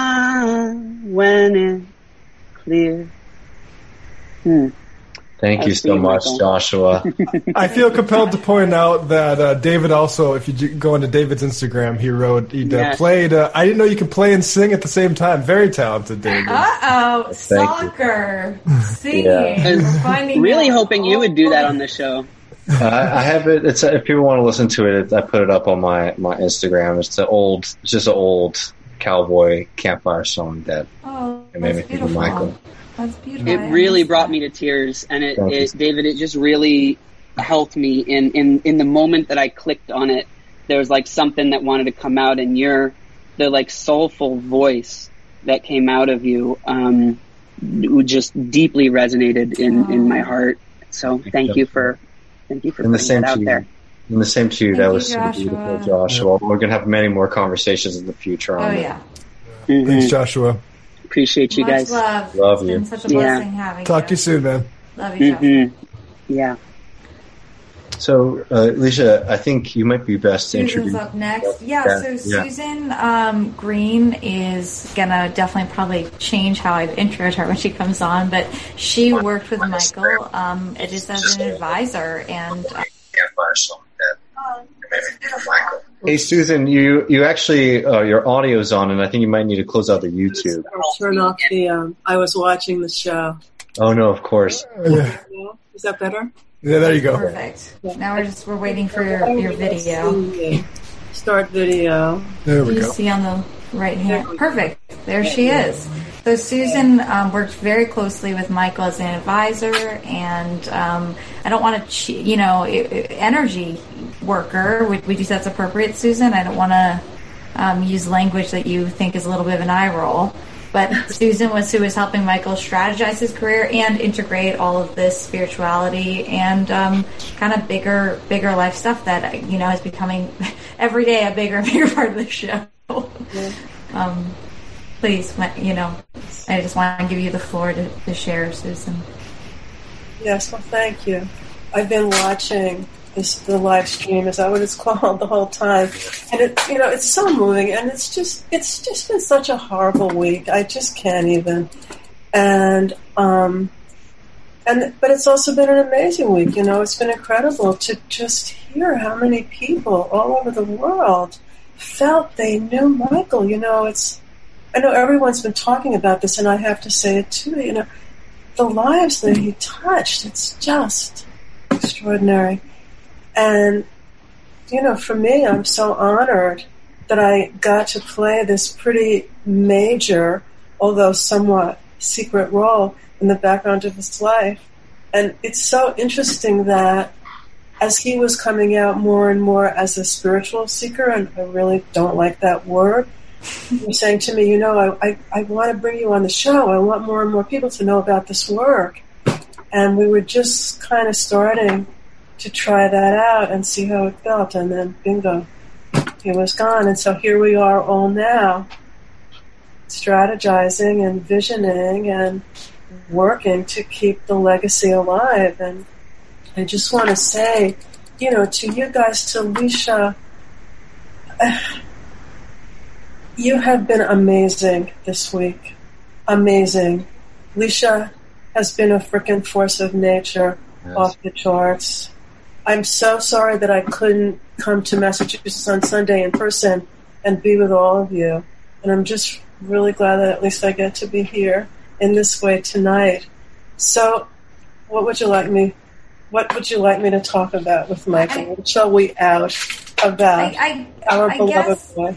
sun when it clears. Hmm. Thank you so much, Joshua. I feel compelled to point out that uh, David also, if you go into David's Instagram, he wrote, he uh, Yes. played, uh, I didn't know you could play and sing at the same time. Very talented, David. Uh-oh. Thank Soccer. Singing. Yeah. We're finding Really out. hoping you would do that on the show. Uh, I have it. It's if people want to listen to it, I put it up on my, my Instagram. It's an old, it's just an old cowboy campfire song that Oh, it made me that's think of beautiful. Michael. That's beautiful. It really brought me to tears, and it, Thank you. it David, it just really helped me in, in, in the moment that I clicked on it. There was like something that wanted to come out, and your the like soulful voice that came out of you um, just deeply resonated in, Oh. in my heart. So thank you for thank you for And the putting same that out to you. there. And the same to you. Thank that you, was super Joshua. beautiful, Joshua. We're going to have many more conversations in the future on Oh, it. yeah. Mhm. Thanks, Joshua. Appreciate you Much guys. love. Love It's you. been such a Yeah. blessing having Talk to you. you soon, man. Love you, Joshua. Mhm. Yeah. So, uh, Alicia, I think you might be best to Susan's introduce. up next. Yeah, Yeah, so yeah. Susan um, Green is gonna definitely probably change how I've introed her when she comes on, but she worked with Michael um, just as an advisor, and uh, Campfire song that it made me think of Michael. Hey, Susan, you, you actually, uh, your audio's on, and I think you might need to close out the YouTube. I'll turn off the, um, I was watching the show. Oh, no, of course. Yeah. Is that better? Yeah, there you go. Perfect. Now we're just, we're waiting for your, your video. Start video. There we you go. see on the right hand. Perfect. There she is. So Susan um, worked very closely with Michael as an advisor, and um, I don't want to, che- you know, energy worker. Would, would you say that's appropriate, Susan? I don't want to um, use language that you think is a little bit of an eye roll. But Susan was who was helping Michael strategize his career and integrate all of this spirituality and um, kind of bigger, bigger life stuff that, you know, is becoming every day a bigger and bigger part of the show. Yeah. Um, please, you know, I just want to give you the floor to, to share, Susan. Yes, well, thank you. I've been watching this, the live stream, is that what it's called, the whole time, and it, you know, it's so moving, and it's just, it's just been such a horrible week. I just can't even, and um, and but it's also been an amazing week. You know, it's been incredible to just hear how many people all over the world felt they knew Michael. You know, it's, I know everyone's been talking about this, and I have to say it too. You know, the lives that he touched, it's just extraordinary. And, you know, for me, I'm so honored that I got to play this pretty major, although somewhat secret role in the background of his life. And it's so interesting that as he was coming out more and more as a spiritual seeker, and I really don't like that word, he was saying to me, you know, I, I, I want to bring you on the show. I want more and more people to know about this work. And we were just kind of starting to try that out and see how it felt, and then bingo, he was gone. And so here we are all now, strategizing and visioning and working to keep the legacy alive. And I just want to say, you know, to you guys, to Leisha, uh, you have been amazing this week. Amazing. Leisha has been a freaking force of nature, yes, off the charts. I'm so sorry that I couldn't come to Massachusetts on Sunday in person and be with all of you. And I'm just really glad that at least I get to be here in this way tonight. So, what would you like me, what would you like me to talk about with Michael? I, what shall we out about I, I, our I beloved guess, boy?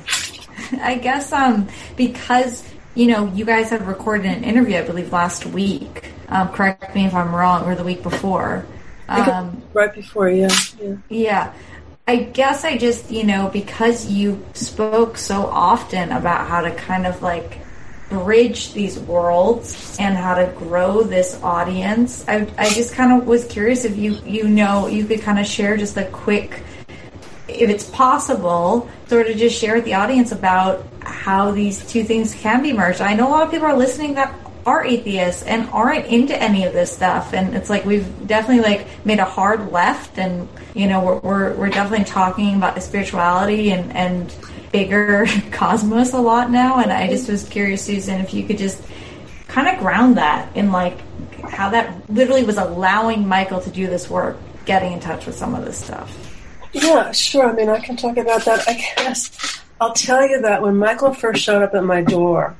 I guess um, because, you know, you guys have recorded an interview, I believe, last week. Um, correct me if I'm wrong, or the week before. Um, right before, yeah, yeah. Yeah. I guess I just, you know, because you spoke so often about how to kind of like bridge these worlds and how to grow this audience, I, I just kind of was curious if you, you know, you could kind of share just a quick, if it's possible, sort of just share with the audience about how these two things can be merged. I know a lot of people are listening that are atheists and aren't into any of this stuff, and it's like we've definitely like made a hard left, and you know we're we're, we're definitely talking about the spirituality and and bigger cosmos a lot now. And I just was curious, Susan, if you could just kind of ground that in like how that literally was allowing Michael to do this work, getting in touch with some of this stuff. Yeah, sure. I mean, I can talk about that. I guess I'll tell you that when Michael first showed up at my door,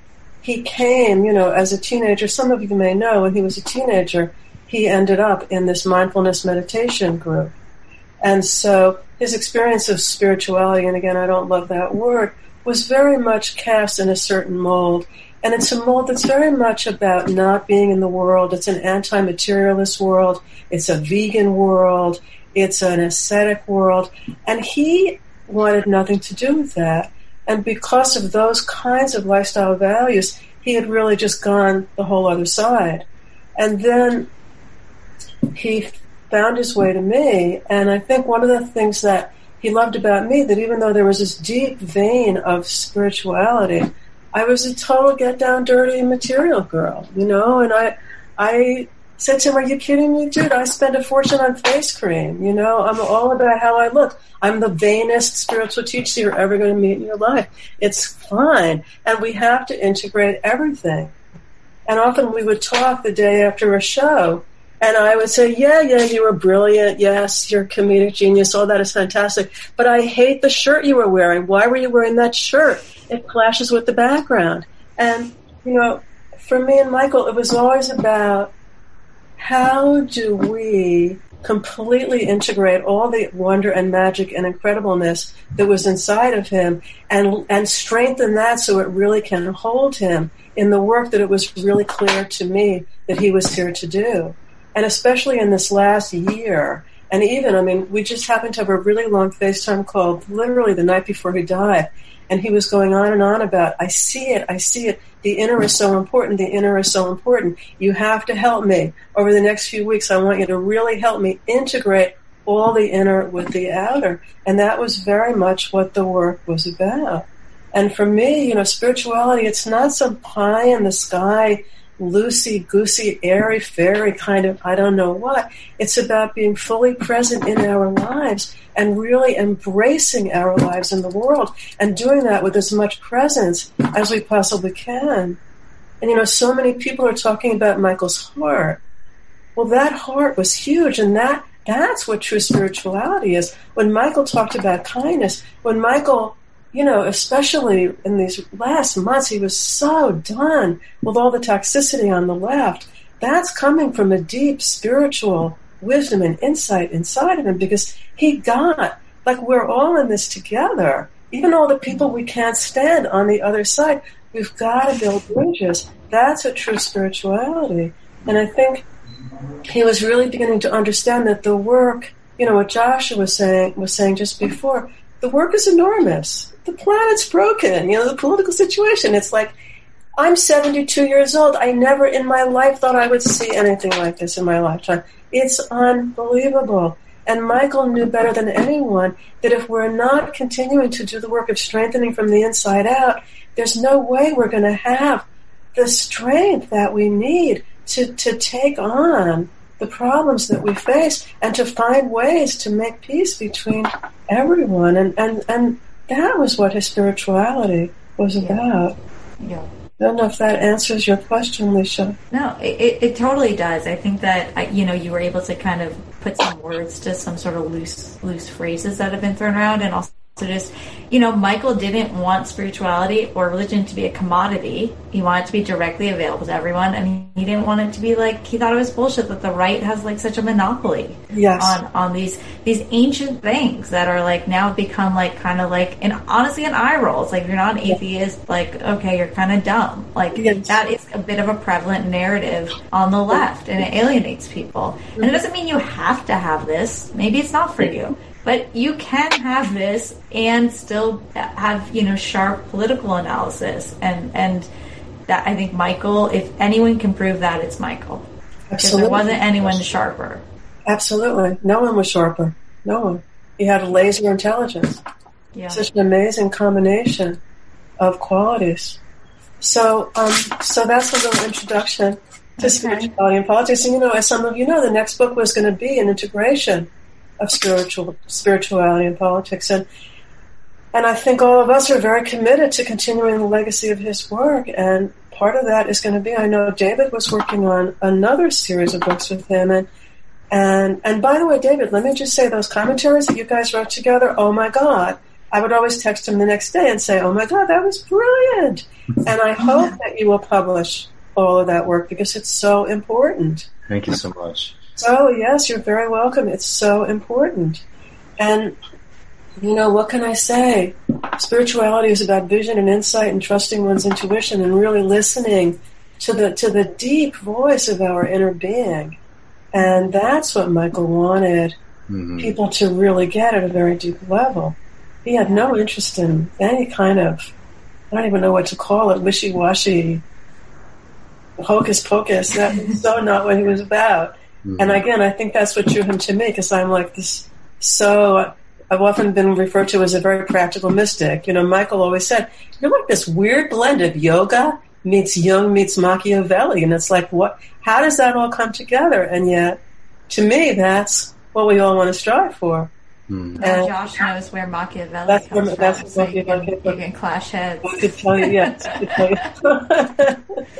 he came, you know, as a teenager. Some of you may know, when he was a teenager, he ended up in this mindfulness meditation group. And so his experience of spirituality, and again, I don't love that word, was very much cast in a certain mold. And it's a mold that's very much about not being in the world. It's an anti-materialist world. It's a vegan world. It's an ascetic world. And he wanted nothing to do with that. And because of those kinds of lifestyle values, he had really just gone the whole other side. And then he found his way to me, and I think one of the things that he loved about me, that even though there was this deep vein of spirituality, I was a total get-down dirty material girl, you know, and I I said to him, are you kidding me, dude? I spend a fortune on face cream, you know, I'm all about how I look. I'm the vainest spiritual teacher you're ever going to meet in your life. It's fine. And we have to integrate everything. And often we would talk the day after a show, And I would say, yeah, yeah, you were brilliant. Yes, you're a comedic genius. All that is fantastic. But I hate the shirt you were wearing. Why were you wearing that shirt? It clashes with the background. And, you know, for me and Michael, it was always about how do we completely integrate all the wonder and magic and incredibleness that was inside of him and and strengthen that so it really can hold him in the work that it was really clear to me that he was here to do. And especially in this last year, and even, I mean, we just happened to have a really long FaceTime call literally the night before he died, and he was going on and on about, I see it, I see it, the inner is so important, the inner is so important. You have to help me. Over the next few weeks, I want you to really help me integrate all the inner with the outer. And that was very much what the work was about. And for me, you know, spirituality, it's not some pie in the sky, loosey-goosey, airy-fairy kind of I don't know what. It's about being fully present in our lives and really embracing our lives in the world and doing that with as much presence as we possibly can. And, you know, so many people are talking about Michael's heart. Well, that heart was huge, and that that's what true spirituality is. When Michael talked about kindness, when Michael... You know, especially in these last months, he was so done with all the toxicity on the left. That's coming from a deep spiritual wisdom and insight inside of him because he got, like, we're all in this together. Even all the people we can't stand on the other side, we've got to build bridges. That's a true spirituality. And I think he was really beginning to understand that the work, you know, what Joshua was saying, was saying just before, the work is enormous. The planet's broken, you know, the political situation. It's like, I'm seventy-two years old. I never in my life thought I would see anything like this in my lifetime. It's unbelievable. And Michael knew better than anyone that if we're not continuing to do the work of strengthening from the inside out, there's no way we're going to have the strength that we need to, to take on the problems that we face and to find ways to make peace between everyone. And, and, and that was what his spirituality was about. Yeah. I don't know if that answers your question, Leisha. No, it, it totally does. I think that, you know, you were able to kind of put some words to some sort of loose loose phrases that have been thrown around, and also just, you know, Michael didn't want spirituality or religion to be a commodity. He wanted it to be directly available to everyone, and he didn't want it to be like, he thought it was bullshit that the right has like such a monopoly yes. on, on these these ancient things that are like now become like kind of like, and honestly an eye roll. It's like, if you're not an atheist, like, okay, you're kind of dumb. Like yes. that is a bit of a prevalent narrative on the left, and it alienates people. Mm-hmm. And it doesn't mean you have to have this. Maybe it's not for you. But you can have this and still have, you know, sharp political analysis. And, and that, I think Michael, if anyone can prove that, it's Michael. Because Absolutely. there wasn't anyone sharper. Absolutely. No one was sharper. No one. He had a laser intelligence. Yeah. Such an amazing combination of qualities. So, um, so that's a little introduction to okay. spirituality and politics. And, you know, as some of you know, the next book was going to be an integration of spiritual spirituality and politics, and and I think all of us are very committed to continuing the legacy of his work. And part of that is going to be, I know David was working on another series of books with him, and and and by the way, David, let me just say those commentaries that you guys wrote together. Oh my God! I would always text him the next day and say, "Oh my God, that was brilliant!" And I hope that you will publish all of that work because it's so important. Thank you so much. Oh, yes, you're very welcome. It's so important. And, you know, what can I say? Spirituality is about vision and insight and trusting one's intuition and really listening to the to the deep voice of our inner being. And that's what Michael wanted mm-hmm. people to really get at a very deep level. He had no interest in any kind of, I don't even know what to call it, wishy-washy, hocus-pocus. That's so not what he was about. Mm-hmm. And again, I think that's what drew him to me, because I'm like this, so I've often been referred to as a very practical mystic. You know, Michael always said, you're like this weird blend of yoga meets Jung meets Machiavelli. And it's like, what? How does that all come together? And yet, to me, that's what we all want to strive for. Mm-hmm. And Josh knows where Machiavelli that's comes where, that's from, so you can, you can clash heads. I could tell you, yes. I could tell you.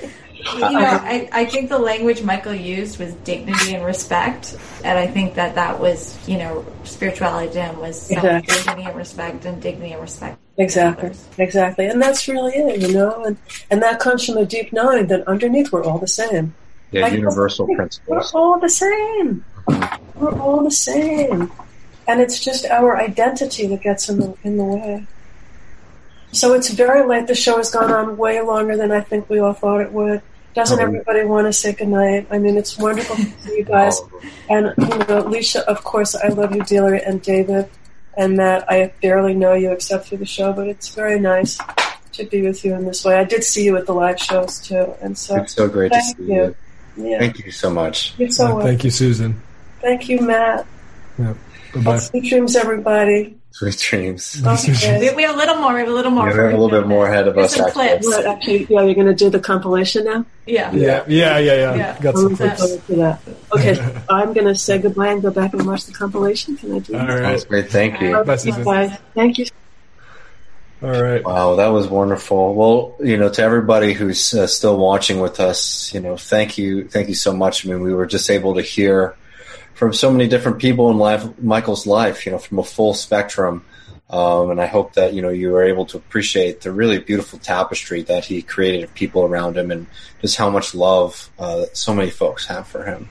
You know, I, I think the language Michael used was dignity and respect, and I think that that was, you know, spirituality to him was Exactly. dignity and respect, and dignity and respect. Exactly, exactly, and that's really it, you know, and and that comes from a deep knowing that underneath we're all the same. Yeah, Like, universal we're principles. all the same. We're all the same, and it's just our identity that gets in the in the way. So it's very late. The show has gone on way longer than I think we all thought it would. Doesn't Oh. everybody want to say goodnight? I mean, it's wonderful to see you guys. And, you know, Alicia, of course, I love you dearly, and David, and Matt, I barely know you except through the show, but it's very nice to be with you in this way. I did see you at the live shows, too. And so, It's so great to thank see you. you. Yeah. Thank you so much. You're so welcome. Thank you, Susan. Thank you, Matt. Yeah. Bye-bye. Sweet dreams, everybody. Sweet dreams. Okay. We, we have a little more. We have a little more. Yeah, we have a little bit more ahead of There's us, some actually. clips. What, actually, yeah, you're going to do the compilation now? Yeah. Yeah, yeah, yeah, yeah. Yeah. Got I'm some looking clips. forward to that. Okay, I'm going to say goodbye and go back and watch the compilation. Can I do All that? right. That's great. Thank you. Love you guys. Thank you. All right. Wow, that was wonderful. Well, you know, to everybody who's uh, still watching with us, you know, thank you, thank you so much. I mean, we were just able to hear from so many different people in life, Michael's life, you know, from a full spectrum. Um, and I hope that, you know, you were able to appreciate the really beautiful tapestry that he created of people around him, and just how much love uh, so many folks have for him.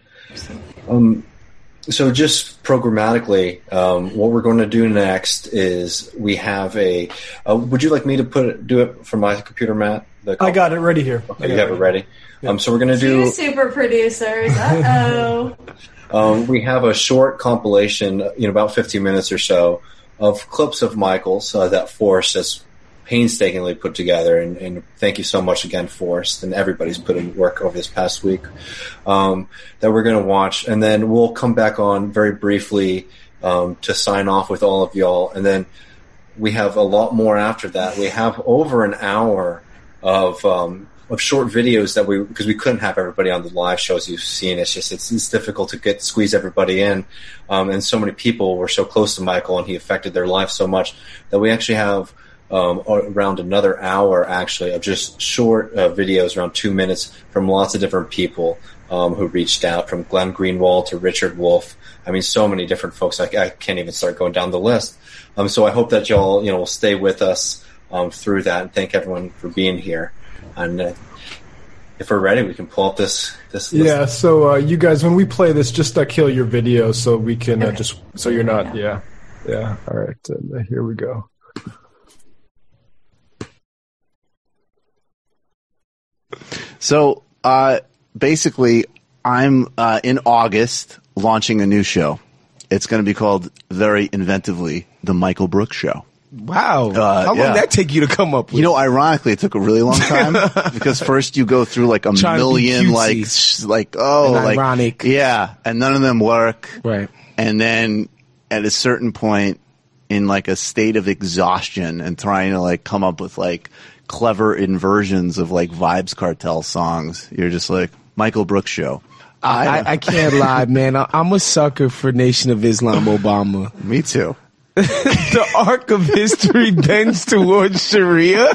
Um, so just programmatically, um, what we're going to do next is we have a, uh, would you like me to put it, do it from my computer, Matt? The I got it ready here. Okay, you have it ready. Um, so we're going to Two do, super producers. Uh oh. um, we have a short compilation, you know, about fifteen minutes or so, of clips of Michael's uh, that Forrest has painstakingly put together. And, and thank you so much again, Forrest, and everybody's put in work over this past week, um, that we're going to watch. And then we'll come back on very briefly um, to sign off with all of y'all. And then we have a lot more after that. We have over an hour of um, of short videos that we, because we couldn't have everybody on the live shows you've seen. It's just, it's, it's difficult to get, squeeze everybody in. Um, and so many people were so close to Michael, and he affected their life so much that we actually have um, around another hour actually of just short uh, videos, around two minutes, from lots of different people um, who reached out, from Glenn Greenwald to Richard Wolff. I mean, so many different folks. I, I can't even start going down the list. Um, so I hope that y'all, you know, will stay with us um, through that, and thank everyone for being here. And uh, if we're ready, we can pull up this. this list. Yeah, so uh, you guys, when we play this, just uh, kill your video so we can uh, just, so you're not, yeah. Yeah, all right, uh, here we go. So, uh, basically, I'm uh, in August launching a new show. It's going to be called, very inventively, The Michael Brooks Show. Wow. Uh, How long yeah. did that take you to come up with? You know, ironically, it took a really long time because first you go through like a Trying to be million, cutesy like, sh- like, oh, and like, ironic. yeah, and none of them work. Right. And then at a certain point, in like a state of exhaustion and trying to like come up with like clever inversions of like Vibes Cartel songs, you're just like, Michael Brooks Show. I, I, I can't lie, man. I, I'm a sucker for Nation of Islam Obama. Me too. The arc of history bends towards Sharia.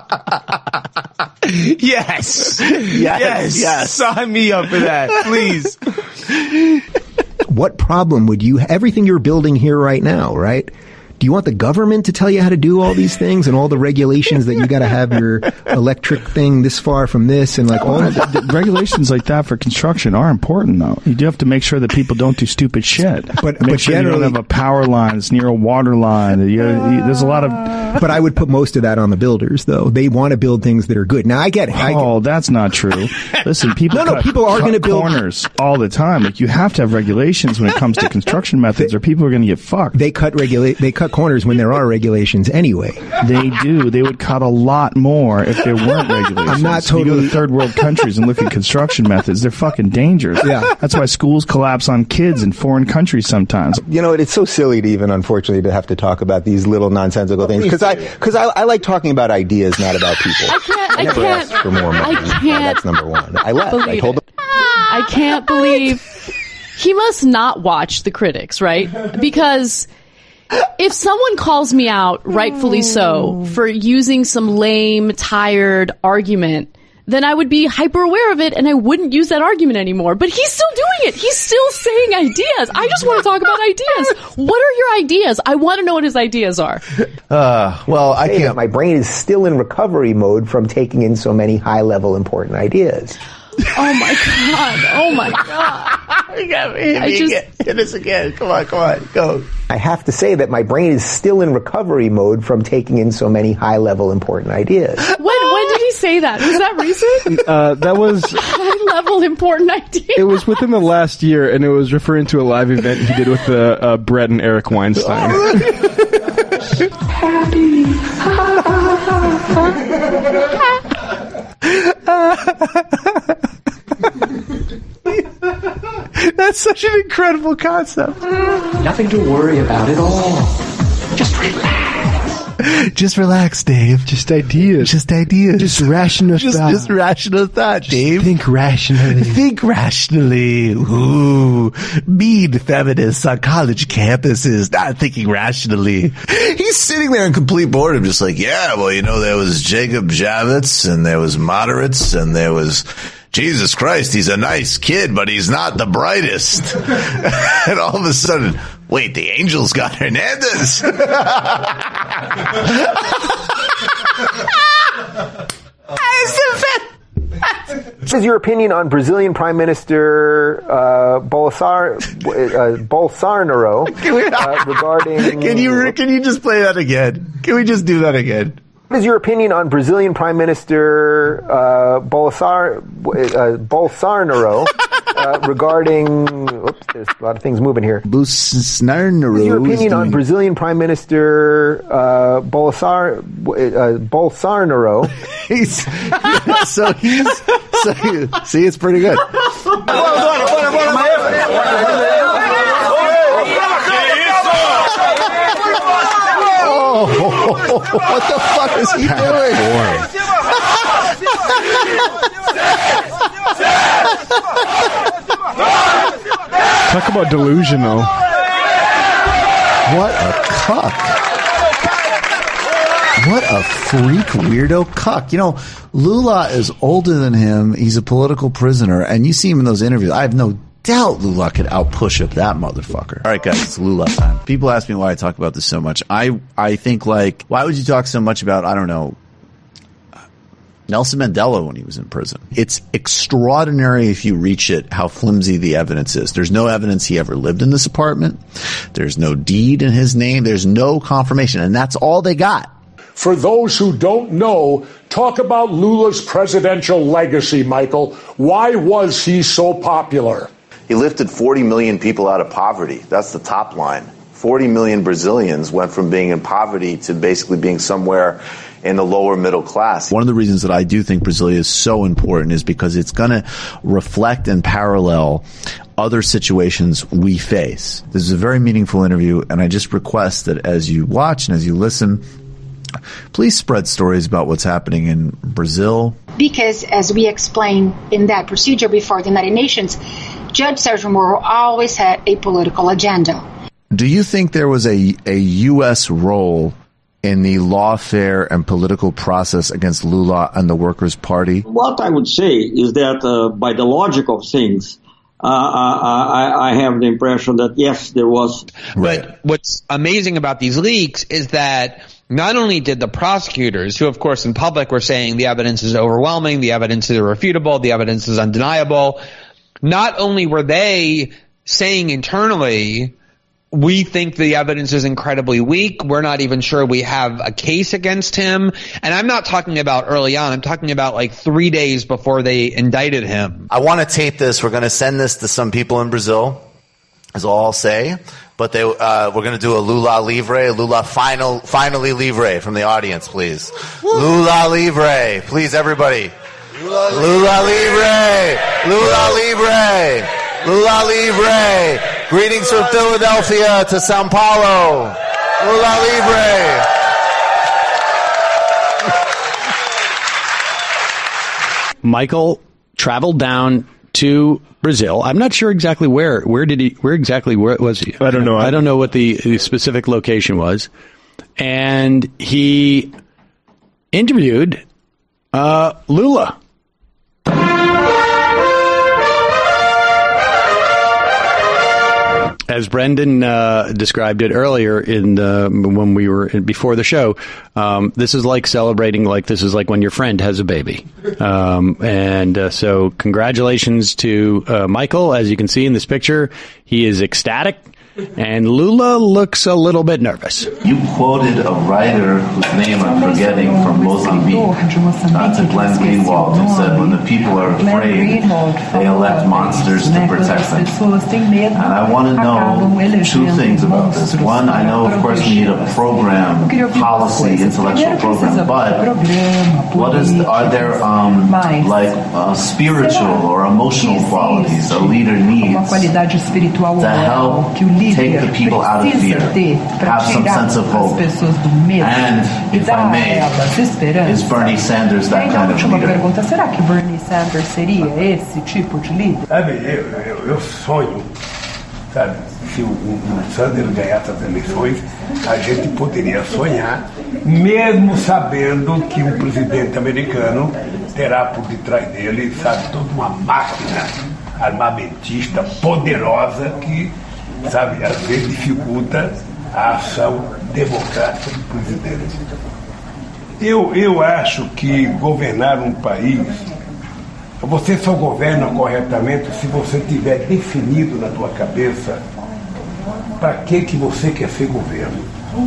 Yes. Yes. Yes. Yes. Sign me up for that, please. What problem would you, everything you're building here right now, right? Do you want the government to tell you how to do all these things and all the regulations that you got to have your electric thing this far from this and like all Well, of the, the regulations like that for construction are important, though. You do have to make sure that people don't do stupid shit. But- make but sure you don't generally- have a power line that's near a water line. You, you, there's a lot of. But I would put most of that on the builders, though. They want to build things that are good. Now I get it. I Oh, that's not true. Listen, people No, no, cut- people are cut gonna build- corners all the time. Like you have to have regulations when it comes to construction methods, or people are going to get fucked. They cut regulate. They cut corners when there are regulations anyway. They do. They would cut a lot more if there weren't regulations. I'm not You go totally- to third world countries and look at construction methods. They're fucking dangerous. Yeah. That's why schools collapse on kids in foreign countries sometimes. You know, it's so silly to even, unfortunately, to have to talk about these little nonsensical things because I because I, I like talking about ideas, not about people. I can't. I never can't. asked for more money. I can't. That's number one. I left. I believe told them. it. I can't believe he must not watch The Critics, right? Because if someone calls me out, rightfully so, for using some lame, tired argument then I would be hyper aware of it and I wouldn't use that argument anymore. But he's still doing it. He's still saying ideas. I just want to talk about ideas. What are your ideas? I want to know what his ideas are. Uh, well, I can't. My brain is still in recovery mode from taking in so many high-level important ideas. Oh my god! Oh my god! You got me. I just, hit us again. Come on, come on, go. I have to say that my brain is still in recovery mode from taking in so many high-level important ideas. When when did he say that? Was that recent? Uh, that was high-level important ideas. It was within the last year, and it was referring to a live event he did with uh, uh, Brett and Eric Weinstein. Happy. That's such an incredible concept. Nothing to worry about at all. Just relax. Just relax, Dave. Just ideas. Just ideas. Just rational just, thought. Just rational thought, just Dave. Think rationally. Think rationally. Ooh, mean feminists on college campuses not thinking rationally. He's sitting there in complete boredom, just like, yeah, well, you know, there was Jacob Javits, and there was moderates, and there was... Jesus Christ, he's a nice kid, but he's not the brightest. And all of a sudden, wait, the Angels got Hernandez. What is your opinion on Brazilian Prime Minister uh, Bolsar, uh, Bolsonaro uh, regarding... Can you, can you just play that again? Can we just do that again? What is your opinion on Brazilian Prime Minister uh, Bolsar, uh, Bolsonaro uh, regarding... Oops, there's a lot of things moving here. Bolsonaro. What is your opinion on Brazilian Prime Minister uh, Bolsar, uh, Bolsonaro? he's, so he's... So he, see, it's pretty good. Oh, what the fuck is he doing? Talk about delusional. What a cuck. What a freak weirdo cuck. You know, Lula is older than him. He's a political prisoner. And you see him in those interviews. I have no doubt Lula could outpush up that motherfucker. All right, guys, it's Lula time. People ask me why I talk about this so much. I, I think, like, why would you talk so much about, I don't know, Nelson Mandela when he was in prison? It's extraordinary if you reach it how flimsy the evidence is. There's no evidence he ever lived in this apartment. There's no deed in his name. There's no confirmation. And that's all they got. For those who don't know, talk about Lula's presidential legacy, Michael. Why was he so popular? He lifted forty million people out of poverty. That's the top line. forty million Brazilians went from being in poverty to basically being somewhere in the lower middle class. One of the reasons that I do think Brasilia is so important is because it's going to reflect and parallel other situations we face. This is a very meaningful interview, and I just request that as you watch and as you listen, please spread stories about what's happening in Brazil. Because, as we explained in that procedure before the United Nations, Judge Sergio Moro always had a political agenda. Do you think there was a, a U S role in the lawfare and political process against Lula and the Workers' Party? What I would say is that uh, by the logic of things, uh, I, I have the impression that, yes, there was. Right. But what's amazing about these leaks is that not only did the prosecutors, who of course in public were saying the evidence is overwhelming, the evidence is irrefutable, the evidence is undeniable, not only were they saying internally, we think the evidence is incredibly weak, we're not even sure we have a case against him. And I'm not talking about early on, I'm talking about like three days before they indicted him. I want to tape this. We're going to send this to some people in Brazil, is all I'll say. But they, uh, we're going to do a Lula Livre, Lula final, finally Livre from the audience, please. Lula Livre, please, everybody. Lula, Lula Livre, Lula Livre, Lula Livre. Greetings from Philadelphia to Sao Paulo. Lula Livre. Michael traveled down to Brazil. I'm not sure exactly where. Where did he? Where exactly? Where was he? I don't know. I don't know what the, the specific location was. And he interviewed uh, Lula. as Brendan uh, described it earlier in the, when we were in, before the show, um, this is like celebrating, like this is like when your friend has a baby. Um, and uh, so congratulations to uh, Michael. As you can see in this picture, he is ecstatic. And Lula looks a little bit nervous. You quoted a writer whose name I'm forgetting from Mozambique, uh, to Glenn Greenwald, who said, when the people are afraid, they elect monsters to protect them. And I want to know two things about this. One, I know, of course, we need a program, policy, intellectual program, but what is, are there um, like uh, spiritual or emotional qualities a leader needs to help take the people out of fear, have some sense of hope, and, if I may, is Bernie Sanders that kind of leader? Será que Bernie Sanders seria esse tipo de líder? Sabe, eu, eu, eu sonho, sabe, se o, o Sanders ganhasse as eleições, a gente poderia sonhar, mesmo sabendo que o presidente americano terá por detrás dele, sabe, toda uma máquina armamentista poderosa que, sabe, às vezes dificulta a ação democrática do presidente. Eu, eu acho que governar um país, você só governa corretamente se você tiver definido na tua cabeça para que que você quer ser governo,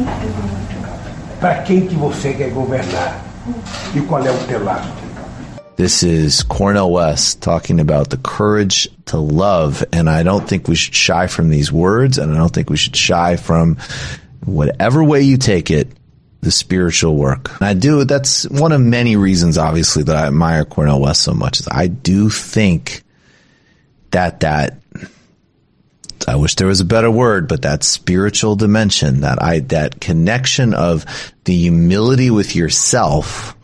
para quem que você quer governar e qual é o teu lado. This is Cornel West talking about the courage to love, and I don't think we should shy from these words, and I don't think we should shy from, whatever way you take it, the spiritual work. And I do, that's one of many reasons, obviously, that I admire Cornel West so much. Is I do think that that, I wish there was a better word, but that spiritual dimension, that I, that connection of the humility with yourself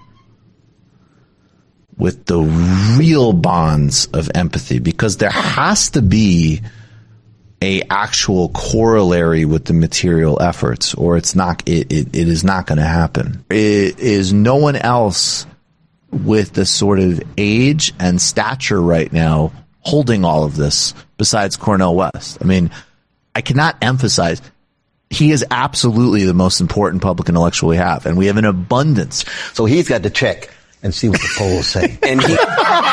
with the real bonds of empathy, because there has to be a actual corollary with the material efforts, or it's not, it, it, it is not going to happen. It is no one else with the sort of age and stature right now holding all of this besides Cornel West. I mean, I cannot emphasize, he is absolutely the most important public intellectual we have, and we have an abundance. So he's got to check and see what the polls say. And he,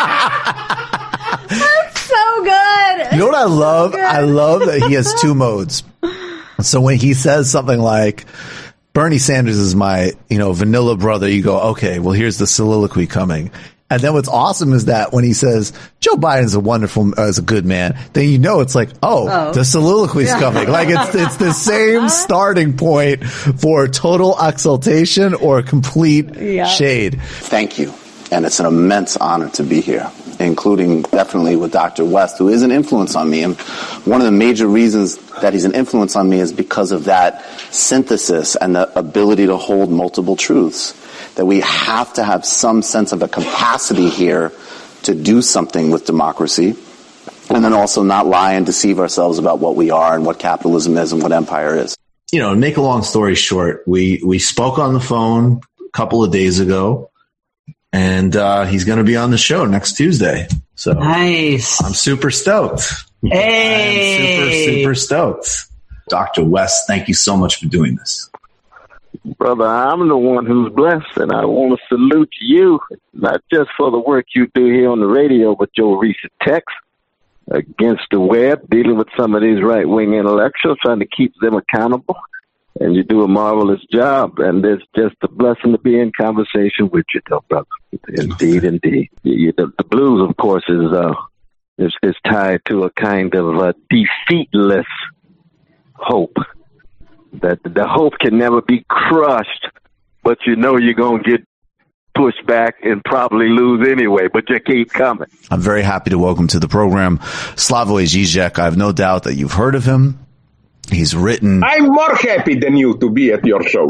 That's so good. you know what I love? So I love that he has two modes. So when he says something like, Bernie Sanders is my, you know, vanilla brother, you go, okay, well, here's the soliloquy coming. And then what's awesome is that when he says Joe Biden's a wonderful, uh, is a good man, then you know it's like, oh, Oh. the soliloquy's Yeah. coming. Like it's it's the same starting point for total exaltation or complete Yeah. shade. Thank you. And it's an immense honor to be here, including definitely with Doctor West, who is an influence on me. And one of the major reasons that he's an influence on me is because of that synthesis and the ability to hold multiple truths. That we have to have some sense of a capacity here to do something with democracy, and then also not lie and deceive ourselves about what we are and what capitalism is and what empire is. You know, make a long story short, we, we spoke on the phone a couple of days ago, and uh, he's going to be on the show next Tuesday. So nice. I'm super stoked. Hey. I'm super, super stoked. Doctor West, thank you so much for doing this. Brother, I'm the one who's blessed, and I want to salute you, not just for the work you do here on the radio, but your recent text against the web, dealing with some of these right-wing intellectuals, trying to keep them accountable. And you do a marvelous job, and it's just a blessing to be in conversation with you, though, brother. Indeed, indeed. You, the, the blues, of course, is, uh, is, is tied to a kind of uh, defeatless hope. That the hope can never be crushed, but you know you're going to get pushed back and probably lose anyway, but you keep coming. I'm very happy to welcome to the program Slavoj Žižek. I have no doubt that you've heard of him. He's written... I'm more happy than you to be at your show.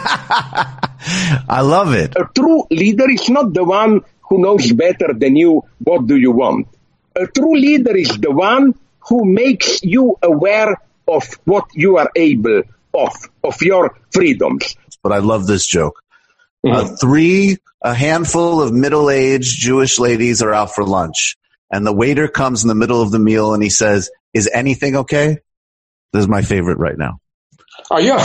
I love it. A true leader is not the one who knows better than you what do you want. A true leader is the one who makes you aware of what you are able of, of your freedoms. But I love this joke. Mm-hmm. Uh, three, a handful of middle-aged Jewish ladies are out for lunch, and the waiter comes in the middle of the meal and he says, "Is anything okay?" This is my favorite right now. Oh, yeah.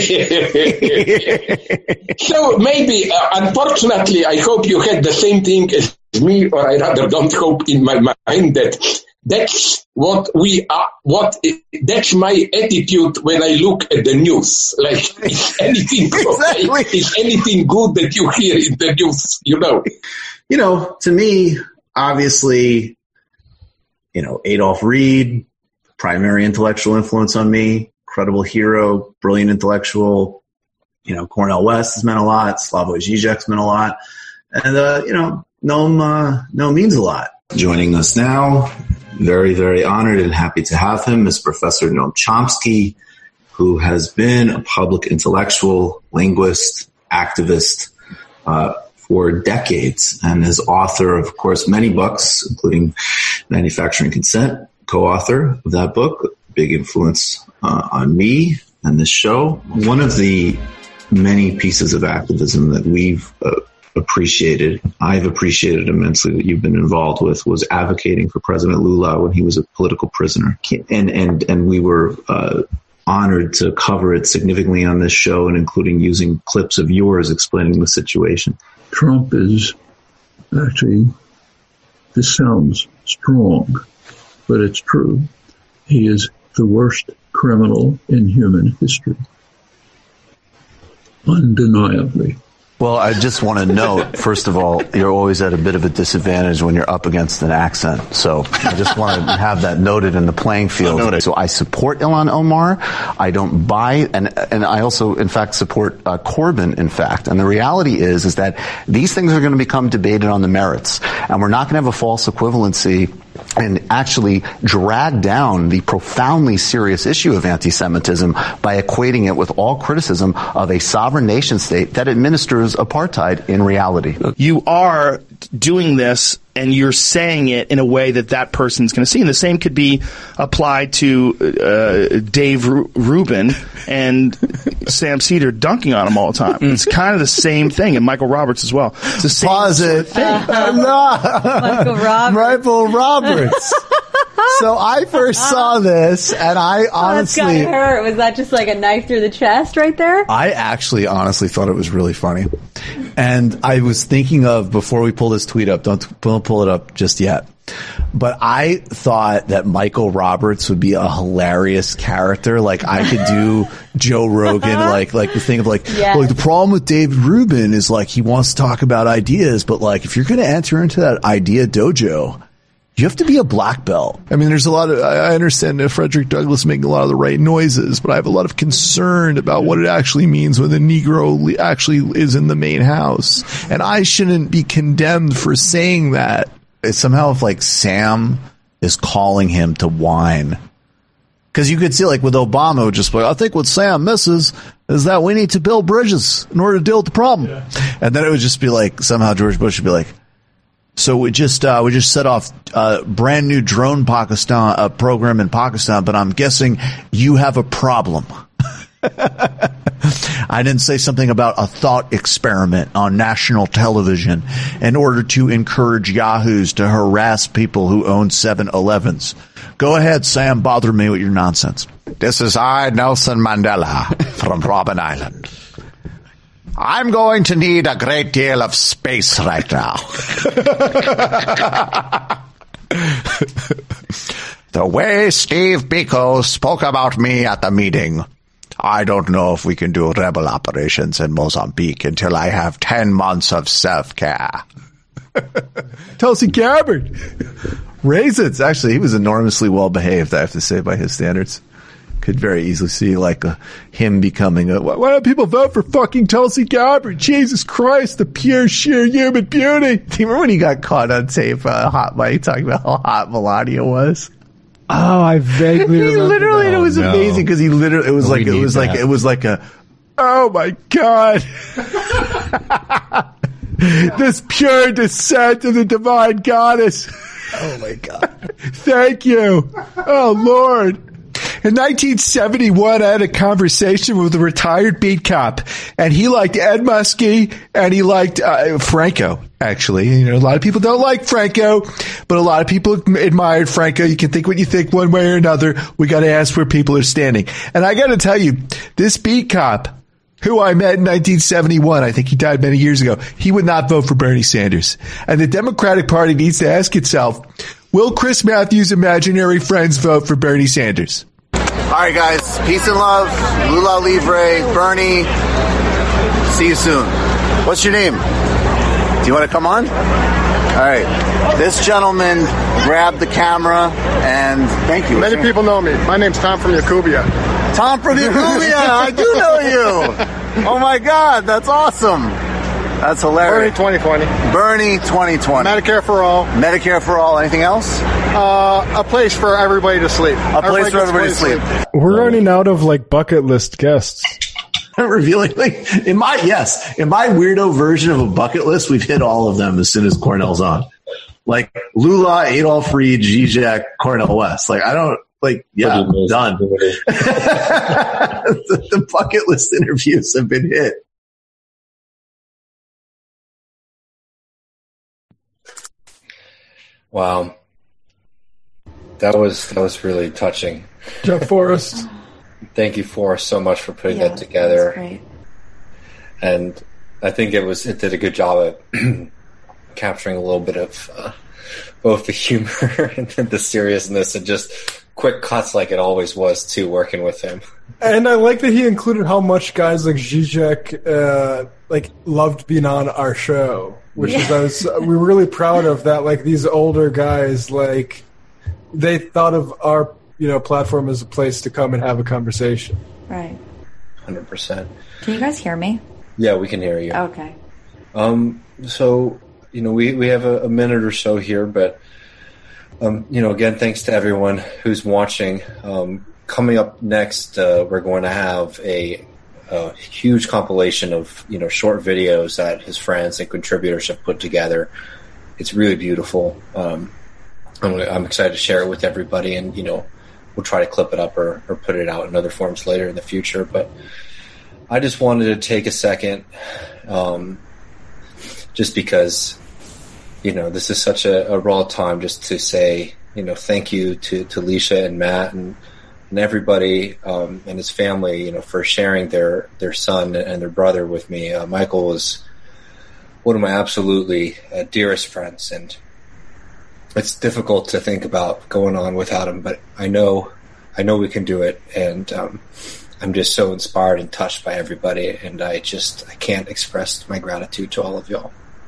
So maybe, uh, unfortunately, I hope you had the same thing as me, or I rather don't hope in my mind that that's what we are, what, that's my attitude when I look at the news. Like, is anything, exactly. is anything good that you hear in the news, you know? You know, to me, obviously, you know, Adolph Reed, primary intellectual influence on me, incredible hero, brilliant intellectual. You know, Cornel West has meant a lot. Slavoj Žižek's meant a lot. And, uh, you know, Noam, uh, Noam means a lot. Joining us now, very, very honored and happy to have him, is Professor Noam Chomsky, who has been a public intellectual, linguist, activist, uh, for decades, and is author of, of course, many books, including Manufacturing Consent, co-author of that book, big influence uh, on me and this show. One of the many pieces of activism that we've uh, appreciated, I've appreciated immensely that you've been involved with, was advocating for President Lula when he was a political prisoner. And, and, and we were, uh, honored to cover it significantly on this show, and including using clips of yours explaining the situation. Trump is actually, this sounds strong, but it's true. He is the worst criminal in human history. Undeniably. Well, I just want to note, first of all, you're always at a bit of a disadvantage when you're up against an accent. So I just want to have that noted in the playing field. So I support Ilhan Omar. I don't buy, and and I also, in fact, support uh, Corbyn, in fact. And the reality is, is that these things are going to become debated on the merits. And we're not going to have a false equivalency and actually drag down the profoundly serious issue of anti-Semitism by equating it with all criticism of a sovereign nation state that administers apartheid in reality. You are doing this and you're saying it in a way that that person's going to see. And the same could be applied to uh, Dave Ru- Rubin and Sam Cedar dunking on him all the time. It's kind of the same thing, and Michael Roberts as well. It's the same Pause sort it. of thing. Uh, no. Michael Roberts. Michael Roberts. So I first saw this, and I honestly... Oh, that's gotta hurt. Was that just like a knife through the chest right there? I actually honestly thought it was really funny. And I was thinking of, before we pull this tweet up, don't, don't pull it up just yet, but I thought that Michael Roberts would be a hilarious character. Like, I could do Joe Rogan, like, like the thing of like, Yes. like the problem with David Rubin is like, he wants to talk about ideas, but like, if you're going to enter into that idea dojo, you have to be a black belt. I mean, there's a lot of, I understand that Frederick Douglass making a lot of the right noises, but I have a lot of concern about what it actually means when the Negro actually is in the main house. And I shouldn't be condemned for saying that. It's somehow if like Sam is calling him to whine. Cause you could see like with Obama, just like, I think what Sam misses is that we need to build bridges in order to deal with the problem. Yeah. And then it would just be like, somehow George Bush would be like, so we just uh, we just set off a uh, brand new drone Pakistan uh, program in Pakistan, but I'm guessing you have a problem. I didn't say something about a thought experiment on national television in order to encourage yahoos to harass people who own seven elevens. Go ahead, Sam, bother me with your nonsense. This is I, Nelson Mandela, from Robben Island. I'm going to need a great deal of space right now. The way Steve Biko spoke about me at the meeting, I don't know if we can do rebel operations in Mozambique until I have ten months of self-care. Tulsi Gabbard. Raisins. Actually, he was enormously well behaved, I have to say, by his standards. Could very easily see like a, him becoming a, why don't people vote for fucking Tulsi Gabbard? Jesus Christ, the pure, sheer human beauty. Do you remember when he got caught on tape, uh, Hot Mike, talking about how hot Melania was? Oh, I vaguely he remember literally, that. it was Oh, no. amazing because he literally, it was We like, it need was like, that. it was like a, oh my God. This pure descent of the divine goddess. Oh my God. Thank you. Oh Lord. In nineteen seventy-one, I had a conversation with a retired beat cop, and he liked Ed Muskie, and he liked uh, Franco, actually. You know, a lot of people don't like Franco, but a lot of people admired Franco. You can think what you think one way or another. We got to ask where people are standing. And I got to tell you, this beat cop, who I met in nineteen seventy-one, I think he died many years ago, he would not vote for Bernie Sanders. And the Democratic Party needs to ask itself, will Chris Matthews' imaginary friends vote for Bernie Sanders? All right, guys. Peace and love. Lula Libre, Bernie. See you soon. What's your name? Do you want to come on? All right. This gentleman grabbed the camera, and thank you. Many people know me. My name's Tom from Yakubia. Tom from Yakubia. I do know you. Oh, my God. That's awesome. That's hilarious. Bernie twenty twenty. Bernie twenty twenty. Medicare for all. Medicare for all. Anything else? Uh, a place for everybody to sleep. A place for everybody to sleep. We're running out of like bucket list guests. Revealing, like, in my, yes, in my weirdo version of a bucket list, we've hit all of them as soon as Cornell's on. Like Lula, Adolph Reed, Zizek, Cornel West. Like, I don't, like, yeah, I'm done. the, the bucket list interviews have been hit. Wow. That was, that was really touching. Jeff Forrest. Thank you, Forrest, so much for putting Yeah, that together. that's great. And I think it was, it did a good job at capturing a little bit of uh, both the humor and the seriousness and just quick cuts like it always was too, working with him. And I like that he included how much guys like Zizek, uh, like loved being on our show, which Yeah. is, I was, we were really proud of that. Like these older guys, like they thought of our, you know, platform as a place to come and have a conversation. Right. one hundred percent. Can you guys hear me? Yeah, we can hear you. Okay. Um, so, you know, we, we have a, a minute or so here, but, um, you know, again, thanks to everyone who's watching. Um, coming up next, uh, we're going to have a, a huge compilation of, you know, short videos that his friends and contributors have put together. It's really beautiful. Um, I'm, I'm excited to share it with everybody, and, you know, we'll try to clip it up or, or put it out in other forms later in the future. But I just wanted to take a second, um, just because, you know, this is such a, a raw time, just to say, you know, thank you to, to Leisha and Matt and, and everybody, um, and his family, you know, for sharing their, their son and their brother with me. Uh, Michael was one of my absolutely uh, dearest friends, and it's difficult to think about going on without him, but I know, I know we can do it. And, um, I'm just so inspired and touched by everybody. And I just, I can't express my gratitude to all of y'all.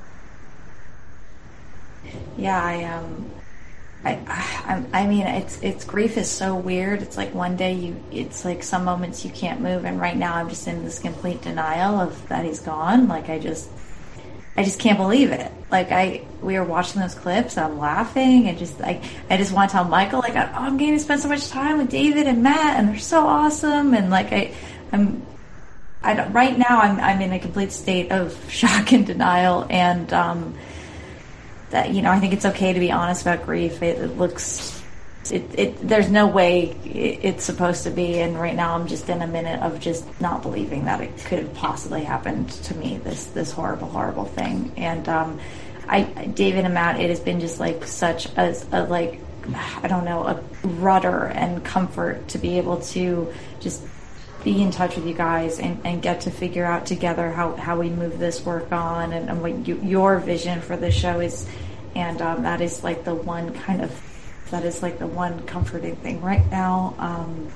Yeah, I um, I, I, I mean, it's it's grief is so weird. It's like one day you, it's like some moments you can't move, and right now I'm just in this complete denial of that he's gone. Like I just, I just can't believe it. Like I, we were watching those clips, and I'm laughing, and just like I just want to tell Michael, like, oh, I'm getting to spend so much time with David and Matt, and they're so awesome, and like I, I'm. I don't, right now I'm I'm in a complete state of shock and denial, and um, that, you know, I think it's okay to be honest about grief. It, it looks, it, it there's no way it, it's supposed to be, and right now I'm just in a minute of just not believing that it could have possibly happened to me. This this horrible horrible thing, and um, I David and Matt, it has been just like such a, a like I don't know a rudder and comfort to be able to just be in touch with you guys and, and get to figure out together how, how we move this work on, and, and what you, your vision for the show is. And um, that is like the one kind of, that is like the one comforting thing right now. Um,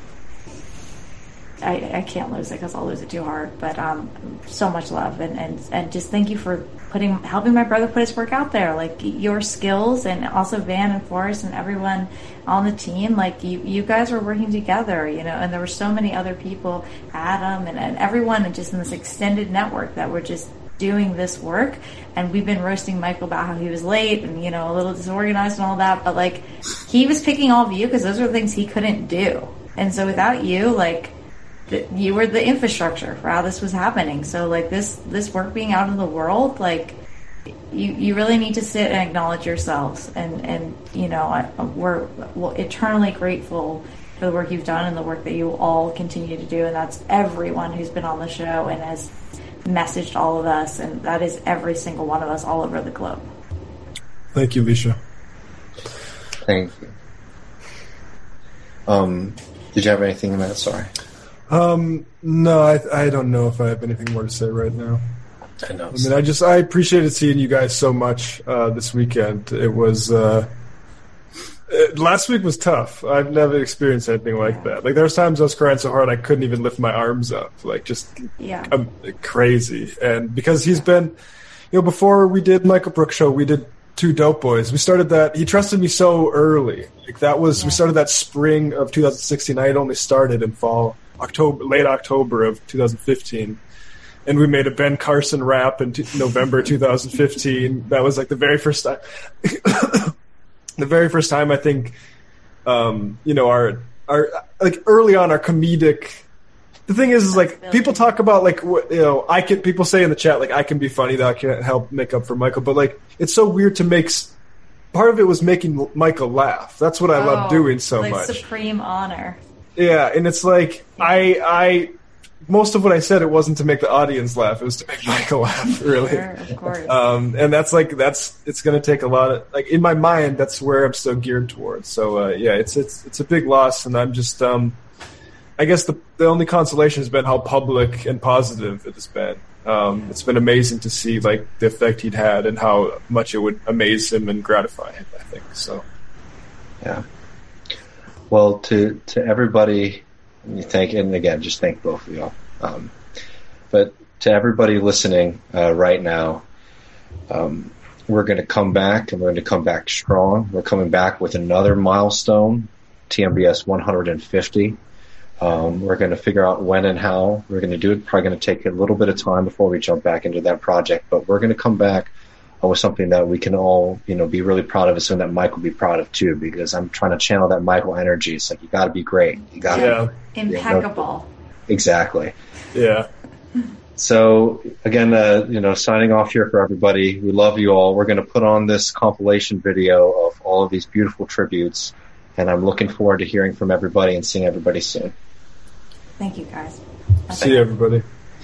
I, I can't lose it because I'll lose it too hard, but um, so much love, and, and, and just thank you for putting, helping my brother put his work out there. Like your skills, and also Van and Forrest and everyone on the team, like you, you guys were working together, you know, and there were so many other people, Adam and, and everyone, and just in this extended network that were just doing this work. And we've been roasting Michael about how he was late and, you know, a little disorganized and all that, but like he was picking all of you because those are the things he couldn't do. And so without you, like, you were the infrastructure for how this was happening. So like this, this work being out in the world, like you, you really need to sit and acknowledge yourselves. And, and, you know, I, we're, we're eternally grateful for the work you've done and the work that you all continue to do. And that's everyone who's been on the show and has messaged all of us. And that is every single one of us all over the globe. Thank you, Leisha. Thank you. Um, did you have anything, Matt? Sorry. Um, no, I, I don't know if I have anything more to say right now. I know. I mean, I just I appreciated seeing you guys so much uh, this weekend. It was uh, it, last week was tough. I've never experienced anything like that. Like there was times I was crying so hard I couldn't even lift my arms up. Like just yeah, um, crazy. And because he's been, you know, before we did Michael Brooks show, we did Two Dope Boys. We started that. He trusted me so early. Like that was yeah. we started that spring of two thousand sixteen. I had only started in fall, October, late October of two thousand fifteen. And we made a Ben Carson rap in t- November two thousand fifteen. That was like the very first time. the very first time I think, um, you know, our our like early on our comedic. The thing is, is like people talk about like what, you know I can people say in the chat like I can be funny that I can help make up for Michael, but like it's so weird to make. Part of it was making Michael laugh. That's what I oh, love doing so like much. Supreme honor. Yeah, and it's like I I. Most of what I said, it wasn't to make the audience laugh. It was to make Michael laugh, really. Sure, of course. Um, and that's like, that's, it's going to take a lot of, like, in my mind, that's where I'm still geared towards. So, uh, yeah, it's, it's, it's a big loss. And I'm just, um, I guess the, the only consolation has been how public and positive it has been. Um, it's been amazing to see, like, the effect he'd had and how much it would amaze him and gratify him, I think. So, yeah. Well, to, to everybody, you thank, and again, just thank both of y'all. Um, but to everybody listening uh, right now, um, we're going to come back, and we're going to come back strong. We're coming back with another milestone, T M B S one hundred fifty. Um, we're going to figure out when and how we're going to do it. Probably going to take a little bit of time before we jump back into that project, but we're going to come back with something that we can all, you know, be really proud of, and something that Mike will be proud of too, because I'm trying to channel that Michael energy. It's like, you got to be great. You got to yeah. be impeccable. You know, exactly. Yeah. So again, uh, you know, signing off here for everybody. We love you all. We're going to put on this compilation video of all of these beautiful tributes, and I'm looking forward to hearing from everybody and seeing everybody soon. Thank you, guys. See you, everybody.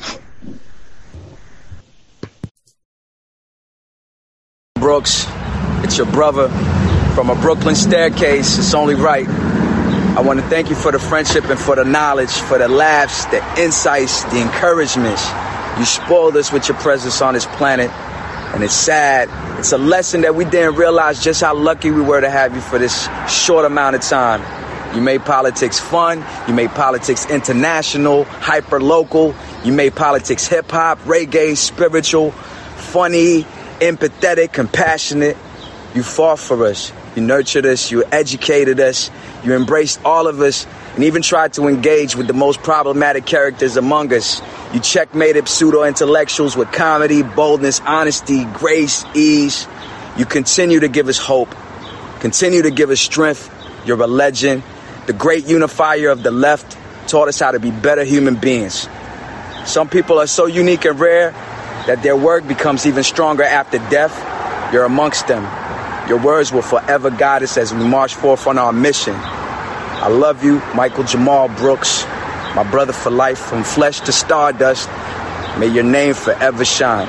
Brooks, it's your brother from a Brooklyn staircase. It's only right. I want to thank you for the friendship and for the knowledge, for the laughs, the insights, the encouragements. You spoiled us with your presence on this planet, and it's sad. It's a lesson that we didn't realize just how lucky we were to have you for this short amount of time. You made politics fun. You made politics international, hyper-local. You made politics hip-hop, reggae, spiritual, funny, empathetic, compassionate. You fought for us. You nurtured us. You educated us. You embraced all of us and even tried to engage with the most problematic characters among us. You checkmated pseudo-intellectuals with comedy, boldness, honesty, grace, ease. You continue to give us hope. Continue to give us strength. You're a legend. The great unifier of the left taught us how to be better human beings. Some people are so unique and rare that their work becomes even stronger after death. You're amongst them. Your words will forever guide us as we march forth on our mission. I love you, Michael Jamal Brooks, my brother for life, from flesh to stardust. May your name forever shine.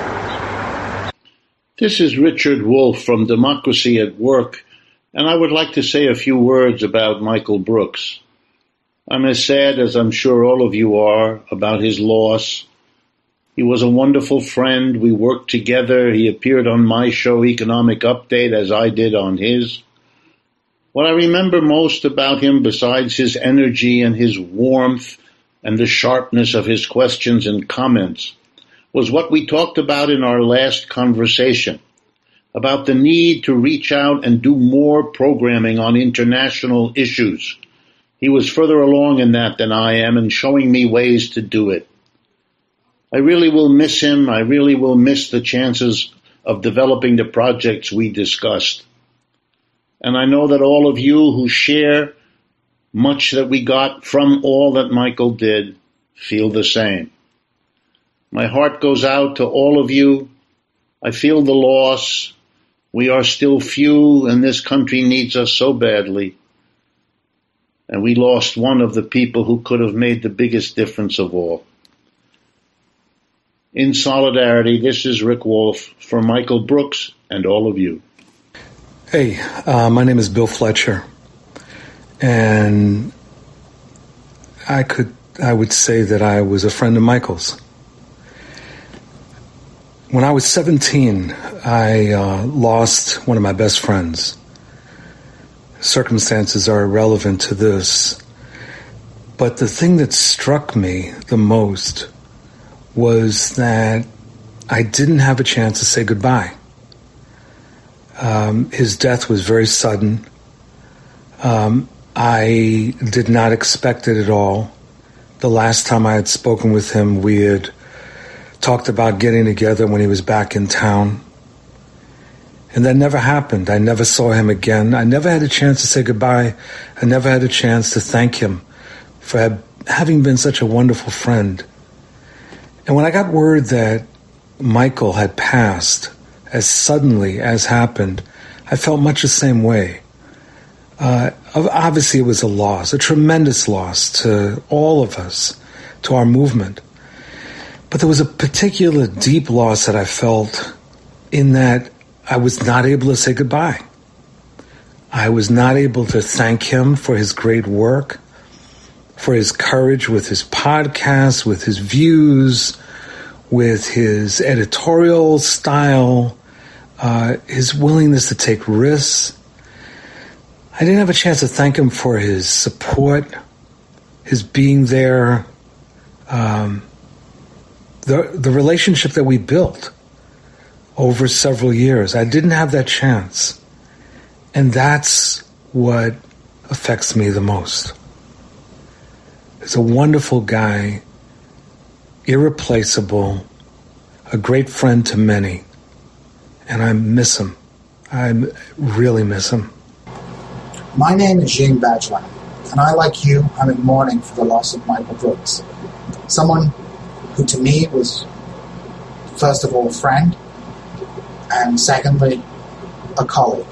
This is Richard Wolff from Democracy at Work, and I would like to say a few words about Michael Brooks. I'm as sad as I'm sure all of you are about his loss. He was a wonderful friend. We worked together. He appeared on my show, Economic Update, as I did on his. What I remember most about him, besides his energy and his warmth and the sharpness of his questions and comments, was what we talked about in our last conversation, about the need to reach out and do more programming on international issues. He was further along in that than I am, and showing me ways to do it. I really will miss him. I really will miss the chances of developing the projects we discussed. And I know that all of you who share much that we got from all that Michael did feel the same. My heart goes out to all of you. I feel the loss. We are still few, and this country needs us so badly. and we lost one of the people who could have made the biggest difference of all. In solidarity, this is Rick Wolf for Michael Brooks and all of you. Hey, uh, my name is Bill Fletcher, and I could, I would say that I was a friend of Michael's. When I was seventeen, I uh, lost one of my best friends. Circumstances are irrelevant to this, but the thing that struck me the most was that I didn't have a chance to say goodbye. Um, his death was very sudden. Um, I did not expect it at all. The last time I had spoken with him, we had talked about getting together when he was back in town. And that never happened. I never saw him again. I never had a chance to say goodbye. I never had a chance to thank him for have, having been such a wonderful friend. And when I got word that Michael had passed as suddenly as happened, I felt much the same way. Uh, obviously, it was a loss, a tremendous loss to all of us, to our movement. But there was a particular deep loss that I felt in that I was not able to say goodbye. I was not able to thank him for his great work, for his courage with his podcast, with his views, with his editorial style, uh, his willingness to take risks. I didn't have a chance to thank him for his support, his being there, um, the the relationship that we built over several years. I didn't have that chance. And that's what affects me the most. He's a wonderful guy, irreplaceable, a great friend to many. And I miss him. I really miss him. My name is Jean Badgeland, and I, like you, am in mourning for the loss of Michael Brooks. Someone who to me was, first of all, a friend, and secondly, a colleague.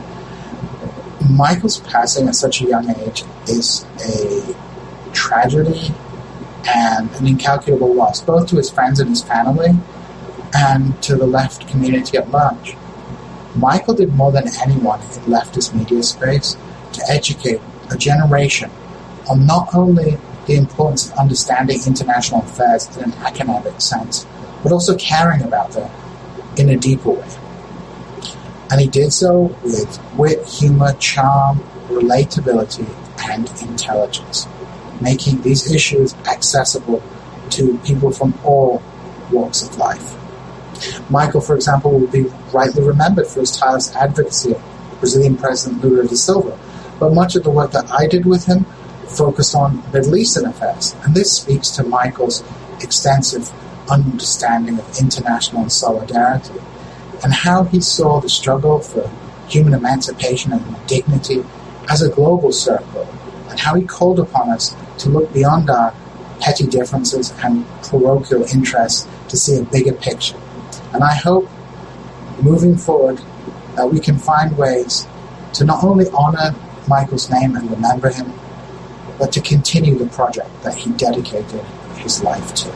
Michael's passing at such a young age is a tragedy and an incalculable loss, both to his friends and his family, and to the left community at large. Michael did more than anyone in leftist media space to educate a generation on not only the importance of understanding international affairs in an academic sense, but also caring about them in a deeper way. And he did so with wit, humor, charm, relatability, and intelligence, making these issues accessible to people from all walks of life. Michael, for example, will be rightly remembered for his tireless advocacy of Brazilian President Lula da Silva, but much of the work that I did with him focused on Middle Eastern affairs, and this speaks to Michael's extensive understanding of international solidarity and how he saw the struggle for human emancipation and dignity as a global circle, and how he called upon us to look beyond our petty differences and parochial interests to see a bigger picture. And I hope, moving forward, that we can find ways to not only honor Michael's name and remember him, but to continue the project that he dedicated his life to.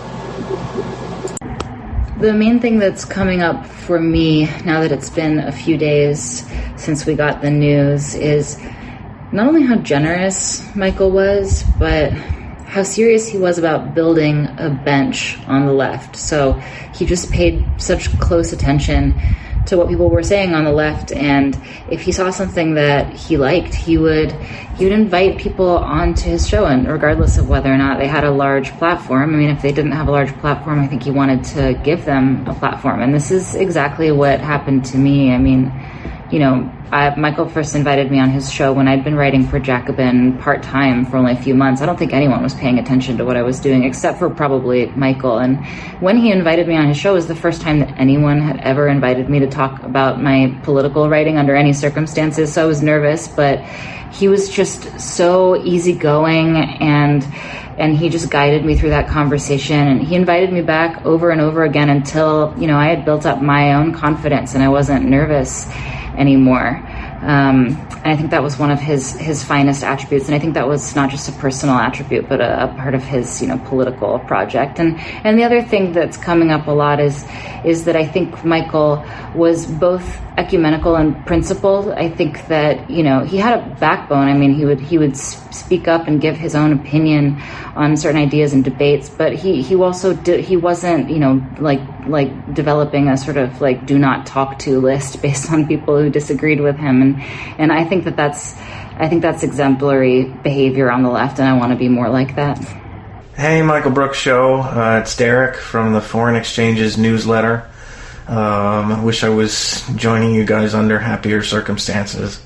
The main thing that's coming up for me, now that it's been a few days since we got the news, is not only how generous Michael was, but how serious he was about building a bench on the left. So he just paid such close attention to what people were saying on the left, and if he saw something that he liked, he would he would invite people onto his show, and regardless of whether or not they had a large platform. I mean, if they didn't have a large platform, I think he wanted to give them a platform, and this is exactly what happened to me. I mean, you know, I, Michael first invited me on his show when I'd been writing for Jacobin part-time for only a few months. I don't think anyone was paying attention to what I was doing except for probably Michael. And when he invited me on his show, it was the first time that anyone had ever invited me to talk about my political writing under any circumstances. So I was nervous, but he was just so easygoing, and and he just guided me through that conversation. And he invited me back over and over again until, you know, I had built up my own confidence and I wasn't nervous anymore. Um, and I think that was one of his, his finest attributes. And I think that was not just a personal attribute, but a, a part of his, you know, political project. And, and the other thing that's coming up a lot is, is that I think Michael was both ecumenical and principled. I think that, you know, he had a backbone. I mean, he would, he would speak up and give his own opinion on certain ideas and debates, but he, he also did, he wasn't, you know, like, like developing a sort of like do not talk to list based on people who disagreed with him. And, and I think that that's, I think that's exemplary behavior on the left, and I want to be more like that. Hey, Michael Brooks Show. Uh, it's Derek from the Foreign Exchanges newsletter. Um, I wish I was joining you guys under happier circumstances.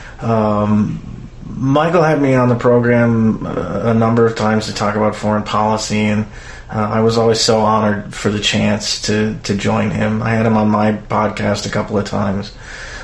Um, Michael had me on the program a, a number of times to talk about foreign policy, and uh, I was always so honored for the chance to, to join him. I had him on my podcast a couple of times.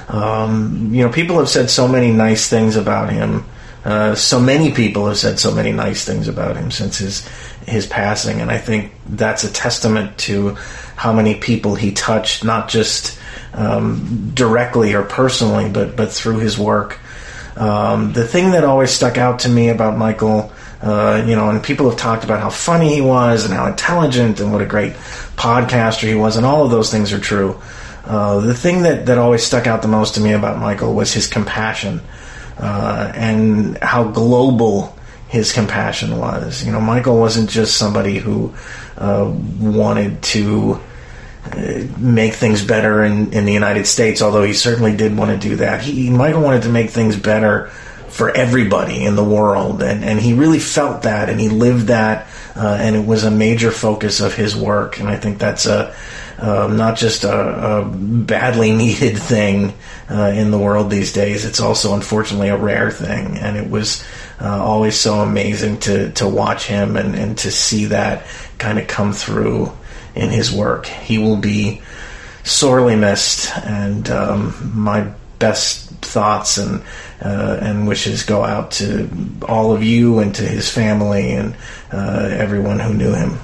Um, you know, people have said so many nice things about him. Uh, so many people have said so many nice things about him since his his passing, and I think that's a testament to how many people he touched, not just um, directly or personally, but but through his work. Um, the thing that always stuck out to me about Michael, uh, you know, and people have talked about how funny he was and how intelligent and what a great podcaster he was, and all of those things are true. Uh, the thing that, that always stuck out the most to me about Michael was his compassion, uh, and how global his compassion was. You know, Michael wasn't just somebody who uh, wanted to uh, make things better in, in the United States, although he certainly did want to do that. He, Michael wanted to make things better for everybody in the world, and, and he really felt that, and he lived that, uh, and it was a major focus of his work, and I think that's a Um, not just a, a badly needed thing uh, in the world these days. It's also, unfortunately, a rare thing. And it was uh, always so amazing to, to watch him and, and to see that kind of come through in his work. He will be sorely missed, and um, my best thoughts and uh, and wishes go out to all of you and to his family and uh, everyone who knew him.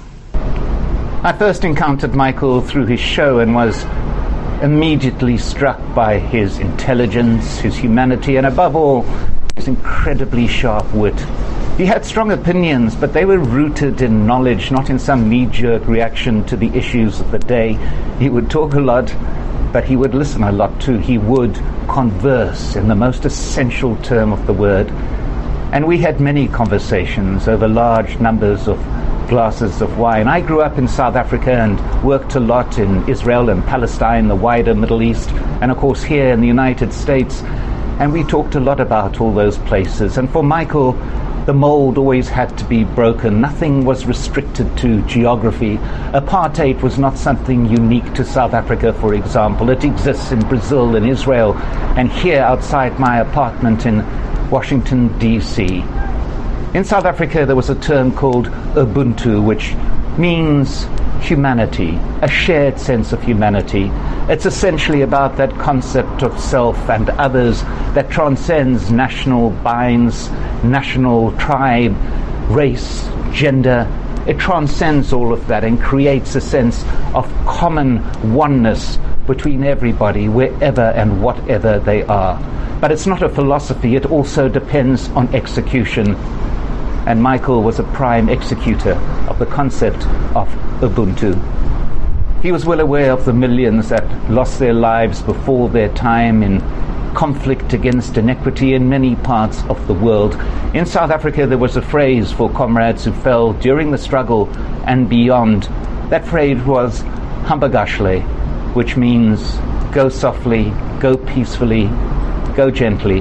I first encountered Michael through his show and was immediately struck by his intelligence, his humanity, and above all, his incredibly sharp wit. He had strong opinions, but they were rooted in knowledge, not in some knee-jerk reaction to the issues of the day. He would talk a lot, but he would listen a lot too. He would converse in the most essential term of the word. And we had many conversations over large numbers of glasses of wine. I grew up in South Africa and worked a lot in Israel and Palestine, the wider Middle East, and of course here in the United States. And we talked a lot about all those places. And for Michael, the mold always had to be broken. Nothing was restricted to geography. Apartheid was not something unique to South Africa, for example. It exists in Brazil and Israel, and here outside my apartment in Washington, D C In South Africa, there was a term called Ubuntu, which means humanity, a shared sense of humanity. It's essentially about that concept of self and others that transcends national binds, national tribe, race, gender. It transcends all of that and creates a sense of common oneness between everybody, wherever and whatever they are. But it's not a philosophy, it also depends on execution. And Michael was a prime executor of the concept of Ubuntu. He was well aware of the millions that lost their lives before their time in conflict against inequity in many parts of the world. In South Africa, there was a phrase for comrades who fell during the struggle and beyond. That phrase was Hambagashle, which means go softly, go peacefully, go gently.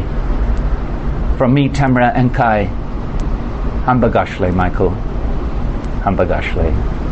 From me, Tamara and Kai, Hambagashle, Michael. Hambagashle.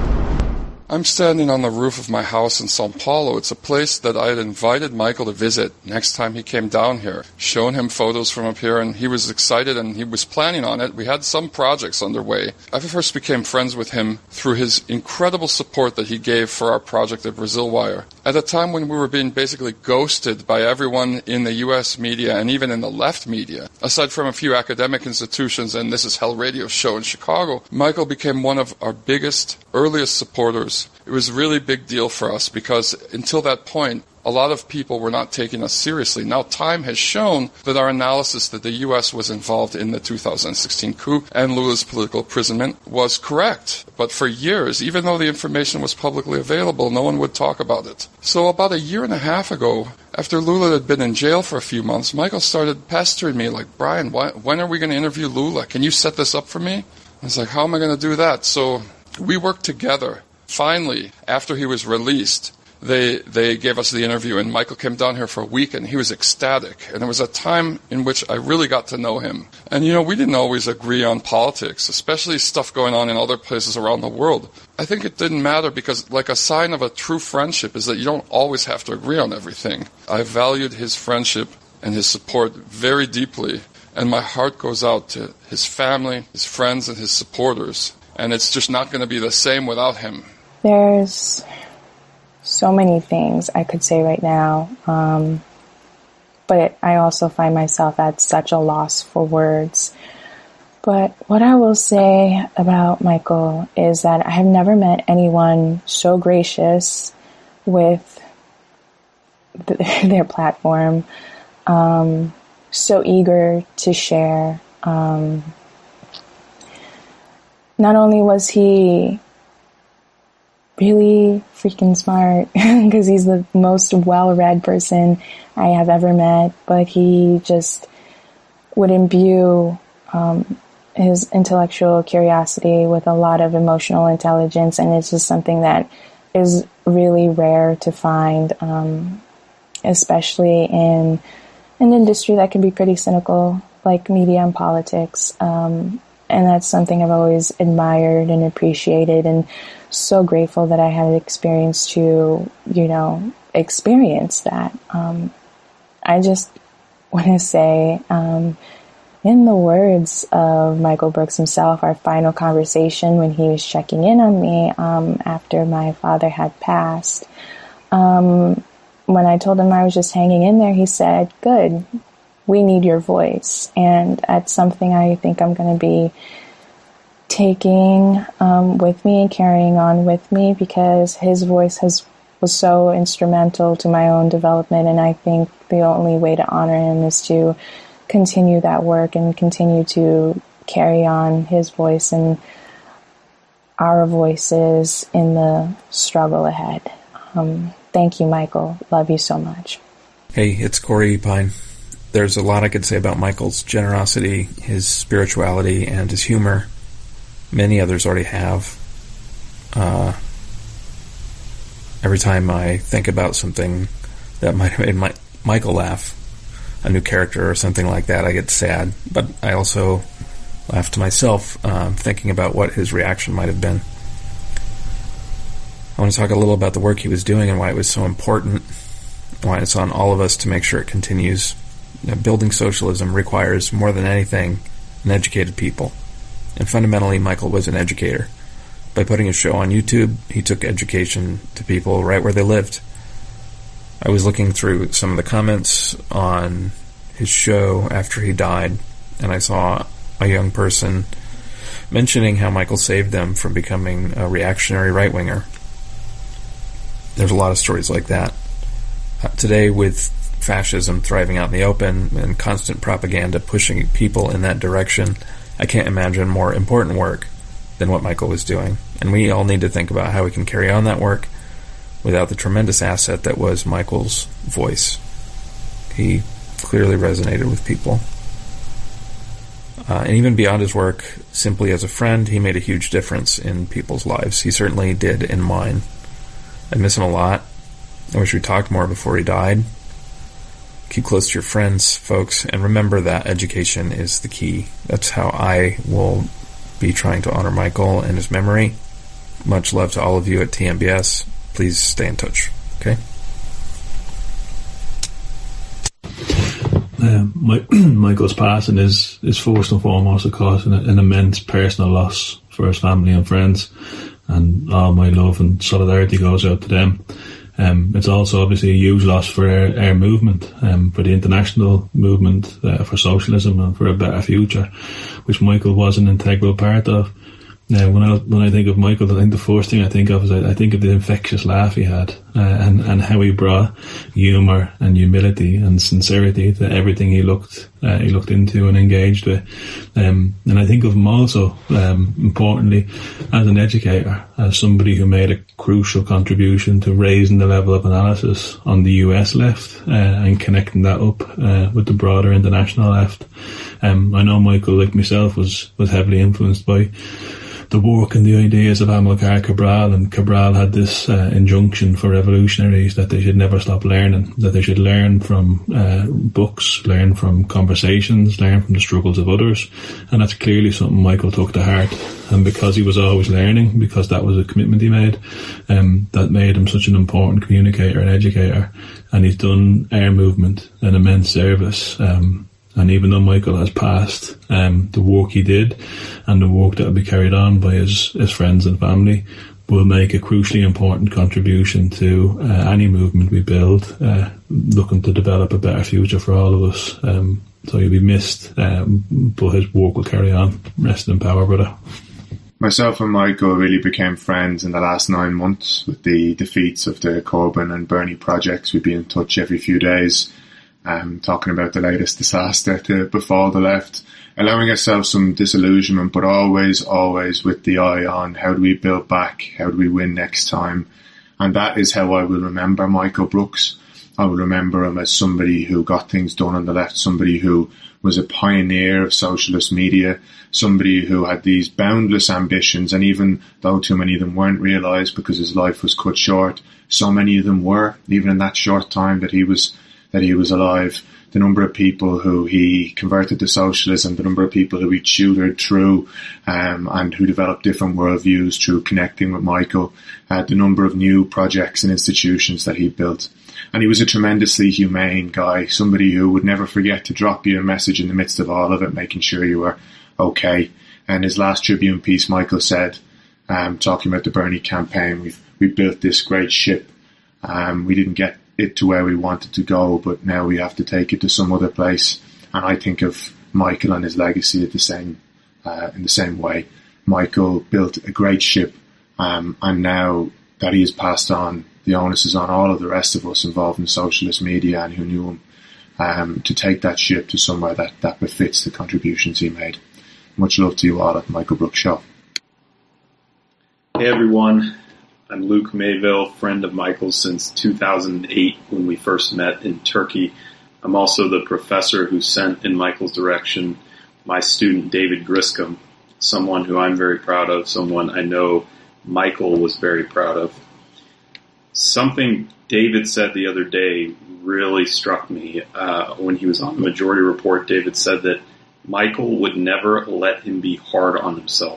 I'm standing on the roof of my house in Sao Paulo. It's a place that I had invited Michael to visit next time he came down here. Shown him photos from up here, and he was excited, and he was planning on it. We had some projects underway. I first became friends with him through his incredible support that he gave for our project at Brazil Wire. At a time when we were being basically ghosted by everyone in the U S media and even in the left media, aside from a few academic institutions and This Is Hell radio show in Chicago, Michael became one of our biggest, earliest supporters. It was a really big deal for us because until that point, a lot of people were not taking us seriously. Now time has shown that our analysis that the U S was involved in the two thousand sixteen coup and Lula's political imprisonment was correct. But for years, even though the information was publicly available, no one would talk about it. So about a year and a half ago, after Lula had been in jail for a few months, Michael started pestering me like, Brian, why, when are we going to interview Lula? Can you set this up for me? I was like, how am I going to do that? So we worked together. Finally, after he was released, They they gave us the interview, and Michael came down here for a week, and he was ecstatic. And it was a time in which I really got to know him. And, you know, we didn't always agree on politics, especially stuff going on in other places around the world. I think it didn't matter because, like, a sign of a true friendship is that you don't always have to agree on everything. I valued his friendship and his support very deeply, and my heart goes out to his family, his friends, and his supporters. And it's just not going to be the same without him. There's so many things I could say right now, um, but I also find myself at such a loss for words. But what I will say about Michael is that I have never met anyone so gracious with th- their platform, um, so eager to share. Um, not only was he really freaking smart because he's the most well-read person I have ever met, but he just would imbue um, his intellectual curiosity with a lot of emotional intelligence, and it's just something that is really rare to find, um, especially in an industry that can be pretty cynical like media and politics. Um, and that's something I've always admired and appreciated, and so grateful that I had an experience to, you know, experience that. Um, I just want to say, um, in the words of Michael Brooks himself, our final conversation when he was checking in on me um, after my father had passed, um, when I told him I was just hanging in there, he said, good, we need your voice. And that's something I think I'm going to be taking um, with me and carrying on with me, because his voice has was so instrumental to my own development, and I think the only way to honor him is to continue that work and continue to carry on his voice and our voices in the struggle ahead. Um, thank you, Michael. Love you so much. Hey, it's Corey Pine. There's a lot I could say about Michael's generosity, his spirituality, and his humor. Many others already have. Uh, every time I think about something that might have made my, Michael laugh, a new character or something like that, I get sad. But I also laugh to myself, uh, thinking about what his reaction might have been. I want to talk a little about the work he was doing and why it was so important, why it's on all of us to make sure it continues. You know, building socialism requires, more than anything, an educated people. And fundamentally, Michael was an educator. By putting his show on YouTube, he took education to people right where they lived. I was looking through some of the comments on his show after he died, and I saw a young person mentioning how Michael saved them from becoming a reactionary right-winger. There's a lot of stories like that. Uh, today, with fascism thriving out in the open and constant propaganda pushing people in that direction, I can't imagine more important work than what Michael was doing. And we all need to think about how we can carry on that work without the tremendous asset that was Michael's voice. He clearly resonated with people. Uh, and even beyond his work, simply as a friend, he made a huge difference in people's lives. He certainly did in mine. I miss him a lot. I wish we talked more before he died. Keep close to your friends, folks, and remember that education is the key. That's how I will be trying to honor Michael and his memory. Much love to all of you at T M B S. Please stay in touch, okay? Um, my, Michael's passing is, is first and foremost, of course, an, an immense personal loss for his family and friends, and all my love and solidarity goes out to them. Um, it's also obviously a huge loss for our, our movement, um, for the international movement, uh, for socialism and for a better future, which Michael was an integral part of. Now, when I when I think of Michael, I think the first thing I think of is I, I think of the infectious laugh he had, uh, and and how he brought humour and humility and sincerity to everything he looked uh, he looked into and engaged with. Um, and I think of him also, um, importantly, as an educator, as somebody who made a crucial contribution to raising the level of analysis on the U S left uh, and connecting that up uh, with the broader international left. Um, I know Michael, like myself, was was heavily influenced by the work and the ideas of Amilcar Cabral, and Cabral had this uh, injunction for revolutionaries that they should never stop learning, that they should learn from uh, books, learn from conversations, learn from the struggles of others, and that's clearly something Michael took to heart. And because he was always learning, because that was a commitment he made, um, that made him such an important communicator and educator, and he's done our movement an immense service. Um, And even though Michael has passed, um, the work he did and the work that will be carried on by his, his friends and family will make a crucially important contribution to uh, any movement we build, uh, looking to develop a better future for all of us. Um, so he'll be missed, um, but his work will carry on. Rest in power, brother. Myself and Michael really became friends in the last nine months with the defeats of the Corbyn and Bernie projects. We'd be in touch every few days. Um, talking about the latest disaster to befall the left, allowing ourselves some disillusionment, but always, always with the eye on how do we build back, how do we win next time. And that is how I will remember Michael Brooks. I will remember him as somebody who got things done on the left, somebody who was a pioneer of socialist media, somebody who had these boundless ambitions, and even though too many of them weren't realised because his life was cut short, so many of them were, even in that short time that he was that he was alive. The number of people who he converted to socialism, the number of people who he tutored through, um, and who developed different worldviews through connecting with Michael, uh, the number of new projects and institutions that he built. And he was a tremendously humane guy, somebody who would never forget to drop you a message in the midst of all of it, making sure you were okay. And his last Tribune piece, Michael said, um, talking about the Bernie campaign, we've, we built this great ship. Um, we didn't get it to where we wanted to go, but now we have to take it to some other place. And I think of Michael and his legacy at the same, uh, in the same way. Michael built a great ship, um, and now that he has passed on, the onus is on all of the rest of us involved in socialist media and who knew him, um, to take that ship to somewhere that, that befits the contributions he made. Much love to you all at Michael Brooks Show. Hey everyone. I'm Luke Mayville, friend of Michael's since two thousand eight when we first met in Turkey. I'm also the professor who sent in Michael's direction my student David Griscom, someone who I'm very proud of, someone I know Michael was very proud of. Something David said the other day really struck me. Uh, when he was on the Majority Report, David said that Michael would never let him be hard on himself.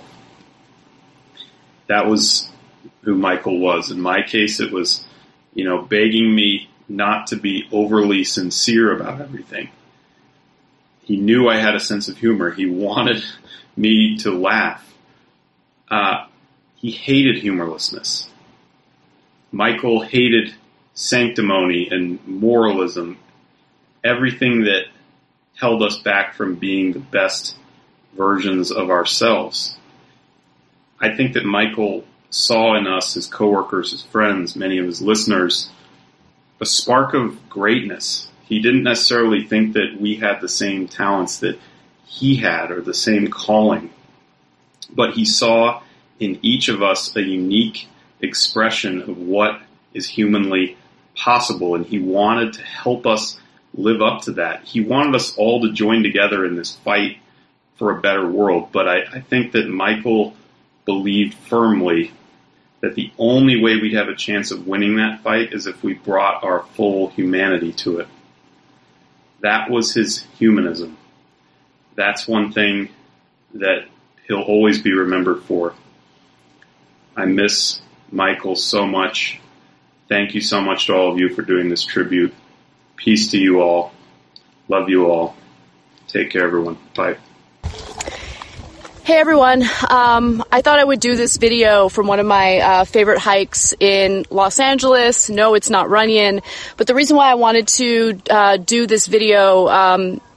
That was who Michael was. In my case, it was, you know, begging me not to be overly sincere about everything. He knew I had a sense of humor. He wanted me to laugh. Uh, he hated humorlessness. Michael hated sanctimony and moralism, everything that held us back from being the best versions of ourselves. I think that Michael saw in us, his coworkers, his friends, many of his listeners, a spark of greatness. He didn't necessarily think that we had the same talents that he had or the same calling, but he saw in each of us a unique expression of what is humanly possible, and he wanted to help us live up to that. He wanted us all to join together in this fight for a better world, but I, I think that Michael believed firmly that the only way we'd have a chance of winning that fight is if we brought our full humanity to it. That was his humanism. That's one thing that he'll always be remembered for. I miss Michael so much. Thank you so much to all of you for doing this tribute. Peace to you all. Love you all. Take care, everyone. Bye. Hey everyone, um, I thought I would do this video from one of my uh, favorite hikes in Los Angeles. No, it's not Runyon, but the reason why I wanted to uh, do this video um,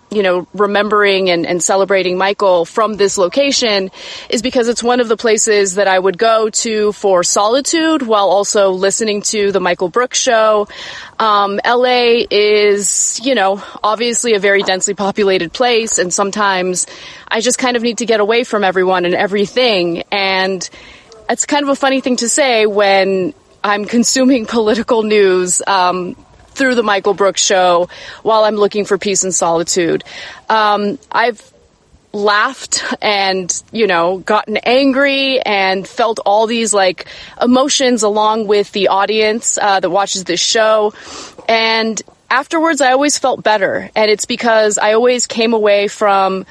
you know, remembering and, and celebrating Michael from this location is because it's one of the places that I would go to for solitude while also listening to the Michael Brooks Show. Um, L A is, you know, obviously a very densely populated place, and sometimes I just kind of need to get away from everyone and everything. And it's kind of a funny thing to say when I'm consuming political news, um, through the Michael Brooks Show while I'm looking for peace and solitude. Um, I've laughed and, you know, gotten angry and felt all these like emotions along with the audience uh, that watches this show. And afterwards, I always felt better. And it's because I always came away from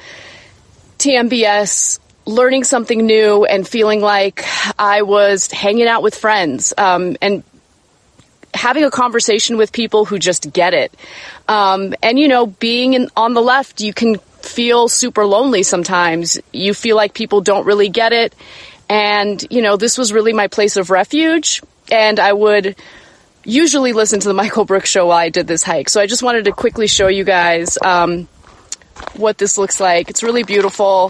T M B S learning something new and feeling like I was hanging out with friends, um, and having a conversation with people who just get it. Um, and, you know, being in, on the left, you can feel super lonely sometimes. You feel like people don't really get it. And, you know, this was really my place of refuge. And I would usually listen to the Michael Brooks Show while I did this hike. So I just wanted to quickly show you guys um, what this looks like. It's really beautiful.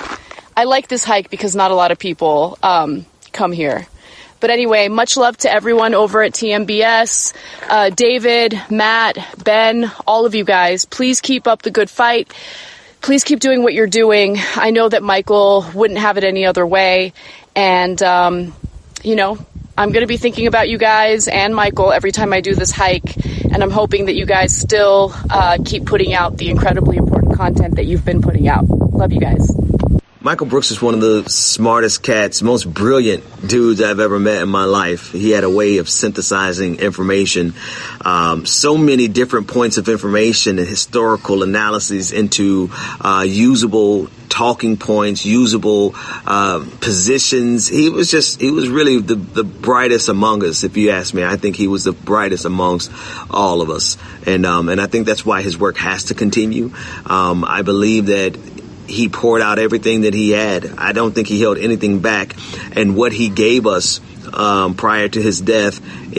I like this hike because not a lot of people um, come here. But anyway, much love to everyone over at T M B S. Uh, David, Matt, Ben, all of you guys, please keep up the good fight. Please keep doing what you're doing. I know that Michael wouldn't have it any other way. And, um, you know, I'm going to be thinking about you guys and Michael every time I do this hike. And I'm hoping that you guys still uh, keep putting out the incredibly important content that you've been putting out. Love you guys. Michael Brooks is one of the smartest cats, most brilliant dudes I've ever met in my life. He had a way of synthesizing information, um, so many different points of information and historical analyses into uh, usable talking points, usable uh, positions. He was just, he was really the, the brightest among us, if you ask me. I think he was the brightest amongst all of us. And, um, and I think that's why his work has to continue. Um, I believe that he poured out everything that he had. I don't think he held anything back. And what he gave us um, prior to his death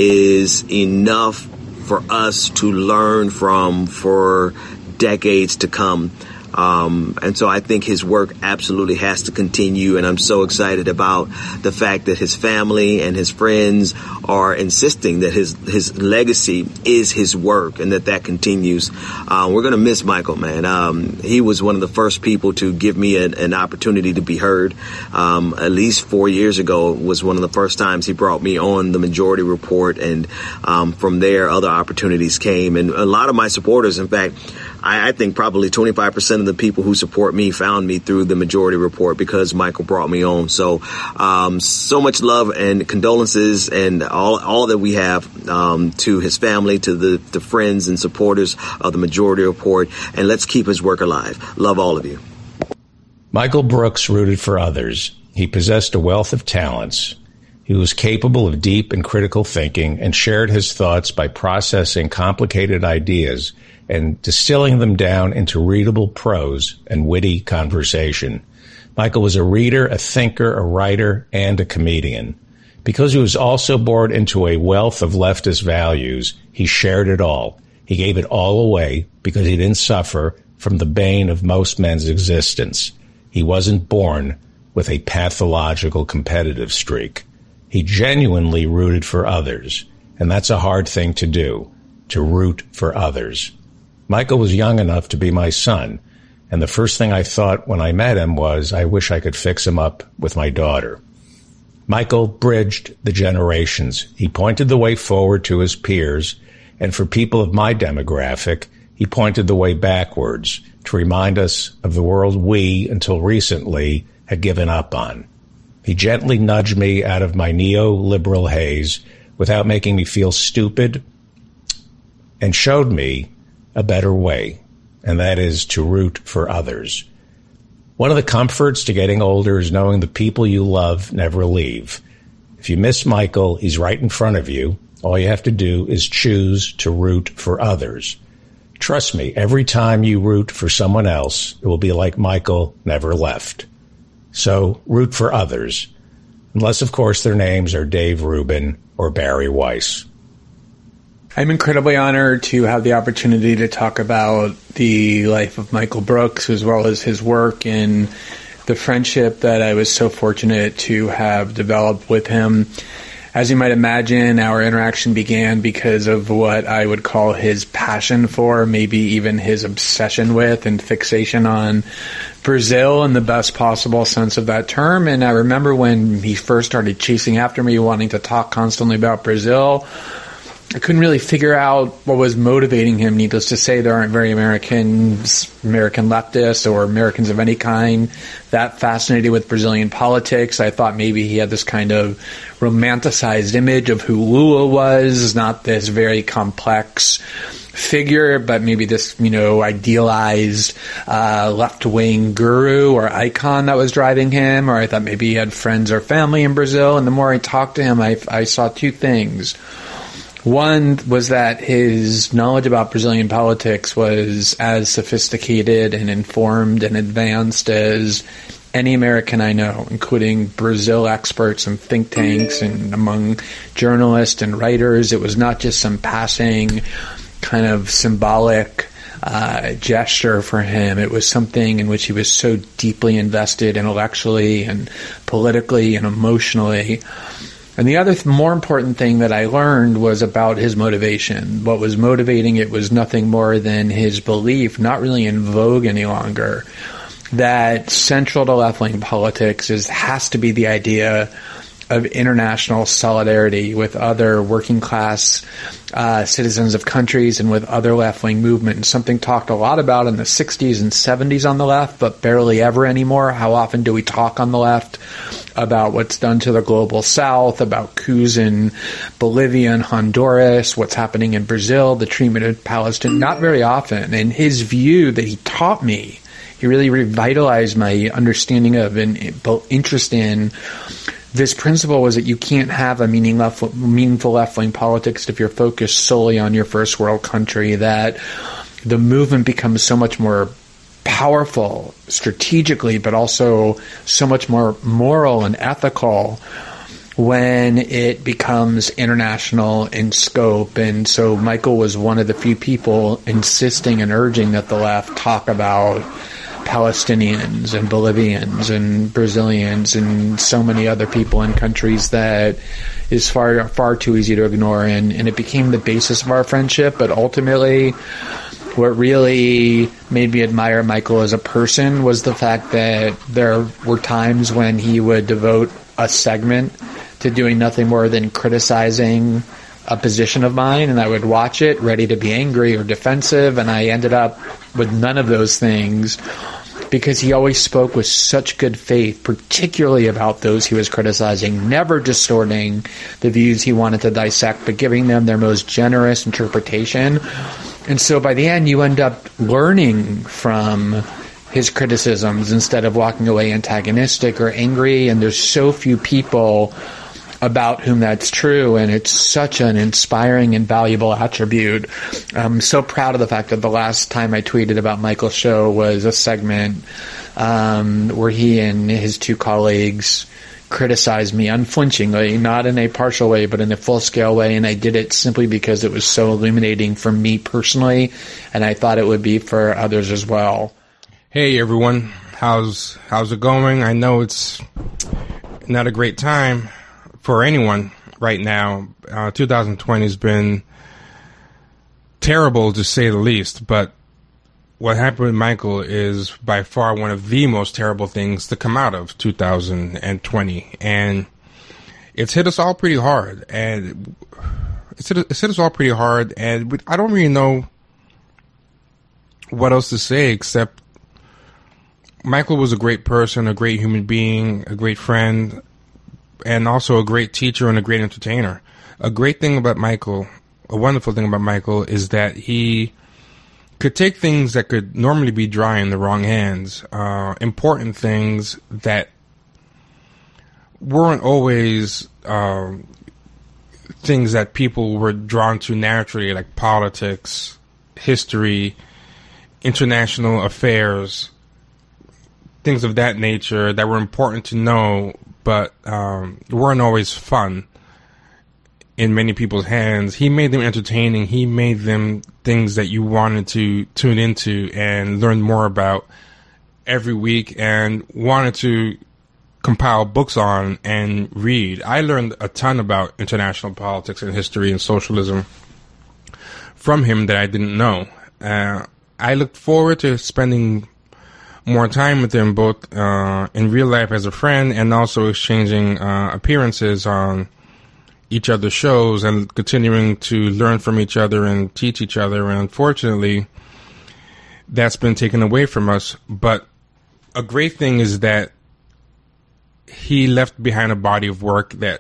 is enough for us to learn from for decades to come. Um, and so I think his work absolutely has to continue, and I'm so excited about the fact that his family and his friends are insisting that his his legacy is his work and that that continues. Uh, we're going to miss Michael, man. Um, he was one of the first people to give me a, an opportunity to be heard. Um, at least four years ago was one of the first times he brought me on the Majority Report, and um, from there other opportunities came. And a lot of my supporters, in fact, I, I think probably twenty-five percent of the people who support me found me through the Majority Report because Michael brought me on. So, um, so much love and condolences and all, all that we have, um, to his family, to the, the friends and supporters of the Majority Report. And let's keep his work alive. Love all of you. Michael Brooks rooted for others. He possessed a wealth of talents. He was capable of deep and critical thinking and shared his thoughts by processing complicated ideas and distilling them down into readable prose and witty conversation. Michael was a reader, a thinker, a writer, and a comedian. Because he was also born into a wealth of leftist values, he shared it all. He gave it all away because he didn't suffer from the bane of most men's existence. He wasn't born with a pathological competitive streak. He genuinely rooted for others, and that's a hard thing to do, to root for others. Michael was young enough to be my son, and the first thing I thought when I met him was, I wish I could fix him up with my daughter. Michael bridged the generations. He pointed the way forward to his peers, and for people of my demographic, he pointed the way backwards to remind us of the world we, until recently, had given up on. He gently nudged me out of my neoliberal haze without making me feel stupid, and showed me a better way, and that is to root for others. One of the comforts to getting older is knowing the people you love never leave. If you miss Michael, he's right in front of you. All you have to do is choose to root for others. Trust me, every time you root for someone else, it will be like Michael never left. So root for others, unless, of course, their names are Dave Rubin or Barry Weiss. I'm incredibly honored to have the opportunity to talk about the life of Michael Brooks as well as his work and the friendship that I was so fortunate to have developed with him. As you might imagine, our interaction began because of what I would call his passion for, maybe even his obsession with and fixation on Brazil in the best possible sense of that term. And I remember when he first started chasing after me, wanting to talk constantly about Brazil, I couldn't really figure out what was motivating him. Needless to say, there aren't very Americans, American leftists or Americans of any kind that fascinated with Brazilian politics. I thought maybe he had this kind of romanticized image of who Lula was, not this very complex figure, but maybe this, you know, idealized uh, left-wing guru or icon that was driving him. Or I thought maybe he had friends or family in Brazil. And the more I talked to him, I, I saw two things. One was that his knowledge about Brazilian politics was as sophisticated and informed and advanced as any American I know, including Brazil experts and think tanks and among journalists and writers. It was not just some passing kind of symbolic uh, gesture for him. It was something in which he was so deeply invested intellectually and politically and emotionally. And the other th- more important thing that I learned was about his motivation. What was motivating it was nothing more than his belief, not really in vogue any longer, that central to left-wing politics is has to be the idea of international solidarity with other working-class uh, citizens of countries and with other left-wing movements. Something talked a lot about in the sixties and seventies on the left, but barely ever anymore. How often do we talk on the left about what's done to the global south, about coups in Bolivia and Honduras, what's happening in Brazil, the treatment of Palestine? Not very often. And his view that he taught me, he really revitalized my understanding of and interest in this principle, was that you can't have a meaning left, meaningful left-wing politics if you're focused solely on your first world country, that the movement becomes so much more powerful strategically, but also so much more moral and ethical when it becomes international in scope. And so Michael was one of the few people insisting and urging that the left talk about Palestinians and Bolivians and Brazilians and so many other people in countries that is far far too easy to ignore. And, and it became the basis of our friendship. But ultimately, what really made me admire Michael as a person was the fact that there were times when he would devote a segment to doing nothing more than criticizing a position of mine, and I would watch it ready to be angry or defensive, and I ended up with none of those things because he always spoke with such good faith, particularly about those he was criticizing, never distorting the views he wanted to dissect, but giving them their most generous interpretation. And so by the end, you end up learning from his criticisms instead of walking away antagonistic or angry, and there's so few people about whom that's true, and it's such an inspiring and valuable attribute. I'm so proud of the fact that the last time I tweeted about Michael's show was a segment um, where he and his two colleagues criticized me unflinchingly, not in a partial way, but in a full-scale way, and I did it simply because it was so illuminating for me personally, and I thought it would be for others as well. Hey everyone, how's how's it going? I know it's not a great time for anyone right now. Uh, two thousand twenty has been terrible to say the least, but what happened with Michael is by far one of the most terrible things to come out of two thousand twenty, and it's hit us all pretty hard, and it's hit, it's hit us all pretty hard, and we, I don't really know what else to say except Michael was a great person, a great human being, a great friend, and also a great teacher and a great entertainer. A great thing about Michael, a wonderful thing about Michael, is that he could take things that could normally be dry in the wrong hands, uh, important things that weren't always uh, things that people were drawn to naturally, like politics, history, international affairs, things of that nature that were important to know, but um, weren't always fun. in many people's hands. He made them entertaining. He made them things that you wanted to tune into and learn more about every week and wanted to compile books on and read. I learned a ton about international politics and history and socialism from him that I didn't know. Uh, I look forward to spending more time with him, both uh, in real life as a friend and also exchanging uh, appearances on each other's shows and continuing to learn from each other and teach each other. And unfortunately, that's been taken away from us. But a great thing is that he left behind a body of work that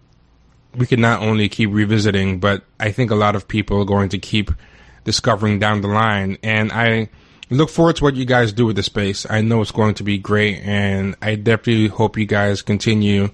we can not only keep revisiting, but I think a lot of people are going to keep discovering down the line. And I look forward to what you guys do with the space. I know it's going to be great, and I definitely hope you guys continue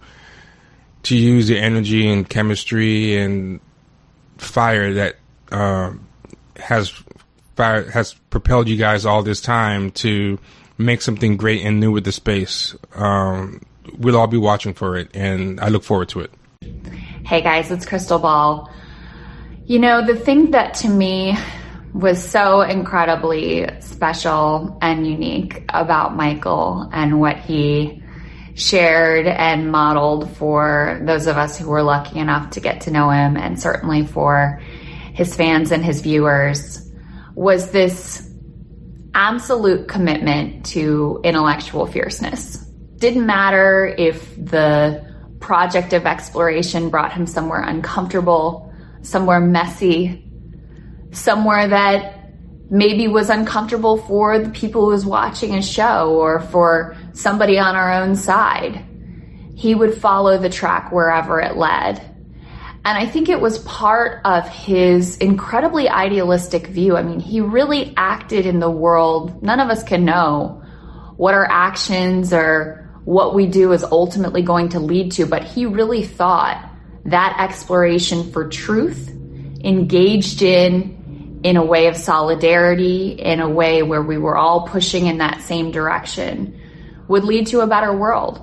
to use the energy and chemistry and fire that uh, has fire, has propelled you guys all this time to make something great and new with the space. Um, we'll all be watching for it, and I look forward to it. Hey guys, it's Crystal Ball. You know, the thing that to me was so incredibly special and unique about Michael and what he shared and modeled for those of us who were lucky enough to get to know him, and certainly for his fans and his viewers, was this absolute commitment to intellectual fierceness. Didn't matter if the project of exploration brought him somewhere uncomfortable, somewhere messy, somewhere that maybe was uncomfortable for the people who was watching his show or for somebody on our own side. He would follow the track wherever it led. And I think it was part of his incredibly idealistic view. I mean, he really acted in the world. None of us can know what our actions or what we do is ultimately going to lead to, but he really thought that exploration for truth, engaged in in a way of solidarity, in a way where we were all pushing in that same direction, would lead to a better world.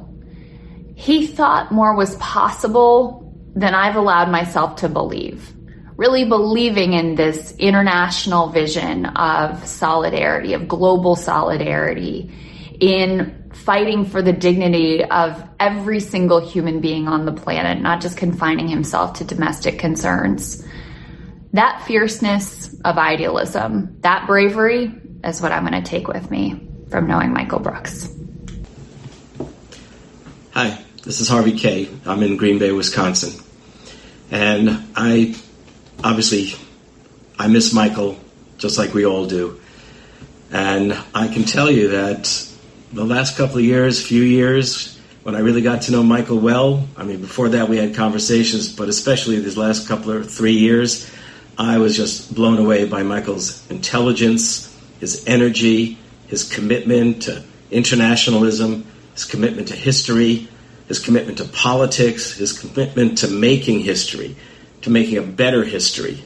He thought more was possible than I've allowed myself to believe. Really believing in this international vision of solidarity, of global solidarity, in fighting for the dignity of every single human being on the planet, not just confining himself to domestic concerns. That fierceness of idealism, that bravery is what I'm going to take with me from knowing Michael Brooks. Hi, this is Harvey Kay. I'm in Green Bay, Wisconsin. And I, obviously, I miss Michael just like we all do. And I can tell you that the last couple of years, few years, when I really got to know Michael well, I mean, before that we had conversations, but especially these last couple of three years, I was just blown away by Michael's intelligence, his energy, his commitment to internationalism, his commitment to history, his commitment to politics, his commitment to making history, to making a better history.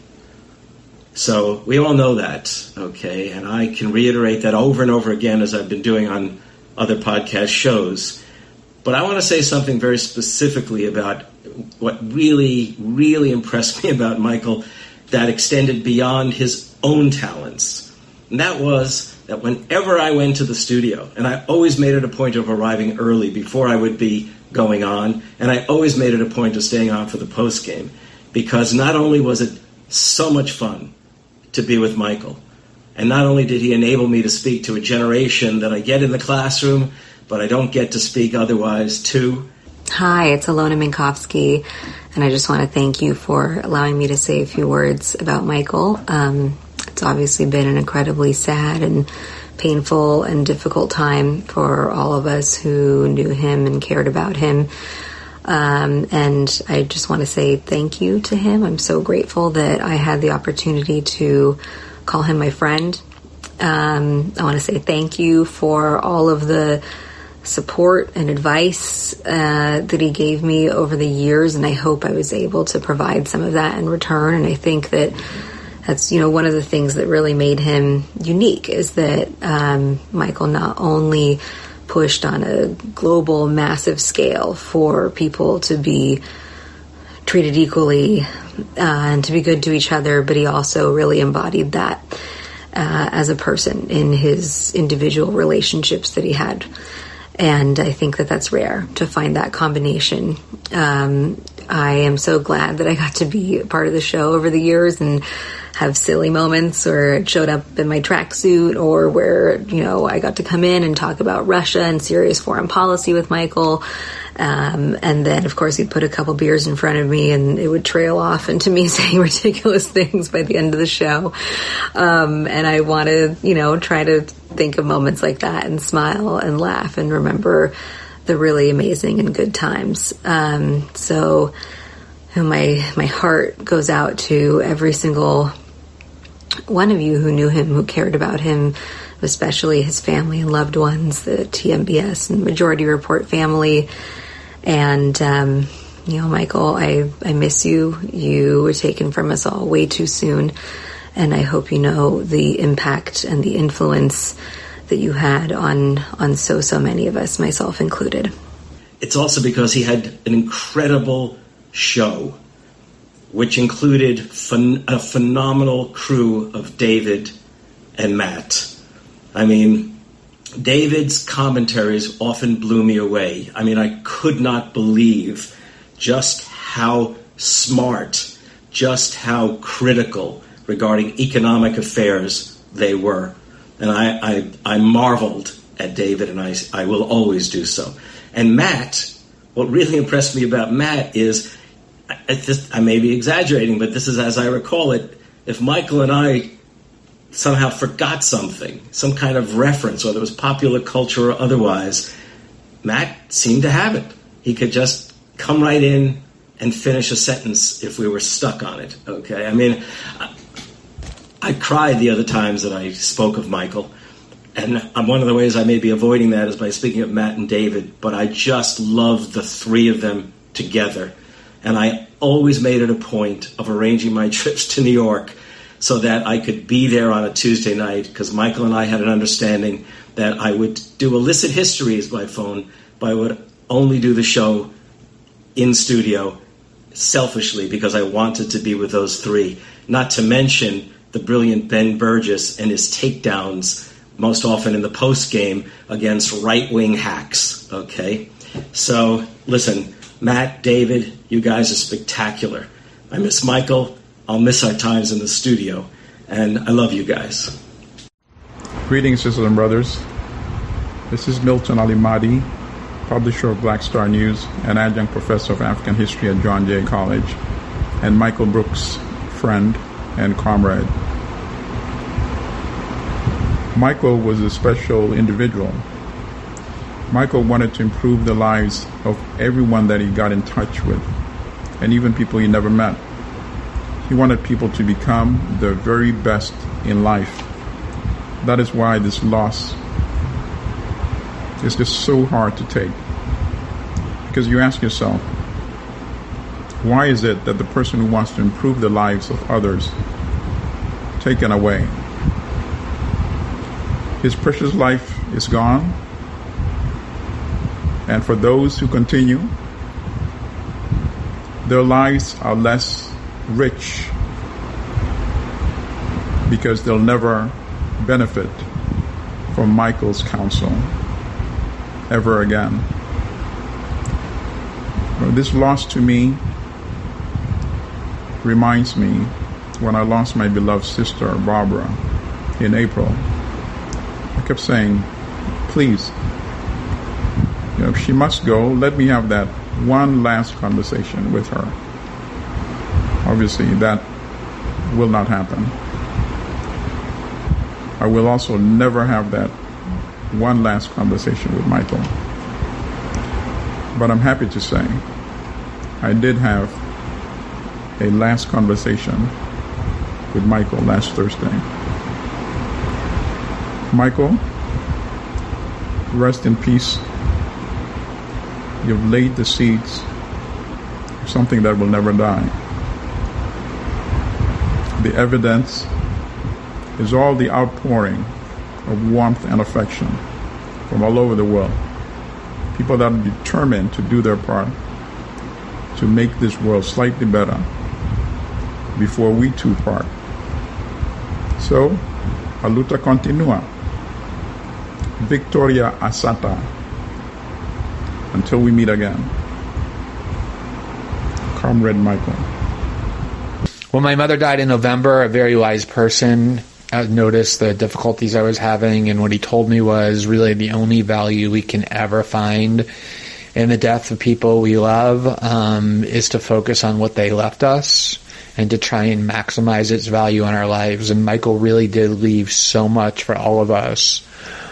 So we all know that, okay, and I can reiterate that over and over again as I've been doing on other podcast shows. But I want to say something very specifically about what really, really impressed me about Michael that extended beyond his own talents. And that was that whenever I went to the studio, and I always made it a point of arriving early before I would be going on, and I always made it a point of staying on for the post game, because not only was it so much fun to be with Michael, and not only did he enable me to speak to a generation that I get in the classroom, but I don't get to speak otherwise to. Hi, it's Alona Minkowski, and I just want to thank you for allowing me to say a few words about Michael. Um, it's obviously been an incredibly sad and painful and difficult time for all of us who knew him and cared about him. Um, and I just want to say thank you to him. I'm so grateful that I had the opportunity to call him my friend. Um, I want to say thank you for all of the support and advice uh, that he gave me over the years, and I hope I was able to provide some of that in return. And I think that that's, you know, one of the things that really made him unique is that um, Michael not only pushed on a global, massive scale for people to be treated equally, uh, and to be good to each other, but he also really embodied that uh, as a person in his individual relationships that he had. And I think that that's rare to find that combination. Um, I am so glad that I got to be a part of the show over the years and have silly moments where it showed up in my tracksuit, or where, you know, I got to come in and talk about Russia and serious foreign policy with Michael. Um, and then, of course, he'd put a couple beers in front of me and it would trail off into me saying ridiculous things by the end of the show. Um, and I want to, you know, try to think of moments like that and smile and laugh and remember the really amazing and good times. Um, so you know, my, my heart goes out to every single one of you who knew him, who cared about him, especially his family and loved ones, the T M B S and Majority Report family. And, um, you know, Michael, I, I miss you. You were taken from us all way too soon. And I hope you know the impact and the influence that you had on, on so, so many of us, myself included. It's also because he had an incredible show, which included phen- a phenomenal crew of David and Matt. I mean, David's commentaries often blew me away. I mean, I could not believe just how smart, just how critical regarding economic affairs they were. And I, I, I marveled at David, and I, I will always do so. And Matt, what really impressed me about Matt is, I, this, I may be exaggerating, but this is as I recall it, if Michael and I somehow forgot something, some kind of reference, whether it was popular culture or otherwise, Matt seemed to have it. He could just come right in and finish a sentence if we were stuck on it, okay? I mean, I, I cried the other times that I spoke of Michael, and one of the ways I may be avoiding that is by speaking of Matt and David, but I just loved the three of them together. And I always made it a point of arranging my trips to New York so that I could be there on a Tuesday night, because Michael and I had an understanding that I would do illicit histories by phone, but I would only do the show in studio selfishly because I wanted to be with those three. Not to mention the brilliant Ben Burgess and his takedowns, most often in the post game against right-wing hacks, okay? So, listen, Matt, David, you guys are spectacular. I miss Michael. I'll miss our times in the studio. And I love you guys. Greetings, sisters and brothers. This is Milton Ali Mahdi, publisher of Black Star News and adjunct professor of African history at John Jay College, and Michael Brooks' friend and comrade. Michael was a special individual. Michael wanted to improve the lives of everyone that he got in touch with, and even people he never met. He wanted people to become the very best in life. That is why this loss is just so hard to take. Because you ask yourself, why is it that the person who wants to improve the lives of others taken away? His precious life is gone. And for those who continue, their lives are less rich because they'll never benefit from Michael's counsel ever again. This loss to me reminds me when I lost my beloved sister, Barbara, in April. I kept saying, please, you know, if she must go, let me have that one last conversation with her. Obviously, that will not happen. I will also never have that one last conversation with Michael. But I'm happy to say I did have a last conversation with Michael last Thursday. Michael, rest in peace. You've laid the seeds of something that will never die. The evidence is all the outpouring of warmth and affection from all over the world. People that are determined to do their part to make this world slightly better before we too part. So, a luta continua. Victoria Asata. Until we meet again. Comrade Michael. When my mother died in November, a very wise person noticed the difficulties I was having, and what he told me was really the only value we can ever find in the death of people we love um, is to focus on what they left us and to try and maximize its value in our lives. And Michael really did leave so much for all of us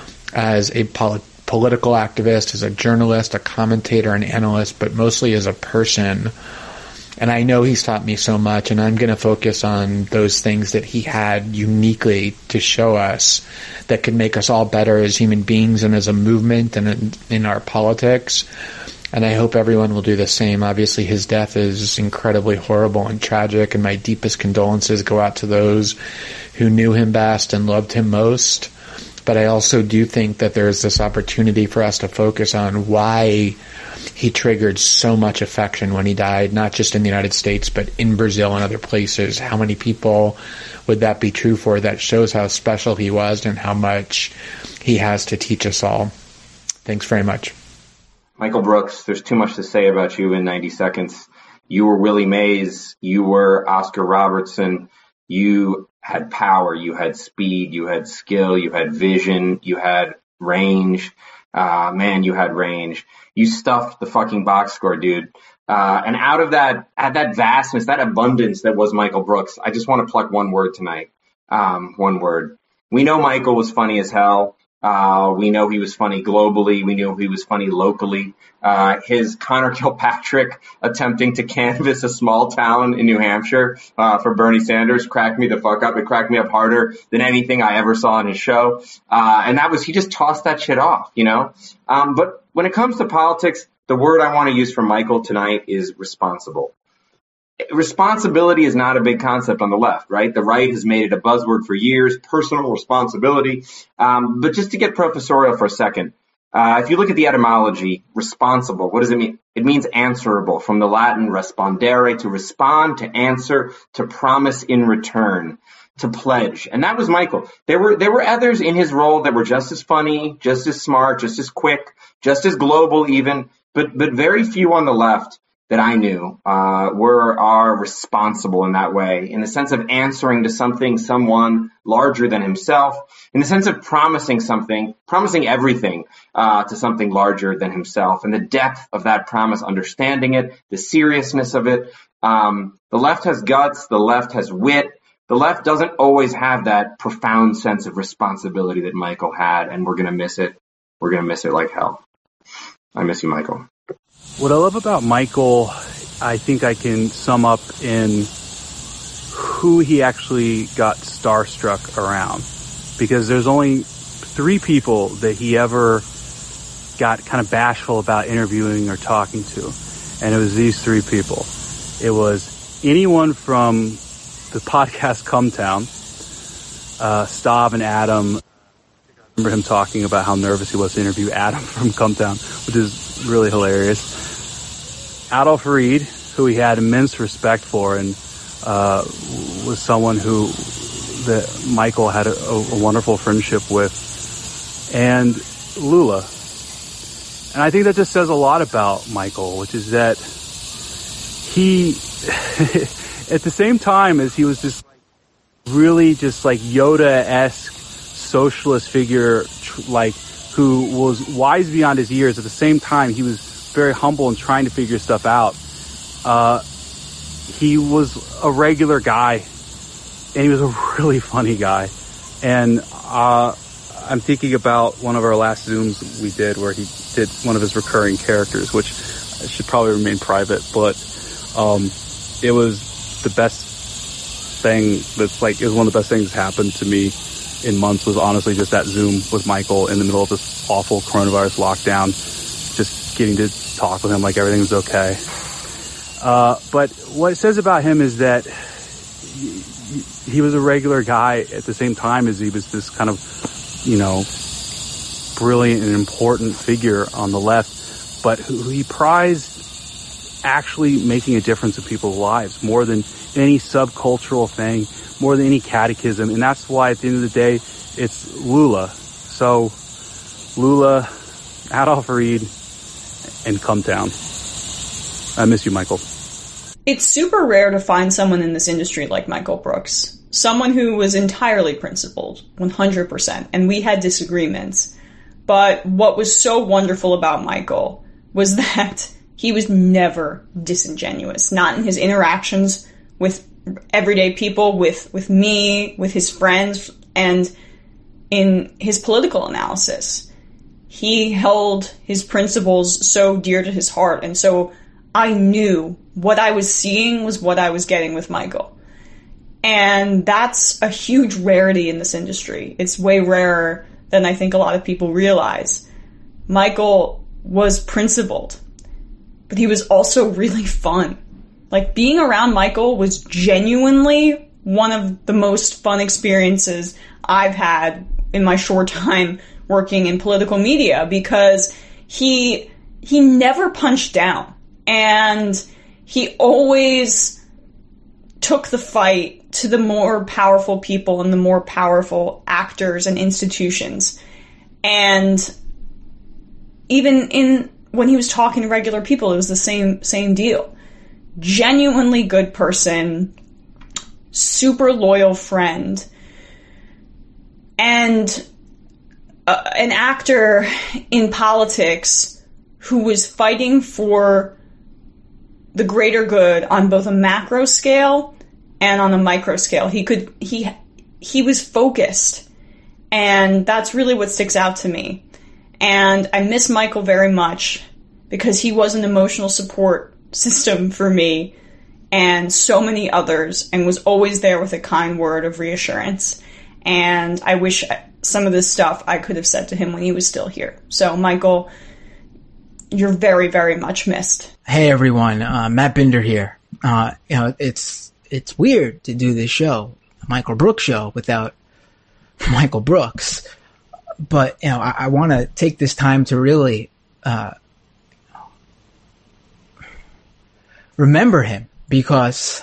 as a poli- political activist, as a journalist, a commentator, an analyst, but mostly as a person. And I know he's taught me so much, and I'm going to focus on those things that he had uniquely to show us that could make us all better as human beings and as a movement and in, in our politics. And I hope everyone will do the same. Obviously, his death is incredibly horrible and tragic, and my deepest condolences go out to those who knew him best and loved him most. But I also do think that there's this opportunity for us to focus on why he triggered so much affection when he died, not just in the United States, but in Brazil and other places. How many people would that be true for? That shows how special he was and how much he has to teach us all. Thanks very much. Michael Brooks, there's too much to say about you in ninety seconds. You were Willie Mays. You were Oscar Robertson. You had power. You had speed. You had skill. You had vision. You had range. Uh, man, you had range. You stuffed the fucking box score, dude. Uh, and out of that, at that vastness, that abundance that was Michael Brooks, I just want to pluck one word tonight. Um, one word. We know Michael was funny as hell. Uh, we know he was funny globally. We knew he was funny locally. Uh, his Connor Kilpatrick attempting to canvass a small town in New Hampshire, uh, for Bernie Sanders cracked me the fuck up. It cracked me up harder than anything I ever saw on his show. Uh, and that was, he just tossed that shit off, you know? Um, but when it comes to politics, the word I want to use for Michael tonight is responsible. Responsibility is not a big concept on the left, right? The right has made it a buzzword for years, personal responsibility. Um, but just to get professorial for a second, uh, if you look at the etymology, responsible, what does it mean? It means answerable, from the Latin respondere, to respond, to answer, to promise in return, to pledge. And that was Michael. There were, there were others in his role that were just as funny, just as smart, just as quick, just as global even, but, but very few on the left that I knew uh were are responsible in that way, in the sense of answering to something, someone larger than himself, in the sense of promising something, promising everything uh to something larger than himself, and the depth of that promise, understanding it, the seriousness of it. Um the left has guts, the left has wit. The left doesn't always have that profound sense of responsibility that Michael had, and we're going to miss it. We're going to miss it like hell. I miss you, Michael. What I love about Michael, I think I can sum up in who he actually got starstruck around. Because there's only three people that he ever got kind of bashful about interviewing or talking to. And it was these three people. It was anyone from the podcast Cumtown, uh, Stav and Adam. I remember him talking about how nervous he was to interview Adam from Cumtown, which is really hilarious. Adolph Reed, who he had immense respect for, and uh, was someone who that Michael had a, a wonderful friendship with, and Lula. And I think that just says a lot about Michael, which is that he, at the same time as he was just really just like Yoda-esque socialist figure, like who was wise beyond his years, at the same time he was very humble and trying to figure stuff out. Uh, he was a regular guy, and he was a really funny guy. And uh, I'm thinking about one of our last Zooms we did where he did one of his recurring characters, which should probably remain private, but um, it was the best thing that's like, it was one of the best things that happened to me in months, was honestly just that Zoom with Michael in the middle of this awful coronavirus lockdown, just getting to talk with him like everything's okay. Uh, but what it says about him is that he, he was a regular guy at the same time as he was this kind of, you know, brilliant and important figure on the left, but who he prized actually making a difference in people's lives more than any subcultural thing, more than any catechism. And that's why at the end of the day, it's Lula. So Lula, Adolph Reed, and Come Town. I miss you, Michael. It's super rare to find someone in this industry like Michael Brooks. Someone who was entirely principled, one hundred percent. And we had disagreements. But what was so wonderful about Michael was that he was never disingenuous. Not in his interactions with everyday people, with, with me, with his friends, and in his political analysis. He held his principles so dear to his heart, and so I knew what I was seeing was what I was getting with Michael. And that's a huge rarity in this industry. It's way rarer than I think a lot of people realize. Michael was principled, but he was also really fun. Like, being around Michael was genuinely one of the most fun experiences I've had in my short time working in political media, because he he never punched down. And he always took the fight to the more powerful people and the more powerful actors and institutions. And even in when he was talking to regular people, it was the same same deal. Genuinely good person, super loyal friend, and uh, an actor in politics who was fighting for the greater good on both a macro scale and on a micro scale. He could, he, he was focused, and that's really what sticks out to me. And I miss Michael very much because he was an emotional support system for me and so many others, and was always there with a kind word of reassurance. And I wish some of this stuff I could have said to him when he was still here. So, Michael, you're very, very much missed. Hey everyone, uh, Matt Binder here. Uh, you know, it's, it's weird to do this show, the Michael Brooks show, without Michael Brooks. But, you know, I, I want to take this time to really, uh, remember him, because,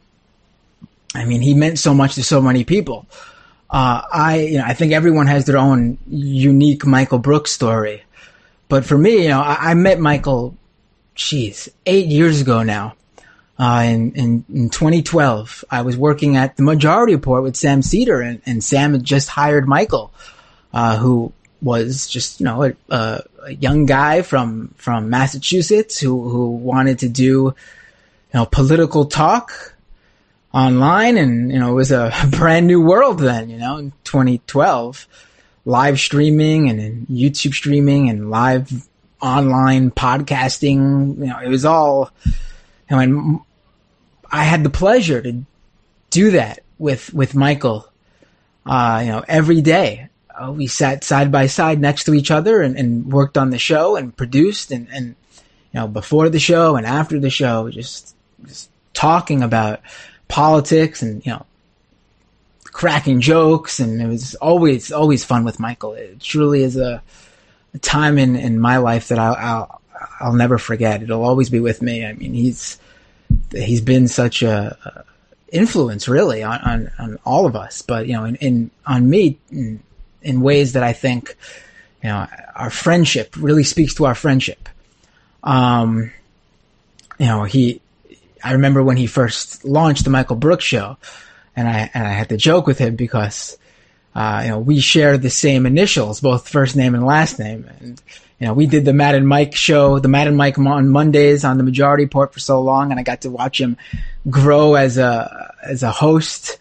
I mean, he meant so much to so many people. Uh, I, you know, I think everyone has their own unique Michael Brooks story. But for me, you know, I, I met Michael, geez, eight years ago now. Uh, in, in, in twenty twelve, I was working at the Majority Report with Sam Seder, and, and Sam had just hired Michael, uh, who was just, you know, a, a, a young guy from, from Massachusetts who, who wanted to do, you know, political talk online. And, you know, it was a brand new world then, you know, in twenty twelve. Live streaming and, and YouTube streaming and live online podcasting. You know, it was all, you know, and I had the pleasure to do that with, with Michael, uh, you know, every day. Uh, we sat side by side next to each other and, and worked on the show and produced and, and, you know, before the show and after the show, just, just talking about politics and, you know, cracking jokes. And it was always, always fun with Michael. It truly is a, a time in, in my life that I'll, I'll, I'll never forget. It'll always be with me. I mean, he's, he's been such a, a influence really on, on, on all of us, but, you know, in, in on me in, in ways that I think, you know, our friendship really speaks to our friendship. Um, you know, he, I remember when he first launched the Michael Brooks show, and I, and I had to joke with him because, uh, you know, we share the same initials, both first name and last name. And, you know, we did the Matt and Mike show, the Matt and Mike on Mondays on the Majority Report for so long, and I got to watch him grow as a, as a host.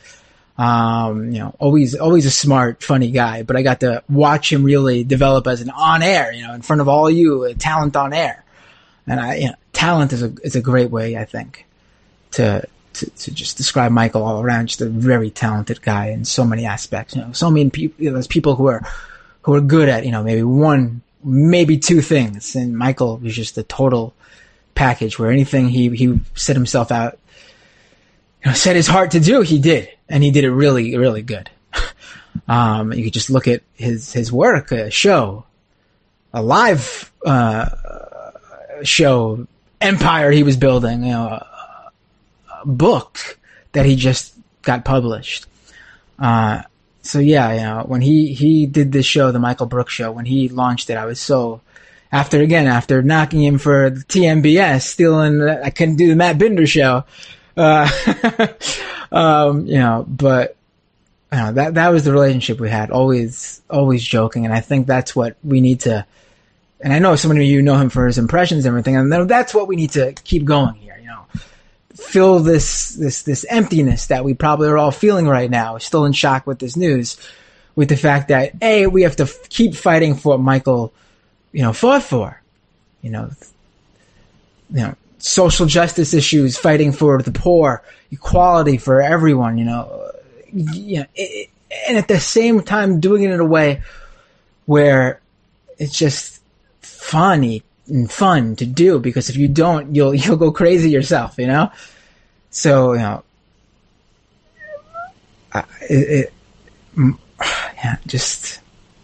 Um, you know, always, always a smart, funny guy, but I got to watch him really develop as an on air, you know, in front of all you, a talent on air. And I, you know, talent is a, is a great way, I think, to, to, to just describe Michael all around. Just a very talented guy in so many aspects, you know, so many people, you know, there's people who are, who are good at, you know, maybe one, maybe two things. And Michael was just a total package where anything he, he set himself out, you know, set his heart to do, he did. And he did it really, really good. um, you could just look at his, his work, a show, a live, uh, show empire he was building, you know, a, a book that he just got published. Uh, so yeah, you know, when he, he did this show, the Michael Brooks Show, when he launched it, I was so, after again, after knocking him for the T M B S, stealing, I couldn't do the Matt Binder show, uh, um, you know, but, you know, that, that was the relationship we had, always, always joking, and I think that's what we need to, and I know some of you know him for his impressions and everything, and that's what we need to keep going here, you know. Fill this, this, this emptiness that we probably are all feeling right now. We're still in shock with this news, with the fact that, A, we have to f- keep fighting for what Michael, you know, fought for. You know, you know, social justice issues, fighting for the poor, equality for everyone, you know. You know, it, and at the same time doing it in a way where it's just funny and fun to do, because if you don't, you'll you'll go crazy yourself, you know. So you know, uh, it, it yeah, just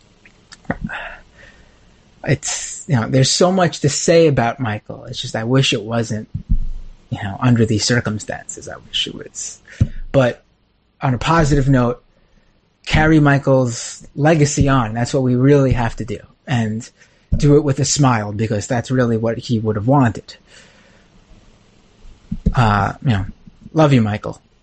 it's you know, there's so much to say about Michael. It's just I wish it wasn't, you know, under these circumstances. I wish it was, but on a positive note, carry Michael's legacy on. That's what we really have to do, and do it with a smile, because that's really what he would have wanted. Uh, you know, love you, Michael.